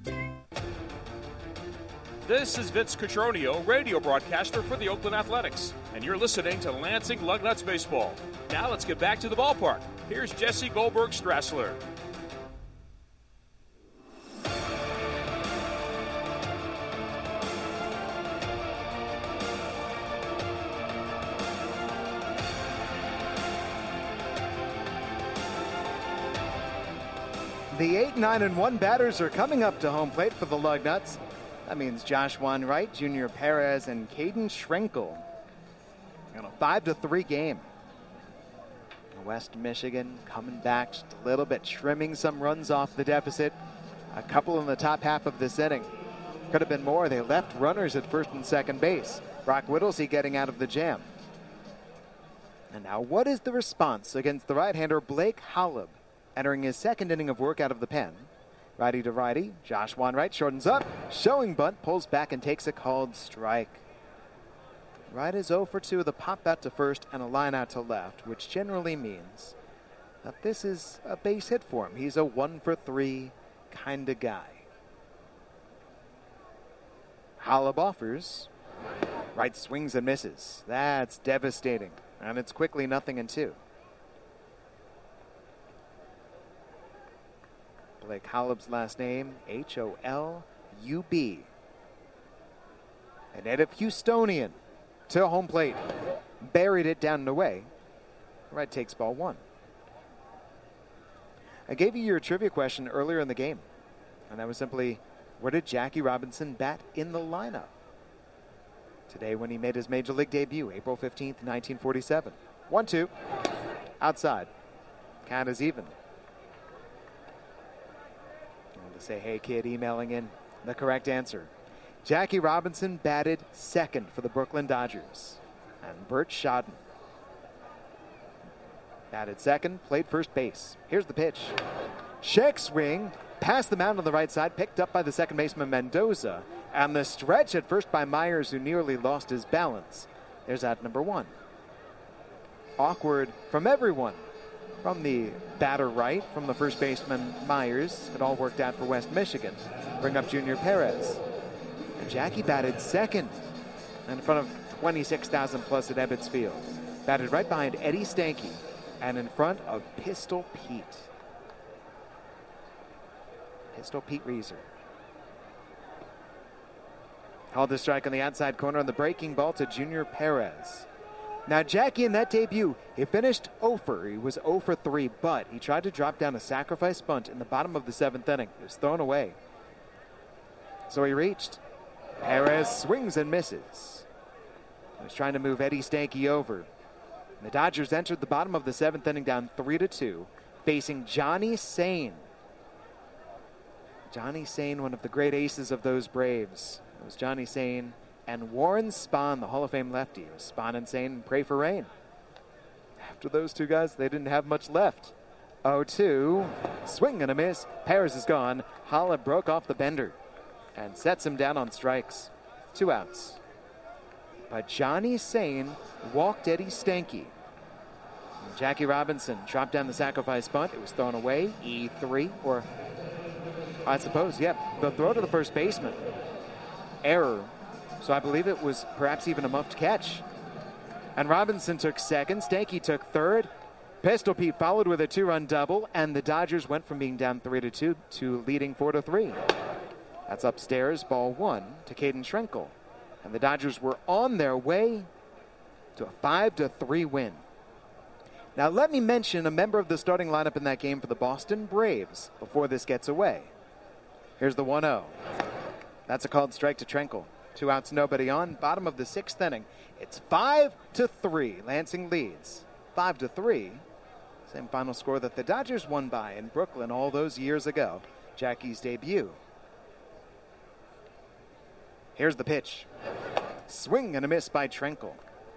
Speaker 10: This is Vince Cotroneo, radio broadcaster for the Oakland Athletics, and you're listening to Lansing Lugnuts Baseball. Now let's get back to the ballpark. Here's Jesse Goldberg-Strassler.
Speaker 6: The 8-9-1 batters are coming up to home plate for the Lugnuts. That means Josh Wright, Junior Perez, and Caden Schrenkel in a 5-3 game. West Michigan coming back just a little bit, trimming some runs off the deficit. A couple in the top half of this inning. Could have been more. They left runners at first and second base. Brock Whittlesey getting out of the jam. And now what is the response against the right-hander Blake Holub? Entering his second inning of work out of the pen. Righty to righty. Josh Wright shortens up. Showing bunt, pulls back and takes a called strike. Wright is 0 for 2 with a pop out to first and a line out to left, which generally means that this is a base hit for him. He's a 1 for 3 kind of guy. Holub offers. Wright swings and misses. That's devastating. And it's quickly 0-2. Blake Holub's last name, Holub. A native Houstonian to home plate. Buried it down and away. Wright takes ball 1. I gave you your trivia question earlier in the game. And that was simply, where did Jackie Robinson bat in the lineup? Today when he made his Major League debut, April 15th, 1947. 1-2. Outside. Count is even. And to say, hey kid, emailing in the correct answer. Jackie Robinson batted second for the Brooklyn Dodgers. And Bert Shodden batted second, played first base. Here's the pitch. Check swing, past the mound on the right side, picked up by the second baseman Mendoza, and the stretch at first by Myers, who nearly lost his balance. There's out number one. Awkward from everyone. From the batter right, from the first baseman Myers. It all worked out for West Michigan. Bring up Junior Perez. And Jackie batted second in front of 26,000 plus at Ebbets Field. Batted right behind Eddie Stanky and in front of Pistol Pete. Pistol Pete Reeser. Called the strike on the outside corner on the breaking ball to Junior Perez. Now Jackie in that debut, he finished 0 for. He was 0 for 3, but he tried to drop down a sacrifice bunt in the bottom of the 7th inning. It was thrown away. So he reached. Perez swings and misses. He was trying to move Eddie Stanky over. The Dodgers entered the bottom of the 7th inning down 3-2, facing Johnny Sain. Johnny Sain, one of the great aces of those Braves. It was Johnny Sain and Warren Spahn, the Hall of Fame lefty. It was Spahn and Sain, pray for rain. After those two guys, they didn't have much left. 0-2, swing and a miss. Perez is gone. Holla broke off the bender and sets him down on strikes. 2 outs. But Johnny Sain walked Eddie Stanky. And Jackie Robinson dropped down the sacrifice bunt. It was thrown away. E3, or I suppose, the throw to the first baseman. Error. So I believe it was perhaps even a muffed catch. And Robinson took second. Stanky took third. Pistol Pete followed with a 2-run double, and the Dodgers went from being down 3-2 to leading 4-3. That's upstairs, ball 1 to Caden Schrenkel. And the Dodgers were on their way to a 5-3 win. Now let me mention a member of the starting lineup in that game for the Boston Braves before this gets away. Here's the 1-0. That's a called strike to Schrenkel. 2 outs, nobody on. Bottom of the 6th inning. It's 5-3. Lansing leads 5-3. Same final score that the Dodgers won by in Brooklyn all those years ago. Jackie's debut. Here's the pitch. Swing and a miss by Schrenkel.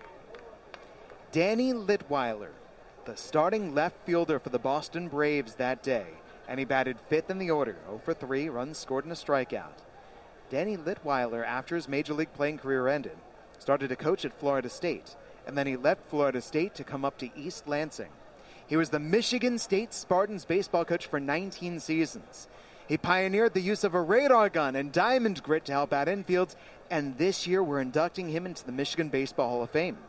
Speaker 6: Danny Litweiler, the starting left fielder for the Boston Braves that day, and he batted 5th in the order. 0 for 3, runs scored and a strikeout. Danny Litweiler, after his Major League playing career ended, started to coach at Florida State, and then he left Florida State to come up to East Lansing. He was the Michigan State Spartans baseball coach for 19 seasons. He pioneered the use of a radar gun and diamond grit to help out infields, and this year we're inducting him into the Michigan Baseball Hall of Fame.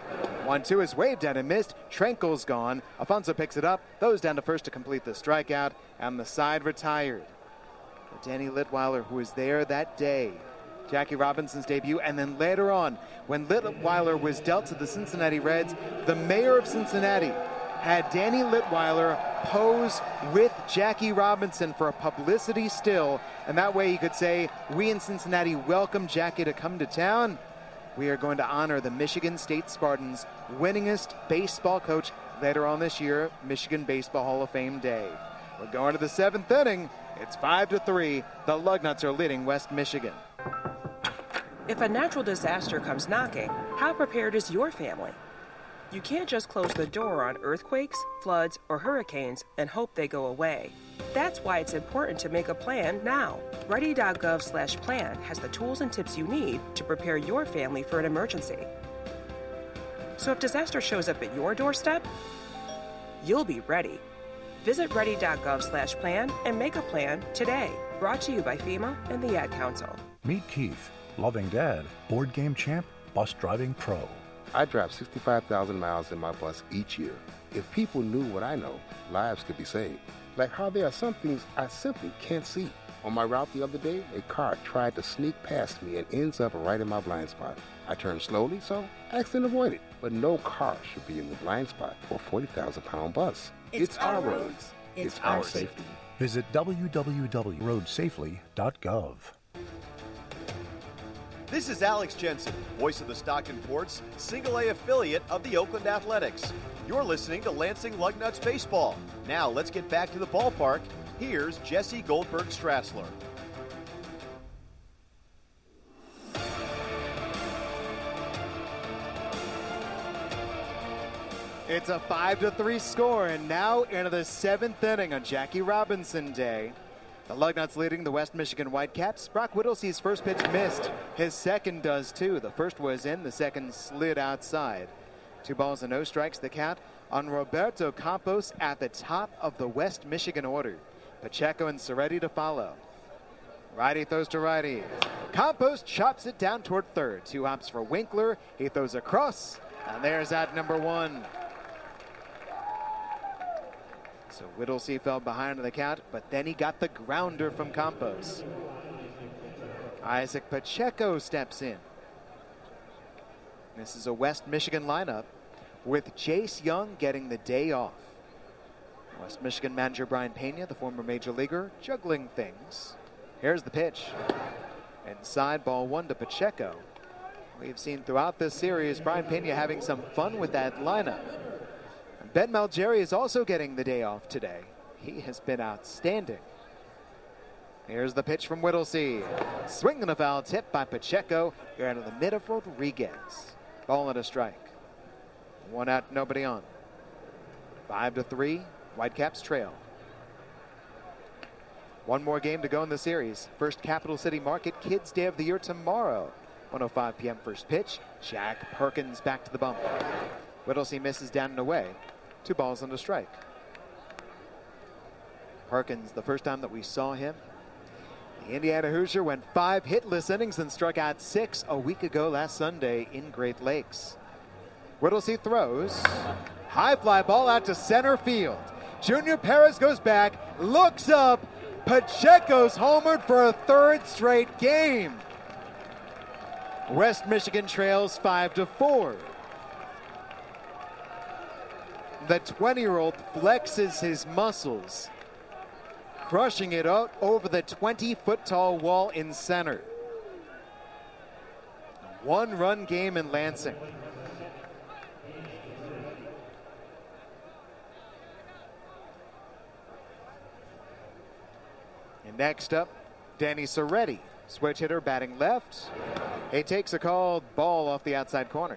Speaker 6: 1-2 is waved at and missed. Schrenkel's gone. Alfonso picks it up, throws down to first to complete the strikeout, and the side retired. Danny Litweiler, who was there that day, Jackie Robinson's debut, and then later on, when Litweiler was dealt to the Cincinnati Reds, the mayor of Cincinnati had Danny Litweiler pose with Jackie Robinson for a publicity still, and that way he could say, we in Cincinnati welcome Jackie to come to town. We are going to honor the Michigan State Spartans' winningest baseball coach later on this year, Michigan Baseball Hall of Fame Day. We're going to the 7th inning. It's 5-3. The Lugnuts are leading West Michigan.
Speaker 17: If a natural disaster comes knocking, how prepared is your family? You can't just close the door on earthquakes, floods, or hurricanes and hope they go away. That's why it's important to make a plan now. Ready.gov/plan has the tools and tips you need to prepare your family for an emergency. So if disaster shows up at your doorstep, you'll be ready. Visit ready.gov/plan and make a plan today. Brought to you by FEMA and the Ad Council.
Speaker 11: Meet Keith, loving dad, board game champ, bus driving pro.
Speaker 12: I drive 65,000 miles in my bus each year. If people knew what I know, lives could be saved. Like how there are some things I simply can't see. On my route the other day, a car tried to sneak past me and ends up right in my blind spot. I turned slowly, so accident avoided. But no car should be in the blind spot for a 40,000-pound bus.
Speaker 26: It's our roads. It's our safety.
Speaker 11: Visit www.roadsafely.gov.
Speaker 5: This is Alex Jensen, voice of the Stockton Ports, Single A affiliate of the Oakland Athletics. You're listening to Lansing Lugnuts Baseball. Now let's get back to the ballpark. Here's Jesse Goldberg-Strassler.
Speaker 6: It's a 5-3 score, and now into the 7th inning on Jackie Robinson Day. The Lugnuts leading the West Michigan Whitecaps. Brock Whittlesea's first pitch missed. His second does too. The first was in, the second slid outside. 2 balls and no strikes. The count on Roberto Campos at the top of the West Michigan order. Pacheco and Serretti to follow. Righty throws to righty. Campos chops it down toward third. 2 hops for Winkler. He throws across, and there's out number 1. So Whittlesey fell behind in the count, but then he got the grounder from Campos. Isaac Pacheco steps in. This is a West Michigan lineup with Jace Young getting the day off. West Michigan manager Brian Pena, the former major leaguer, juggling things. Here's the pitch. Inside, ball 1 to Pacheco. We've seen throughout this series Brian Pena having some fun with that lineup. Ben Malgeri is also getting the day off today. He has been outstanding. Here's the pitch from Whittlesey. Swing and a foul tip by Pacheco. You're out of the mid of Rodriguez. Ball and a strike. 1 out, nobody on. 5-3, Whitecaps trail. 1 more game to go in the series. First Capital City Market Kids Day of the Year tomorrow. 1:05 p.m. first pitch. Jack Perkins back to the bump. Whittlesey misses down and away. 2 balls and a strike. Perkins, the first time that we saw him, the Indiana Hoosier went 5 hitless innings and struck out 6 a week ago last Sunday in Great Lakes. Whittlesey throws. High fly ball out to center field. Junior Perez goes back, looks up. Pacheco's homered for a 3rd straight game. West Michigan trails 5-4. The 20-year-old flexes his muscles, crushing it out over the 20-foot-tall wall in center. 1-run game in Lansing. And next up, Danny Serretti, switch hitter batting left. He takes a called ball off the outside corner.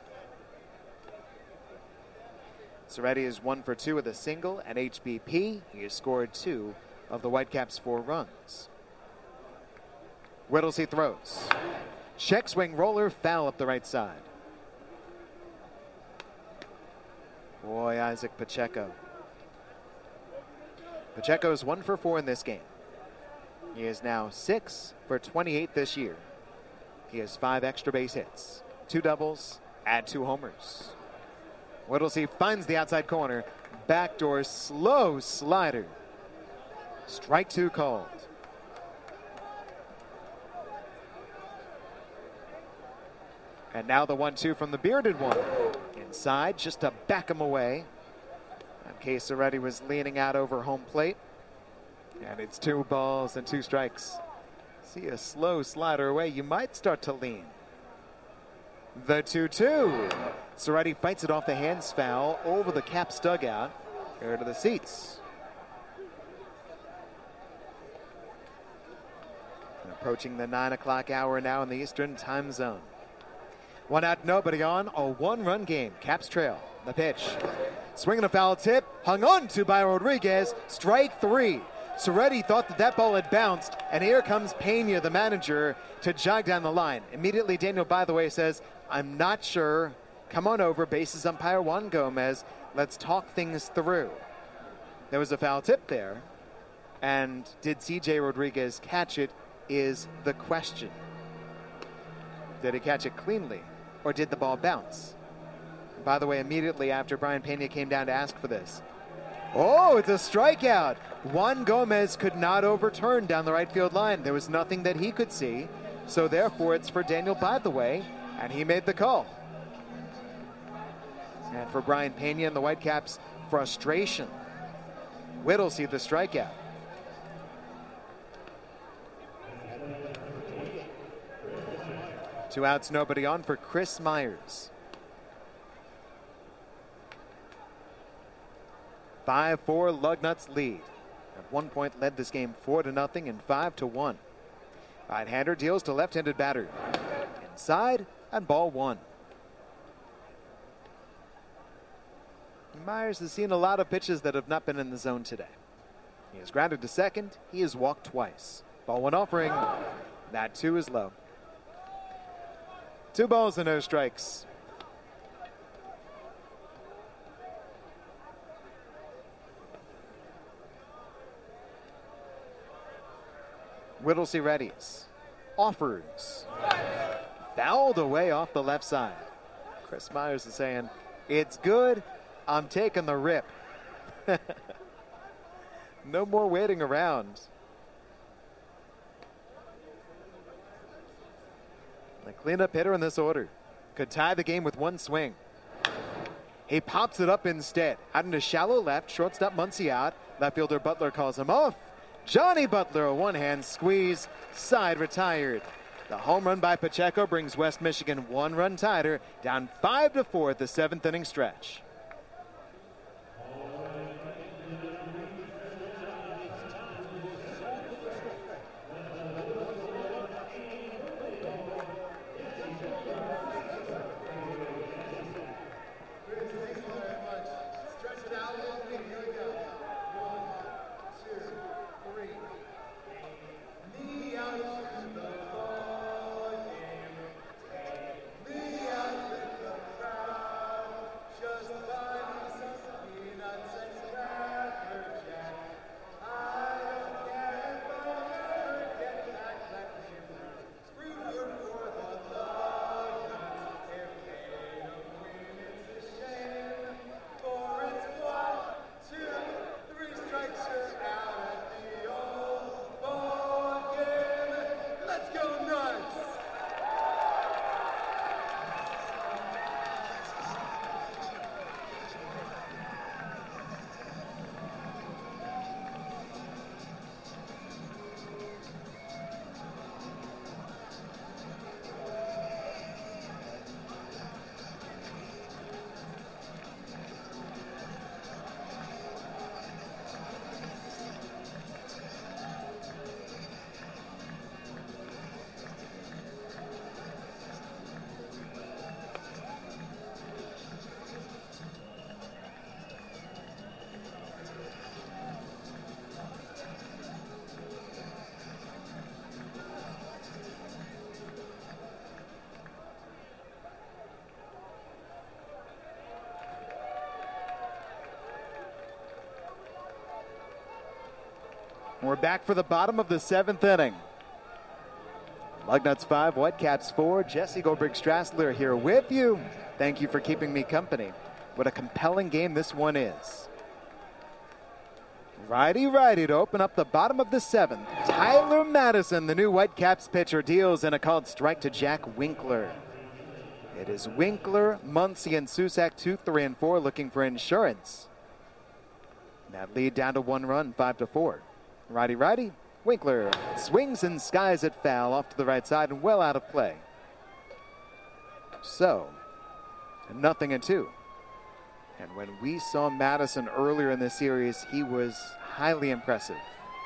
Speaker 6: Serretti is 1 for 2 with a single and HBP. He has scored 2 of the Whitecaps' 4 runs. Whittlesey throws. Check swing roller, foul up the right side. Boy, Isaac Pacheco. Pacheco is 1 for 4 in this game. He is now 6 for 28 this year. He has 5 extra base hits, 2 doubles, and 2 homers. Whittlesey finds the outside corner. Backdoor slow slider. Strike 2 called. And now the 1-2 from the bearded one. Inside, just to back him away. In case Serretti was leaning out over home plate. And it's 2 balls and 2 strikes. See a slow slider away. You might start to lean. The 2-2. Serretti fights it off the hands foul over the Caps dugout. Here to the seats. And approaching the 9 o'clock hour now in the Eastern time zone. 1 out, nobody on. A 1-run game. Caps trail. The pitch. Swinging a foul tip. Hung on to by Rodriguez. Strike 3. Serretti thought that ball had bounced, and here comes Pena, the manager, to jog down the line. Immediately, Daniel, by the way, says, I'm not sure. Come on over, bases umpire Juan Gomez. Let's talk things through. There was a foul tip there, and did C.J. Rodriguez catch it is the question. Did he catch it cleanly, or did the ball bounce? By the way, immediately after Brian Pena came down to ask for this, oh, it's a strikeout. Juan Gomez could not overturn down the right field line. There was nothing that he could see. So therefore, it's for Daniel, by the way, and he made the call. And for Brian Pena and the Whitecaps, frustration. Whittlesey the strikeout. 2 outs, nobody on for Chris Myers. 5-4 Lugnuts lead. At one point led this game 4-0 and 5-1. Right-hander deals to left-handed batter. Inside and ball 1. Myers has seen a lot of pitches that have not been in the zone today. He has grounded to second. He has walked twice. Ball 1 offering. That 2 is low. 2 balls and no strikes. Whittlesey readies. Offers. Fouled away off the left side. Chris Myers is saying, it's good. I'm taking the rip. No more waiting around. The cleanup hitter in this order could tie the game with 1 swing. He pops it up instead. Out into shallow left, shortstop Muncy out. Left fielder Butler calls him off. Johnny Butler, a one-hand squeeze, side retired. The home run by Pacheco brings West Michigan 1 run tighter, down 5-4 at the 7th inning stretch. We're back for the bottom of the 7th inning. Lugnuts 5, Whitecaps 4. Jesse Goldberg-Strassler here with you. Thank you for keeping me company. What a compelling game this one is. Righty-righty to open up the bottom of the 7th. Tyler Madison, the new Whitecaps pitcher, deals in a called strike to Jack Winkler. It is Winkler, Muncy, and Susak 2, 3, and 4 looking for insurance. That lead down to 1 run, 5-4. Righty-righty, Winkler swings and skies it foul off to the right side and well out of play. So, 0-2. And when we saw Madison earlier in this series, he was highly impressive.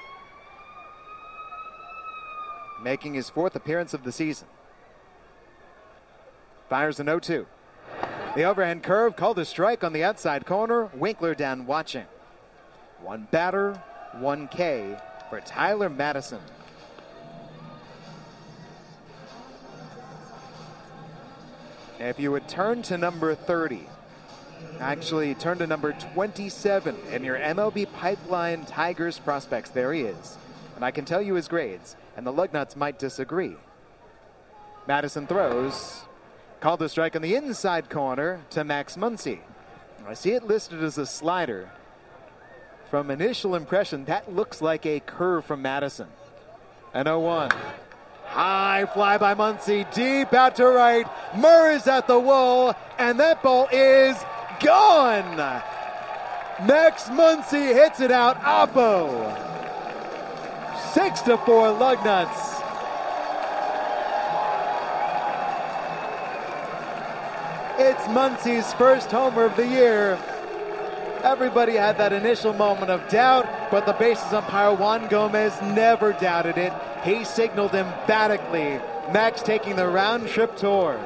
Speaker 6: Making his 4th appearance of the season. Fires an 0-2. The overhand curve called a strike on the outside corner. Winkler down watching. 1 batter, 1 K for Tyler Madison. If you would turn to number 30, actually turn to number 27 in your MLB Pipeline Tigers prospects, there he is. And I can tell you his grades, and the Lugnuts might disagree. Madison throws, called a strike on the inside corner to Max Muncy. I see it listed as a slider. From initial impression, that looks like a curve from Madison. An 0-1. High fly by Muncy, deep out to right. Murray's at the wall, and that ball is gone. Max Muncy hits it out. Oppo. 6-4 Lugnuts. It's Muncy's first homer of the year. Everybody had that initial moment of doubt, but the bases umpire Juan Gomez never doubted it. He signaled emphatically. Max taking the round trip tour.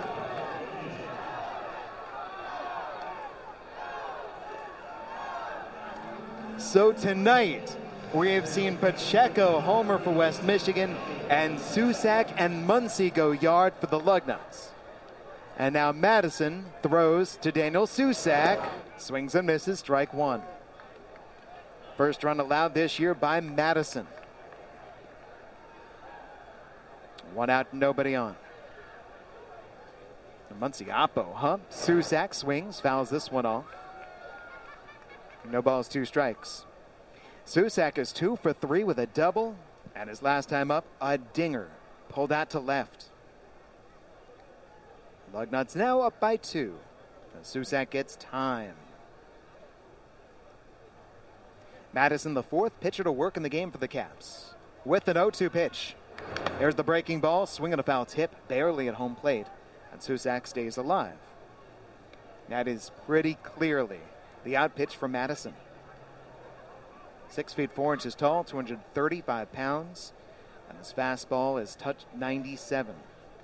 Speaker 6: So tonight, we have seen Pacheco homer for West Michigan, and Susac and Muncy go yard for the Lugnuts. And now Madison throws to Daniel Susac. Swings and misses, strike one. First run allowed this year by Madison. One out, nobody on. Muncy oppo, huh? Susac swings, fouls this one off. No balls, 2 strikes. Susac is 2 for 3 with a double, and his last time up, a dinger. Pulled out to left. Lugnuts now up by 2. Susac gets time. Madison, the 4th pitcher to work in the game for the Caps. With an 0-2 pitch. There's the breaking ball, swinging a foul tip, barely at home plate, and Susac stays alive. That is pretty clearly the out pitch from Madison. 6 feet 4 inches tall, 235 pounds, and his fastball is touched 97.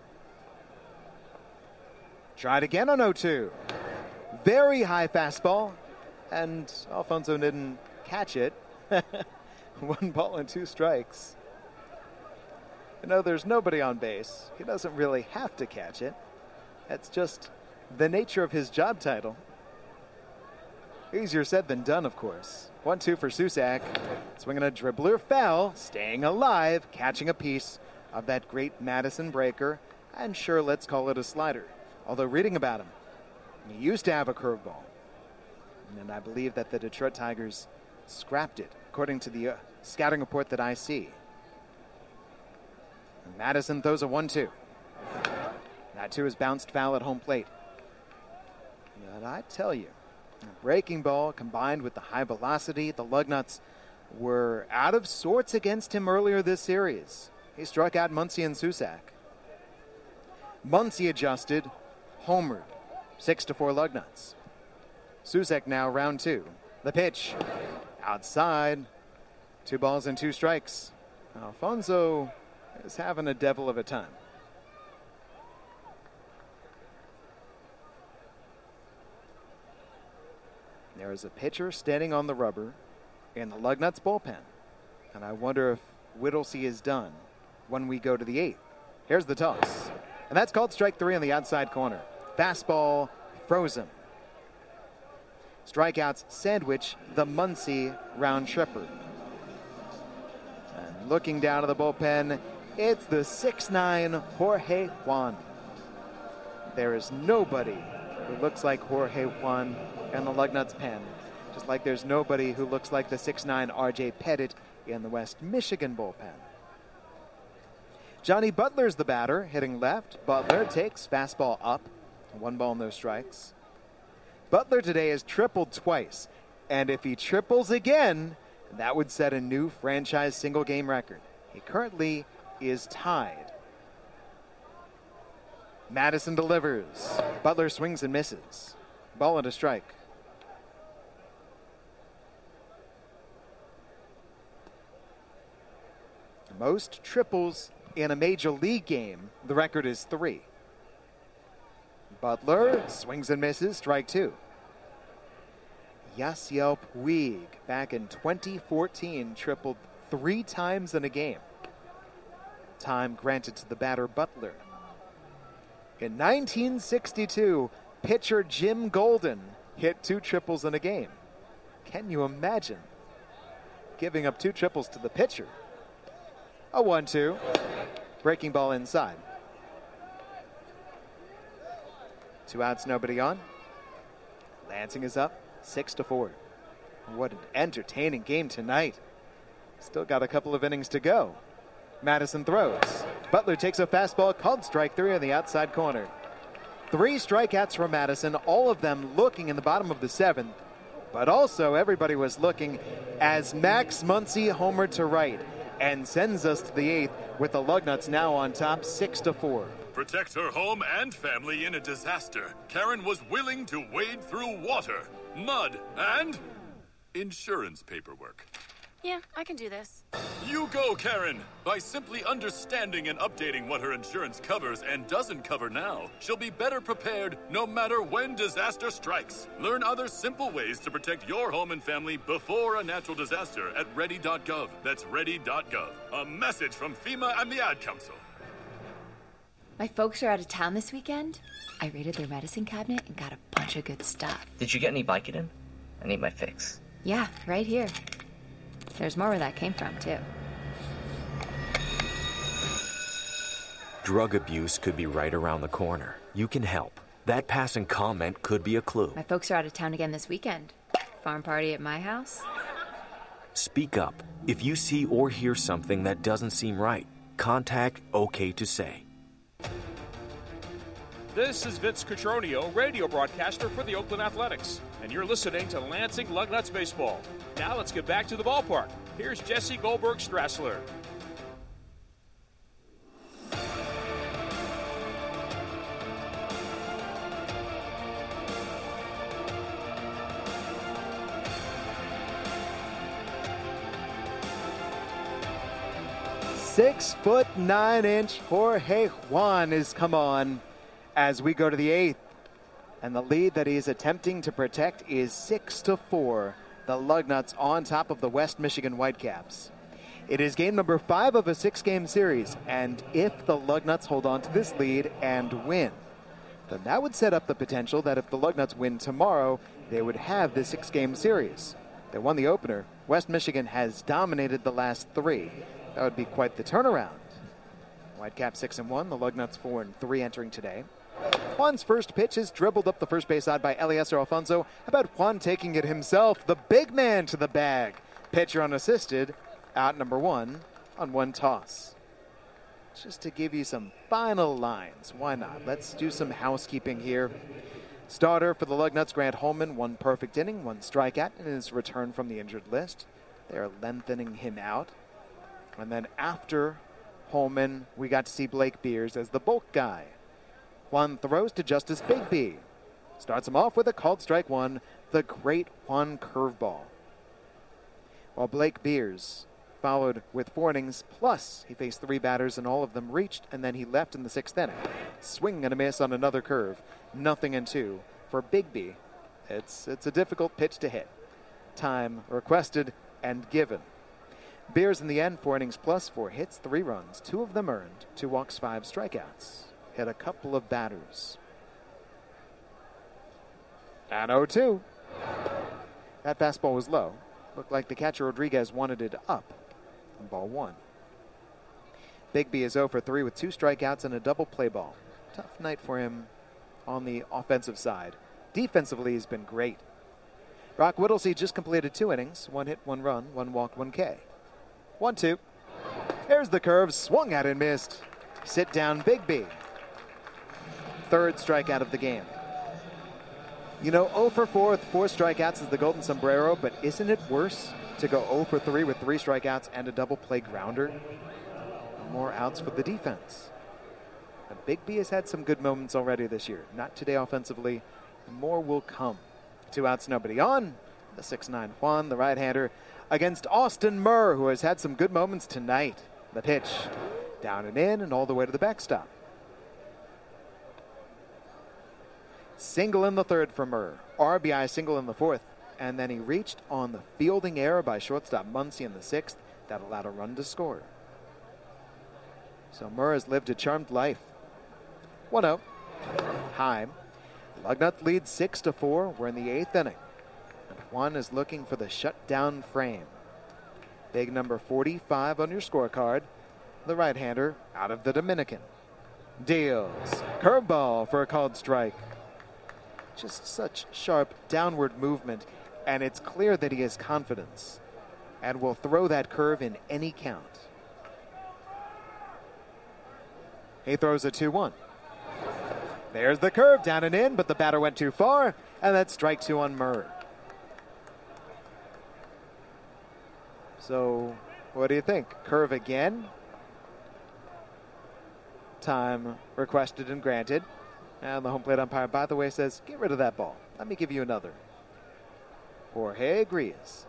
Speaker 6: Tried again on 0-2. Very high fastball, and Alfonso didn't catch it. 1 ball and 2 strikes. You know, there's nobody on base. He doesn't really have to catch it. That's just the nature of his job title. Easier said than done, of course. 1-2 for Susac. Swinging a dribbler foul, staying alive, catching a piece of that great Madison breaker, and sure, let's call it a slider. Although reading about him, he used to have a curveball. And I believe that the Detroit Tigers scrapped it, according to the scouting report that I see. And Madison throws a 1-2. That 2 is bounced foul at home plate. But I tell you, the breaking ball combined with the high velocity, the Lugnuts were out of sorts against him earlier this series. He struck out Muncy and Susac. Muncy adjusted, homered, 6-4 Lugnuts. Susac now round 2. The pitch outside, 2 balls and 2 strikes. Alfonso is having a devil of a time. There is a pitcher standing on the rubber in the Lugnuts bullpen, and I wonder if Whittlesey is done when we go to the 8th. Here's the toss, and that's called strike 3 on the outside corner. Fastball frozen. Strikeouts sandwich the Muncy round tripper. And looking down at the bullpen, it's the 6'9" Jorge Juan. There is nobody who looks like Jorge Juan in the Lugnuts pen, just like there's nobody who looks like the 6'9" R.J. Pettit in the West Michigan bullpen. Johnny Butler's the batter, hitting left. Butler takes fastball up. 1 ball, no strikes. Butler today has tripled twice, and if he triples again, that would set a new franchise single-game record. He currently is tied. Madison delivers. Butler swings and misses. Ball and a strike. Most triples in a major league game, the record is 3. Butler swings and misses, strike 2. Yasiel Puig, back in 2014, tripled 3 times in a game. Time granted to the batter Butler. In 1962, pitcher Jim Golden hit 2 triples in a game. Can you imagine giving up 2 triples to the pitcher? A 1-2. Breaking ball inside. 2 outs, nobody on. Lansing is up 6-4. What an entertaining game tonight. Still got a couple of innings to go. Madison throws. Butler takes a fastball called strike 3 on the outside corner. 3 strikeouts from Madison, all of them looking in the bottom of the 7th. But also everybody was looking as Max Muncy homered to right and sends us to the 8th with the Lugnuts now on top 6-4.
Speaker 13: protect her home and family in a disaster, Karen was willing to wade through water, mud, and insurance paperwork.
Speaker 14: Yeah, I can do this.
Speaker 13: You go, Karen! By simply understanding and updating what her insurance covers and doesn't cover now, she'll be better prepared no matter when disaster strikes. Learn other simple ways to protect your home and family before a natural disaster at ready.gov. That's ready.gov. A message from FEMA and the Ad Council.
Speaker 15: My folks are out of town this weekend. I raided their medicine cabinet and got a bunch of good stuff.
Speaker 16: Did you get any Vicodin? I need my fix.
Speaker 15: Yeah, right here. There's more where that came from, too.
Speaker 18: Drug abuse could be right around the corner. You can help. That passing comment could be a clue.
Speaker 15: My folks are out of town again this weekend. Farm party at my house.
Speaker 18: Speak up. If you see or hear something that doesn't seem right, contact OK to Say.
Speaker 10: This is Vince Cotroneo, radio broadcaster for the Oakland Athletics, and you're listening to Lansing Lugnuts Baseball. Now let's get back to the ballpark. Here's Jesse Goldberg-Strassler.
Speaker 6: "6'9" Jorge Juan has come on as we go to the eighth. And the lead that he is attempting to protect is 6-4. The Lugnuts on top of the West Michigan Whitecaps. It is game number 5 of a 6-game series. And if the Lugnuts hold on to this lead and win, then that would set up the potential that if the Lugnuts win tomorrow, they would have the 6-game series. They won the opener. West Michigan has dominated the last 3. That would be quite the turnaround. Whitecaps 6-1, the Lugnuts 4-3 entering today. Juan's first pitch is dribbled up the first base side by Eliezer Alfonso. How about Juan taking it himself? The big man to the bag. Pitcher unassisted, out number 1 on 1 toss. Just to give you some final lines, why not? Let's do some housekeeping here. Starter for the Lugnuts, Grant Holman, 1 perfect inning, 1 strikeout in his return from the injured list. They are lengthening him out. And then after Holman, we got to see Blake Beers as the bulk guy. Juan throws to Justice Bigby. Starts him off with a called strike 1, the great Juan curveball. While Blake Beers followed with 4 innings, plus he faced 3 batters and all of them reached, and then he left in the 6th inning. Swing and a miss on another curve. 0-2 for Bigby. It's a difficult pitch to hit. Time requested and given. Beers in the end, 4 innings plus, 4 hits, 3 runs, 2 of them earned, 2 walks, 5 strikeouts. Hit a couple of batters. And 0-2. That fastball was low. Looked like the catcher Rodriguez wanted it up. And ball 1. Bigby is 0-3 with 2 strikeouts and a double play ball. Tough night for him on the offensive side. Defensively, he's been great. Brock Whittlesey just completed 2 innings. 1 hit, 1 run, 1 walk, 1 K. 1-2. There's the curve. Swung at and missed. Sit down Bigby. 3rd strikeout of the game. You know, 0-4 with 4 strikeouts is the golden sombrero, but isn't it worse to go 0-3 with 3 strikeouts and a double play grounder? More outs for the defense. And Bigby has had some good moments already this year. Not today offensively. More will come. 2 outs, nobody on. The 6'9 Juan, the right-hander, against Austin Murr, who has had some good moments tonight. The pitch down and in and all the way to the backstop. Single in the 3rd for Murr. RBI single in the 4th. And then he reached on the fielding error by shortstop Muncy in the 6th. That allowed a run to score. So Murr has lived a charmed life. 1-0. Heim. Lugnuts lead 6-4. We're in the 8th inning. And Juan is looking for the shutdown frame. Big number 45 on your scorecard. The right-hander out of the Dominican. Deals. Curveball for a called strike. Just such sharp downward movement, and it's clear that he has confidence and will throw that curve in any count. He throws a 2-1. There's the curve down and in, but the batter went too far, and that's strike 2 on Murr. So, what do you think? Curve again? Time requested and granted. And the home plate umpire, by the way, says, get rid of that ball. Let me give you another. Jorge agrees.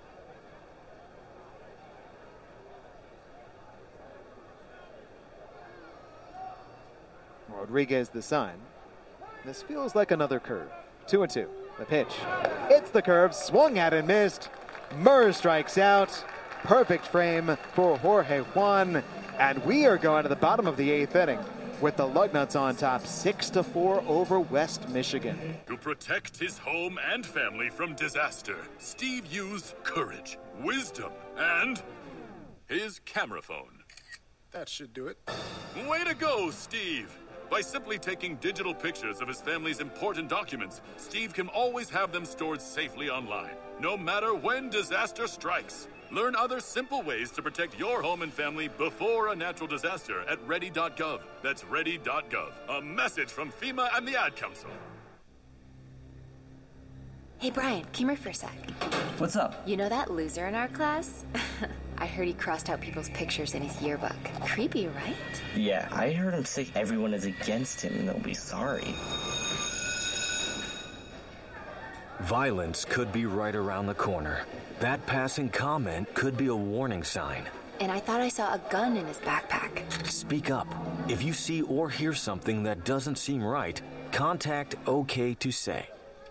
Speaker 6: Rodriguez the sign. This feels like another curve. 2-2. The pitch. It's the curve. Swung at and missed. Murr strikes out. Perfect frame for Jorge Juan. And we are going to the bottom of the 8th inning with the Lugnuts on top 6-4 over West Michigan.
Speaker 13: To protect his home and family from disaster, Steve used courage, wisdom, and his camera phone.
Speaker 2: That should do it.
Speaker 13: Way to go, Steve! By simply taking digital pictures of his family's important documents, Steve can always have them stored safely online, no matter when disaster strikes. Learn other simple ways to protect your home and family before a natural disaster at ready.gov. That's ready.gov. A message from FEMA and the Ad Council.
Speaker 15: Hey, Brian, come here for a sec.
Speaker 16: What's up?
Speaker 15: You know that loser in our class? I heard he crossed out people's pictures in his yearbook. Creepy, right?
Speaker 16: Yeah, I heard him say everyone is against him and they'll be sorry.
Speaker 18: Violence could be right around the corner. That passing comment could be a warning sign.
Speaker 15: And I thought I saw a gun in his backpack.
Speaker 18: Speak up. If you see or hear something that doesn't seem right, contact OK to Say.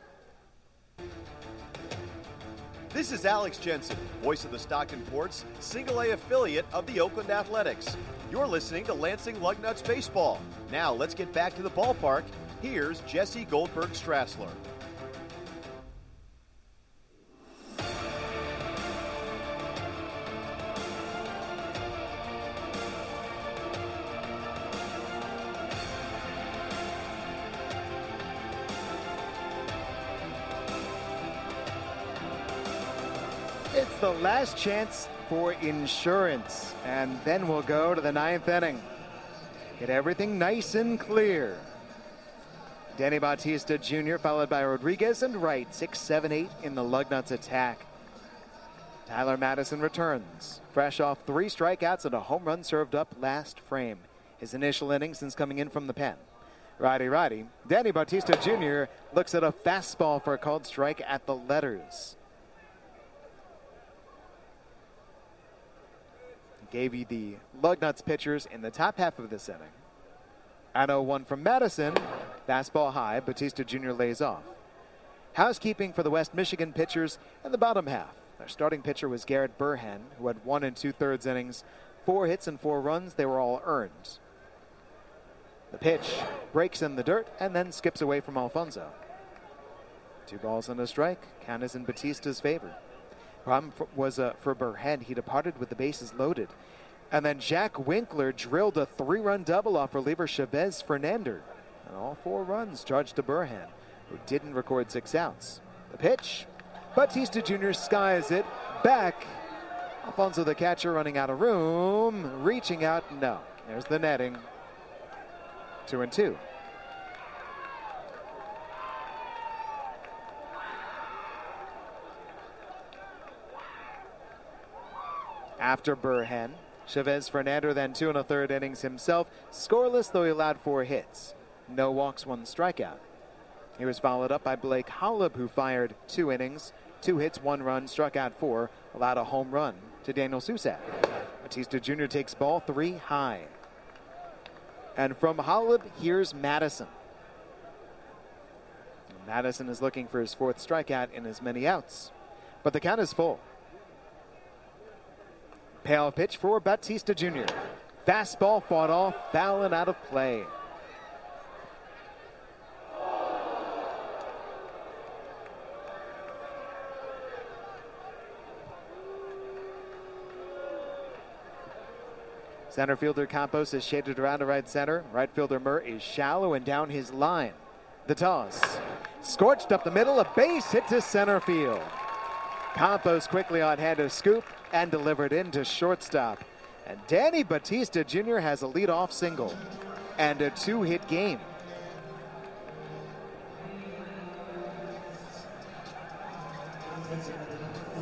Speaker 5: This is Alex Jensen, voice of the Stockton Ports, single-A affiliate of the Oakland Athletics. You're listening to Lansing Lugnuts Baseball. Now let's get back to the ballpark. Here's Jesse Goldberg-Strassler.
Speaker 6: It's the last chance for insurance. And then we'll go to the 9th inning. Get everything nice and clear. Danny Bautista Jr. followed by Rodriguez and Wright. 6, 7, 8 in the Lugnuts attack. Tyler Madison returns. Fresh off 3 strikeouts and a home run served up last frame. His initial inning since coming in from the pen. Righty. Danny Bautista Jr. looks at a fastball for a called strike at the letters. Gave you the Lugnuts pitchers in the top half of this inning. At 0-1 from Madison. Fastball high. Bautista Jr. lays off. Housekeeping for the West Michigan pitchers in the bottom half. Their starting pitcher was Garrett Burhan, who had 1 2/3 innings, 4 hits and 4 runs. They were all earned. The pitch breaks in the dirt and then skips away from Alfonso. 2 balls and a strike. Count is in Bautista's favor. Problem was for Burhan. He departed with the bases loaded. And then Jack Winkler drilled a 3-run double off reliever Chavez Fernander. And all 4 runs charged to Burhan, who didn't record 6 outs. The pitch, Bautista Jr. skies it back. Alfonso the catcher running out of room, reaching out, no. There's the netting. 2-2. After Burhan, Chavez Fernander then 2 1/3 innings himself, scoreless though he allowed 4 hits. No walks, 1 strikeout. He was followed up by Blake Holub, who fired 2 innings, 2 hits, 1 run, struck out 4, allowed a home run to Daniel Susak. Bautista Jr. takes ball 3 high. And from Holub, here's Madison. Madison is looking for his 4th strikeout in as many outs. But the count is full. Payoff pitch for Bautista Jr. Fastball fought off, foul and out of play. Center fielder Campos is shaded around to right center. Right fielder Murr is shallow and down his line. The toss. Scorched up the middle, a base hit to center field. Campos quickly on hand to scoop and delivered into shortstop. And Danny Bautista Jr. has a leadoff single and a 2-hit game.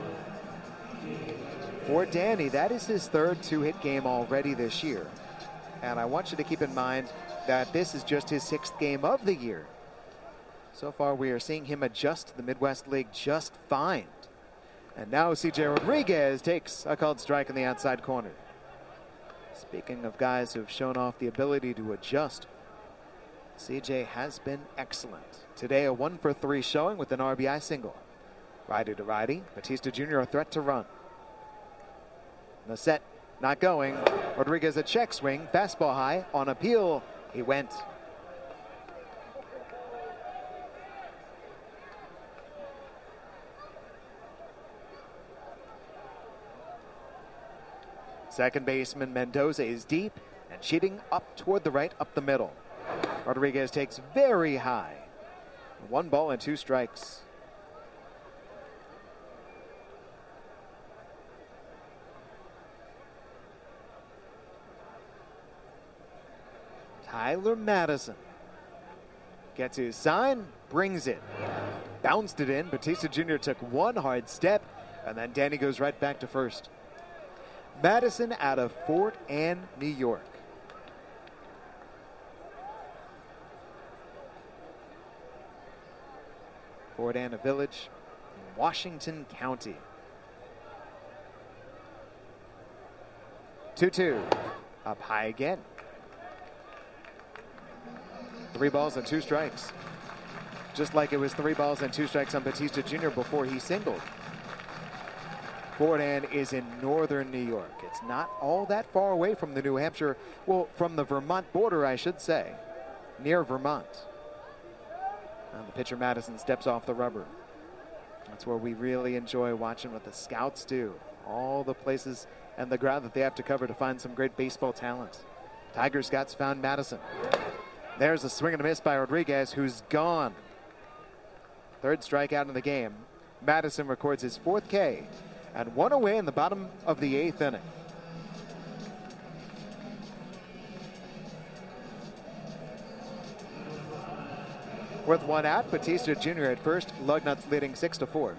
Speaker 6: For Danny, that is his 3rd 2-hit game already this year. And I want you to keep in mind that this is just his 6th game of the year. So far, we are seeing him adjust to the Midwest League just fine. And now C.J. Rodriguez takes a called strike in the outside corner. Speaking of guys who have shown off the ability to adjust, C.J. has been excellent. Today, a 1-for-3 showing with an RBI single. Righty to righty, Bautista Jr. a threat to run. The set not going. Rodriguez a check swing, fastball high, on appeal, he went. Second baseman Mendoza is deep and cheating up toward the right, up the middle. Rodriguez takes very high. 1 ball and 2 strikes. Tyler Madison gets his sign, brings it. Bounced it in. Bautista Jr. took 1 hard step, and then Danny goes right back to first. Madison out of Fort Anne, New York. Fort Anne, a village in Washington County. 2-2. Up high again. 3 balls and 2 strikes. Just like it was 3 balls and 2 strikes on Bautista Jr. before he singled. Fort Anne is in northern New York. It's not all that far away from the New Hampshire, well, from the Vermont border, I should say, near Vermont. And the pitcher Madison steps off the rubber. That's where we really enjoy watching what the scouts do. All the places and the ground that they have to cover to find some great baseball talent. Tiger Scouts found Madison. There's a swing and a miss by Rodriguez, who's gone. 3rd strikeout in the game. Madison records his 4th K. And 1 away in the bottom of the 8th inning. With 1 out, Bautista Jr. at first. Lugnuts leading 6-4.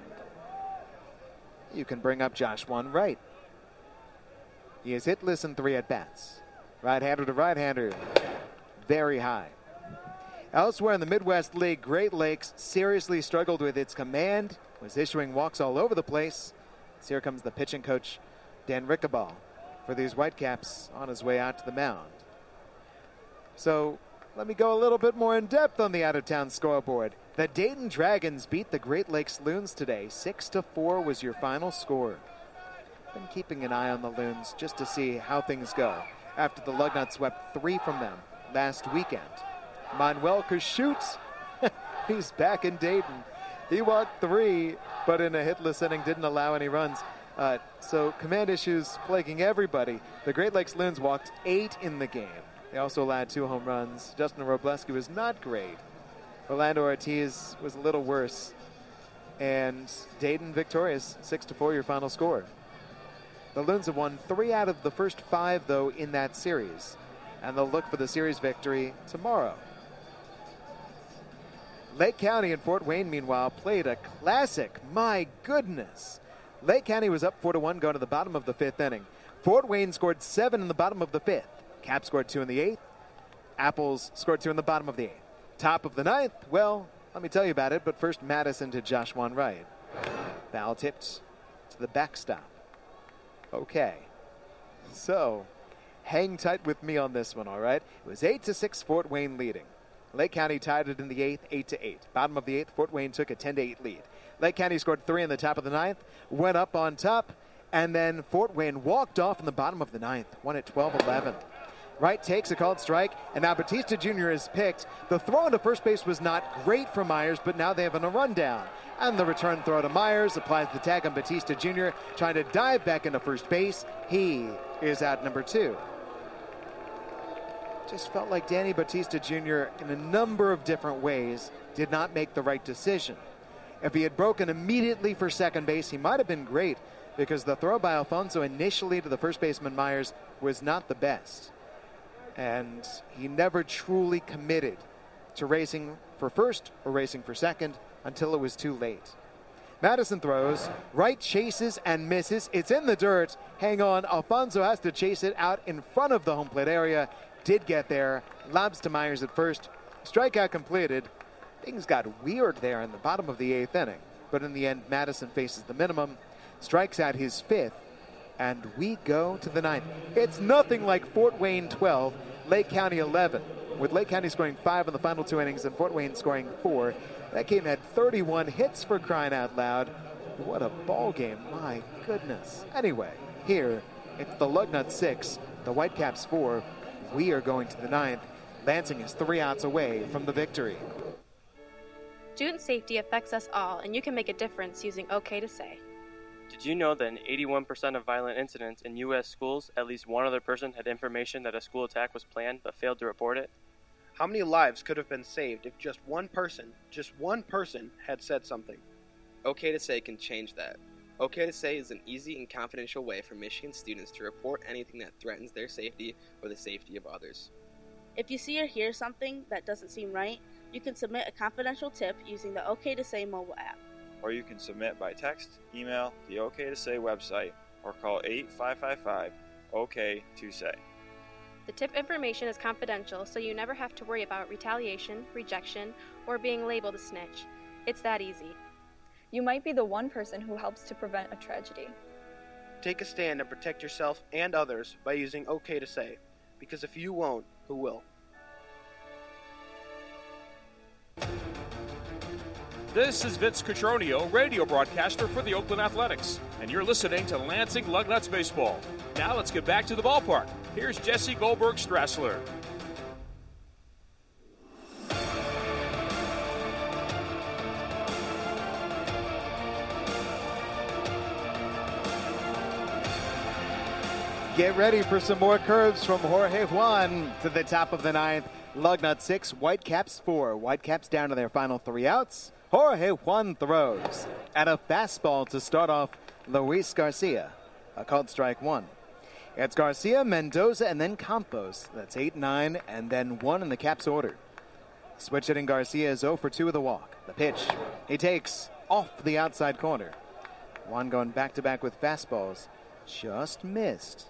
Speaker 6: You can bring up Josh Wright. He is hitless in 3 at-bats. Right-hander to right-hander. Very high. Elsewhere in the Midwest League, Great Lakes seriously struggled with its command, was issuing walks all over the place. So here comes the pitching coach, Dan Rickaball, for these Whitecaps on his way out to the mound. So let me go a little bit more in depth on the out-of-town scoreboard. The Dayton Dragons beat the Great Lakes Loons today. 6-4 was your final score. Been keeping an eye on the Loons just to see how things go after the Lugnuts swept 3 from them last weekend. Manuel Kashut, he's back in Dayton. He walked 3, but in a hitless inning didn't allow any runs. So command issues plaguing everybody. The Great Lakes Loons walked 8 in the game. They also allowed 2 home runs. Justin Robleski was not great. Orlando Ortiz was a little worse. And Dayton victorious, 6-4 your final score. The Loons have won 3 out of the first 5, though, in that series. And they'll look for the series victory tomorrow. Lake County and Fort Wayne, meanwhile, played a classic. My goodness. Lake County was up 4-1 going to the bottom of the 5th inning. Fort Wayne scored 7 in the bottom of the 5th. Cap scored 2 in the 8th. Apples scored 2 in the bottom of the 8th. Top of the 9th, well, let me tell you about it, but first Madison to Josh Wright. Foul tipped to the backstop. Okay. So, hang tight with me on this one, all right? It was 8-6, Fort Wayne leading. Lake County tied it in the 8th, 8-8. Bottom of the 8th, Fort Wayne took a 10-8 lead. Lake County scored 3 in the top of the 9th, went up on top, and then Fort Wayne walked off in the bottom of the 9th, won at 12-11. Wright takes a called strike, and now Bautista Jr. is picked. The throw into first base was not great for Myers, but now they have a rundown. And the return throw to Myers applies the tag on Bautista Jr., trying to dive back into first base. He is out number 2. Just felt like Danny Bautista Jr. in a number of different ways did not make the right decision. If he had broken immediately for second base, he might have been great, because the throw by Alfonso initially to the first baseman Myers was not the best. And he never truly committed to racing for first or racing for second until it was too late. Madison throws, right chases and misses. It's in the dirt. Hang on, Alfonso has to chase it out in front of the home plate area. Did get there. Lobs to Myers at first. Strikeout completed. Things got weird there in the bottom of the 8th inning. But in the end, Madison faces the minimum, strikes out his 5th, and we go to the 9th. It's nothing like Fort Wayne 12, Lake County 11. With Lake County scoring 5 in the final 2 innings and Fort Wayne scoring 4. That game had 31 hits, for crying out loud. What a ball game, my goodness. Anyway, here, it's the Lugnuts 6, the Whitecaps 4. We are going to the 9th. Lansing is 3 outs away from the victory.
Speaker 2: Student safety affects us all, and you can make a difference using OK to Say.
Speaker 19: Did you know that in 81% of violent incidents in U.S. schools, at least one other person had information that a school attack was planned but failed to report it?
Speaker 20: How many lives could have been saved if just one person, had said something?
Speaker 21: OK to Say can change that. OK to Say is an easy and confidential way for Michigan students to report anything that threatens their safety or the safety of others.
Speaker 22: If you see or hear something that doesn't seem right, you can submit a confidential tip using the OK to Say mobile app.
Speaker 23: Or you can submit by text, email, the OK to Say website, or call 855-OK-to-SAY.
Speaker 2: The tip information is confidential, so you never have to worry about retaliation, rejection, or being labeled a snitch. It's that easy.
Speaker 27: You might be the one person who helps to prevent a tragedy.
Speaker 20: Take a stand and protect yourself and others by using OK to Say, because if you won't, who will?
Speaker 10: This is Vince Cotroneo, radio broadcaster for the Oakland Athletics, and you're listening to Lansing Lugnuts Baseball. Now let's get back to the ballpark. Here's Jesse Goldberg-Strassler.
Speaker 6: Get ready for some more curves from Jorge Juan to the top of the 9th. Lugnuts 6, Whitecaps 4. Whitecaps down to their final 3 outs. Jorge Juan throws at a fastball to start off Luis Garcia. A called strike 1. It's Garcia, Mendoza, and then Campos. That's 8, 9, and then 1 in the Caps order. Switch hitting Garcia is 0 for 2 with a walk. The pitch he takes off the outside corner. Juan going back-to-back with fastballs. Just missed.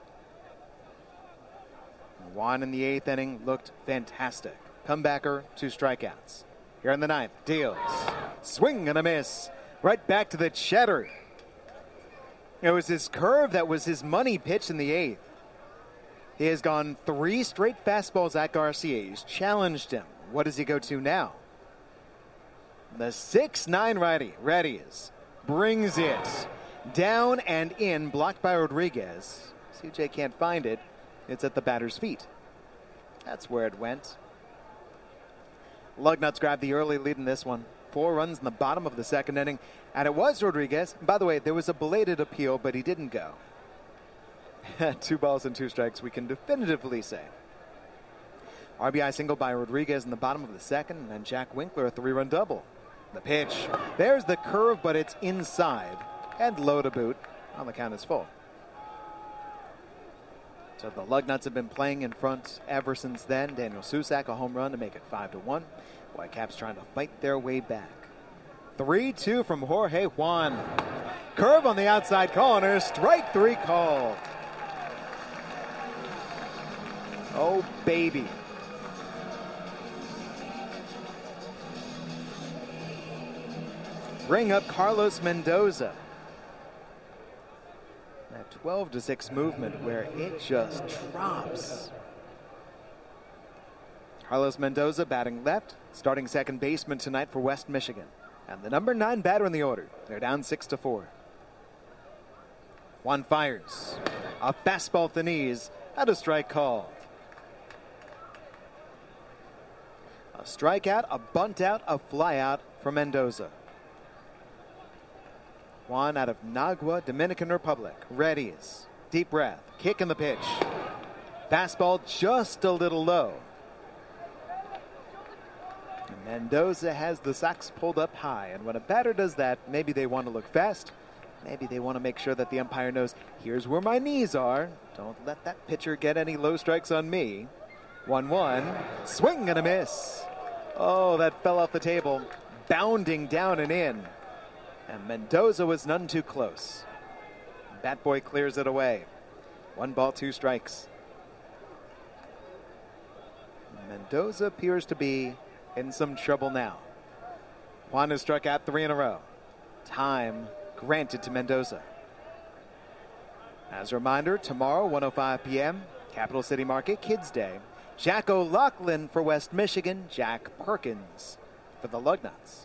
Speaker 6: Juan in the 8th inning looked fantastic. Comebacker, 2 strikeouts. Here in the 9th, deals. Swing and a miss. Right back to the cheddar. It was his curve that was his money pitch in the 8th. He has gone 3 straight fastballs at Garcia. He's challenged him. What does he go to now? The 6'9" righty, Reyes, brings it down and in, blocked by Rodriguez. CJ can't find it. It's at the batter's feet. That's where it went. Lugnuts grabbed the early lead in this one. 4 runs in the bottom of the 2nd inning. And it was Rodriguez. By the way, there was a belated appeal, but he didn't go. 2 balls and 2 strikes, we can definitively say. RBI single by Rodriguez in the bottom of the 2nd, and then Jack Winkler a 3-run double. The pitch. There's the curve, but it's inside. And low to boot. On the count is full. So the Lugnuts have been playing in front ever since then. Daniel Susac, a home run to make it 5-1. Whitecaps trying to fight their way back. 3-2 from Jorge Juan. Curve on the outside corner. Strike 3 called. Oh, baby. Bring up Carlos Mendoza. That 12-6 movement where it just drops. Carlos Mendoza batting left, starting second baseman tonight for West Michigan. And the number 9 batter in the order. They're down 6-4. Juan fires. A fastball at the knees. And a strike called. A strikeout, a bunt out, a fly out for Mendoza. Juan out of Nagua, Dominican Republic. Reyes. Deep breath. Kick in the pitch. Fastball just a little low. And Mendoza has the socks pulled up high. And when a batter does that, maybe they want to look fast. Maybe they want to make sure that the umpire knows, here's where my knees are. Don't let that pitcher get any low strikes on me. 1-1. Swing and a miss. Oh, that fell off the table. Bounding down and in. And Mendoza was none too close. Bat Boy clears it away. 1 ball, 2 strikes. Mendoza appears to be in some trouble now. Juan has struck out 3 in a row. Time granted to Mendoza. As a reminder, tomorrow, 1:05 p.m., Capital City Market, Kids Day. Jack O'Loughlin for West Michigan, Jack Perkins for the Lugnuts.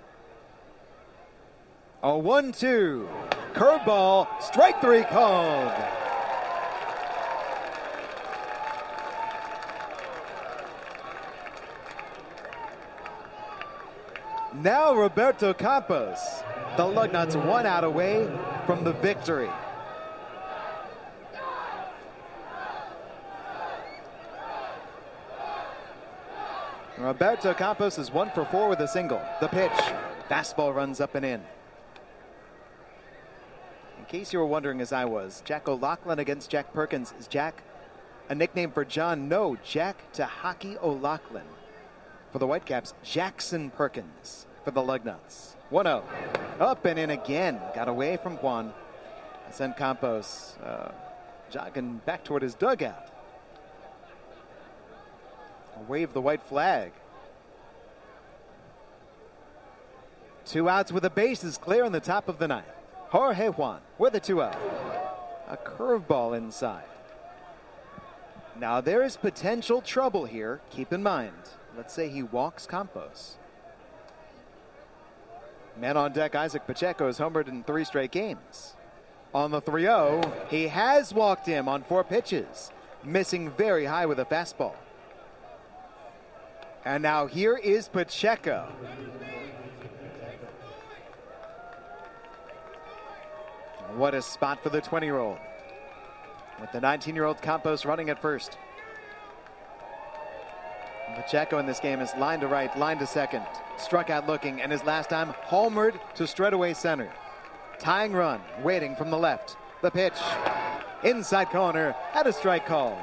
Speaker 6: A 1-2. Curveball, strike 3 called. Now Roberto Campos. The Lugnuts 1 out away from the victory. Roberto Campos is 1 for 4 with a single. The pitch. Fastball runs up and in. In case you were wondering, as I was, Jack O'Loughlin against Jack Perkins. Is Jack a nickname for John? No, Jack Tahaki O'Loughlin. For the Whitecaps, Jackson Perkins for the Lugnuts. 1-0. Up and in again. Got away from Juan. And sent Campos jogging back toward his dugout. Wave the white flag. 2 outs with the bases clear in the top of the 9th. Jorge Juan with a 2-0. A curveball inside. Now there is potential trouble here. Keep in mind. Let's say he walks Campos. Man on deck, Isaac Pacheco has homered in 3 straight games. On the 3-0, he has walked him on 4 pitches, missing very high with a fastball. And now here is Pacheco. What a spot for the 20-year-old. With the 19-year-old Campos running at first. Pacheco in this game is line to right, line to second. Struck out looking, and his last time homered to straightaway center. Tying run, waiting from the left. The pitch, inside corner, at a strike called.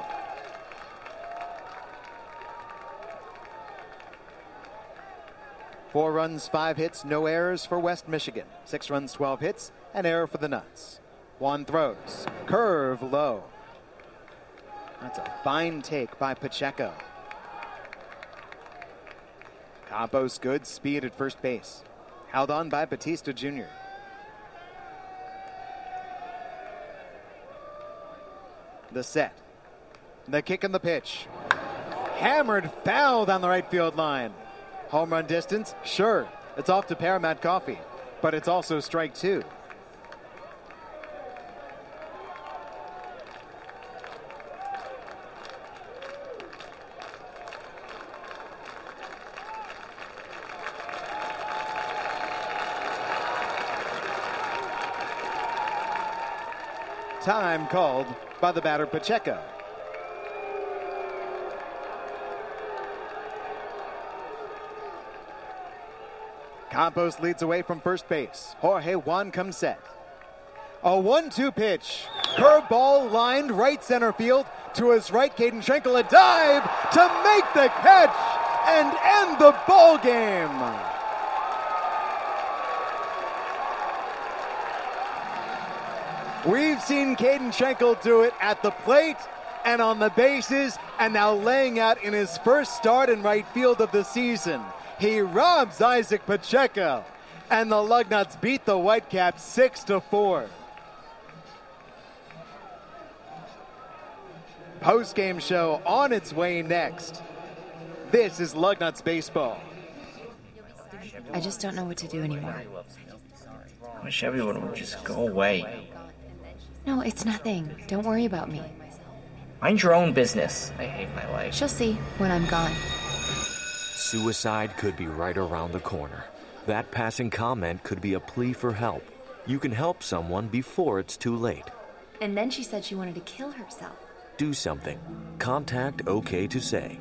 Speaker 6: Four runs, 5 hits, no errors for West Michigan. 6 runs, 12 hits, an error for the Nuts. Juan throws, curve low. That's a fine take by Pacheco. Campos, good speed at first base. Held on by Batista Jr. The set. The kick and the pitch. Hammered foul down the right field line. Home run distance? Sure. It's off to Paramount Coffee. But it's also strike 2. Time called by the batter Pacheco. Campos leads away from first base. Jorge Juan comes set. A 1-2 pitch. Curveball lined right center field. To his right, Caden Schenkel, a dive to make the catch and end the ball game. We've seen Caden Schenkel do it at the plate and on the bases, and now laying out in his first start in right field of the season. He robs Isaac Pacheco, and the Lugnuts beat the Whitecaps 6-4. Post-game show on its way next. This is Lugnuts Baseball.
Speaker 15: I just don't know what to do anymore.
Speaker 16: I wish everyone would just go away.
Speaker 15: No, it's nothing. Don't worry about me.
Speaker 16: Mind your own business. I hate my life.
Speaker 15: She'll see when I'm gone.
Speaker 18: Suicide could be right around the corner. That passing comment could be a plea for help. You can help someone before it's too late.
Speaker 15: And then she said she wanted to kill herself.
Speaker 18: Do something. Contact OK to Say.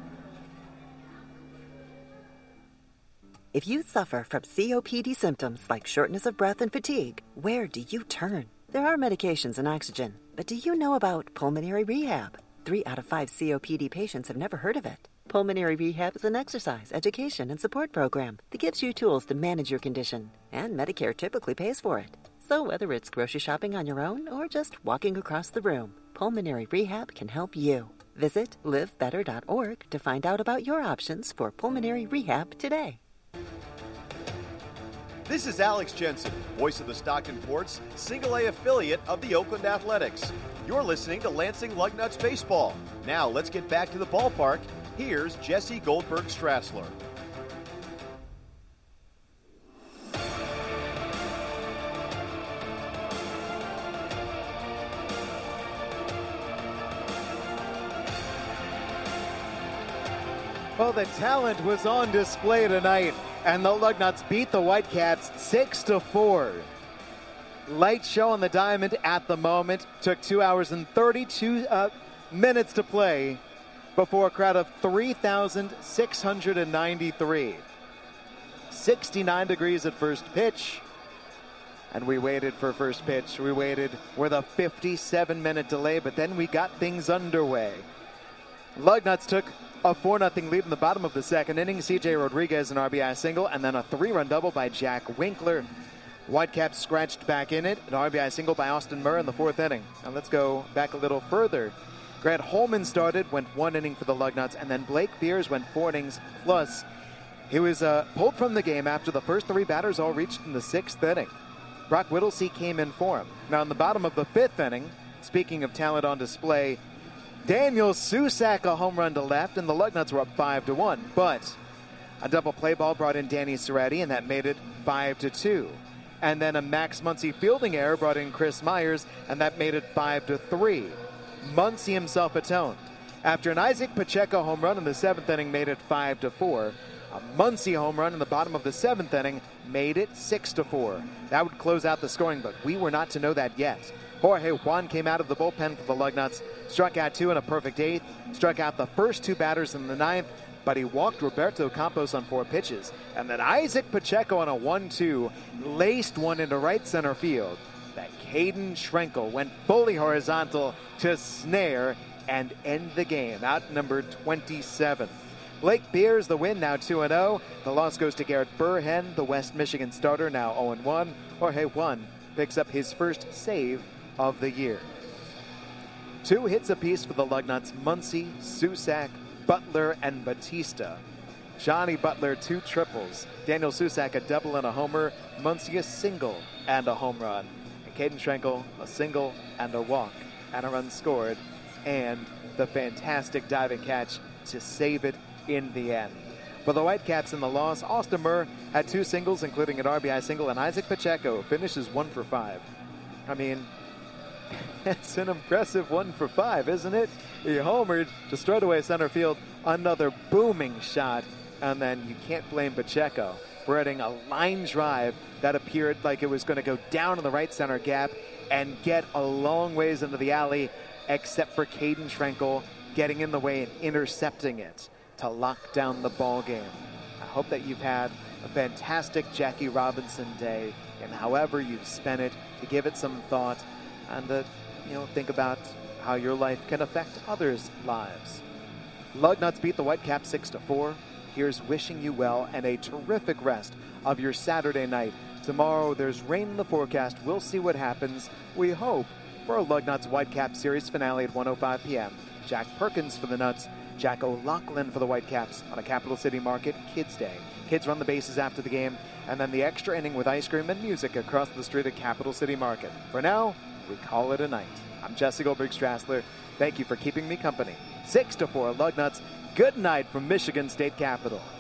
Speaker 1: If you suffer from COPD symptoms like shortness of breath and fatigue, where do you turn? There are medications and oxygen, but do you know about pulmonary rehab? 3 out of 5 COPD patients have never heard of it. Pulmonary Rehab is an exercise, education, and support program that gives you tools to manage your condition, and Medicare typically pays for it. So whether it's grocery shopping on your own or just walking across the room, Pulmonary Rehab can help you. Visit livebetter.org to find out about your options for pulmonary rehab today.
Speaker 5: This is Alex Jensen, voice of the Stockton Ports, Single A affiliate of the Oakland Athletics. You're listening to Lansing Lugnuts Baseball. Now let's get back to the ballpark. Here's Jesse Goldberg-Strassler.
Speaker 6: Well, the talent was on display tonight, and the Lugnuts beat the Whitecaps 6-4. Light show on the diamond at the moment. Took 2 hours and 32 minutes to play before a crowd of 3,693. 69 degrees at first pitch, and we waited for first pitch. We waited with a 57-minute delay, but then we got things underway. Lugnuts took a 4-0 lead in the bottom of the second inning. C.J. Rodriguez an RBI single, and then a 3-run double by Jack Winkler. Whitecaps scratched back in it, an RBI single by Austin Murr in the fourth inning. Now let's go back a little further. Grant Holman started, went 1 inning for the Lugnuts, and then Blake Beers went 4 innings plus. He was pulled from the game after the first 3 batters all reached in the 6th inning. Brock Whittlesey came in for him. Now in the bottom of the 5th inning, speaking of talent on display, Daniel Susac a home run to left, and the Lugnuts were up 5-1. But a double play ball brought in Danny Serretti, and that made it 5-2. And then a Max Muncy fielding error brought in Chris Myers, and that made it 5-3. Muncy himself atoned. After an Isaac Pacheco home run in the 7th inning made it 5-4. A Muncy home run in the bottom of the 7th inning made it 6-4. That would close out the scoring, but we were not to know that yet. Jorge Juan came out of the bullpen for the Lugnuts, struck out 2 in a perfect 8th, struck out the first 2 batters in the 9th, but he walked Roberto Campos on 4 pitches. And then Isaac Pacheco on a 1-2 laced one into right center field. That Caden Schrenkel went fully horizontal to snare and end the game, out number 27. Blake Beers, the win, now 2-0. The loss goes to Garrett Burhen, the West Michigan starter, now 0-1. Jorge Juan picks up his first save of the year. 2 hits apiece for the Lugnuts, Muncy, Susac, Butler, and Batista. Johnny Butler 2 triples. Daniel Susac a double and a homer. Muncy a single and a home run. And Caden Schrenkel a single and a walk and a run scored. And the fantastic diving catch to save it in the end. For the Whitecaps in the loss, Austin Murr had 2 singles, including an RBI single, and Isaac Pacheco finishes 1 for 5. I mean, it's an impressive 1 for 5, isn't it? He homered to straightaway center field, another booming shot, and then you can't blame Pacheco for hitting a line drive that appeared like it was going to go down in the right center gap and get a long ways into the alley, except for Caden Schrenkel getting in the way and intercepting it to lock down the ball game. I hope that you've had a fantastic Jackie Robinson day, and however you've spent it, to give it some thought and to think about how your life can affect others' lives. Lugnuts beat the Whitecaps 6-4. Here's wishing you well and a terrific rest of your Saturday night. Tomorrow there's rain in the forecast. We'll see what happens. We hope for a Lugnuts Whitecaps series finale at 1:05 p.m. Jack Perkins for the Nuts, Jack O'Loughlin for the Whitecaps on a Capital City Market Kids Day. Kids run the bases after the game, and then the extra inning with ice cream and music across the street at Capital City Market. For now, we call it a night. I'm Jesse Goldberg-Strassler. Thank you for keeping me company. 6-4 Lugnuts. Good night from Michigan State Capitol.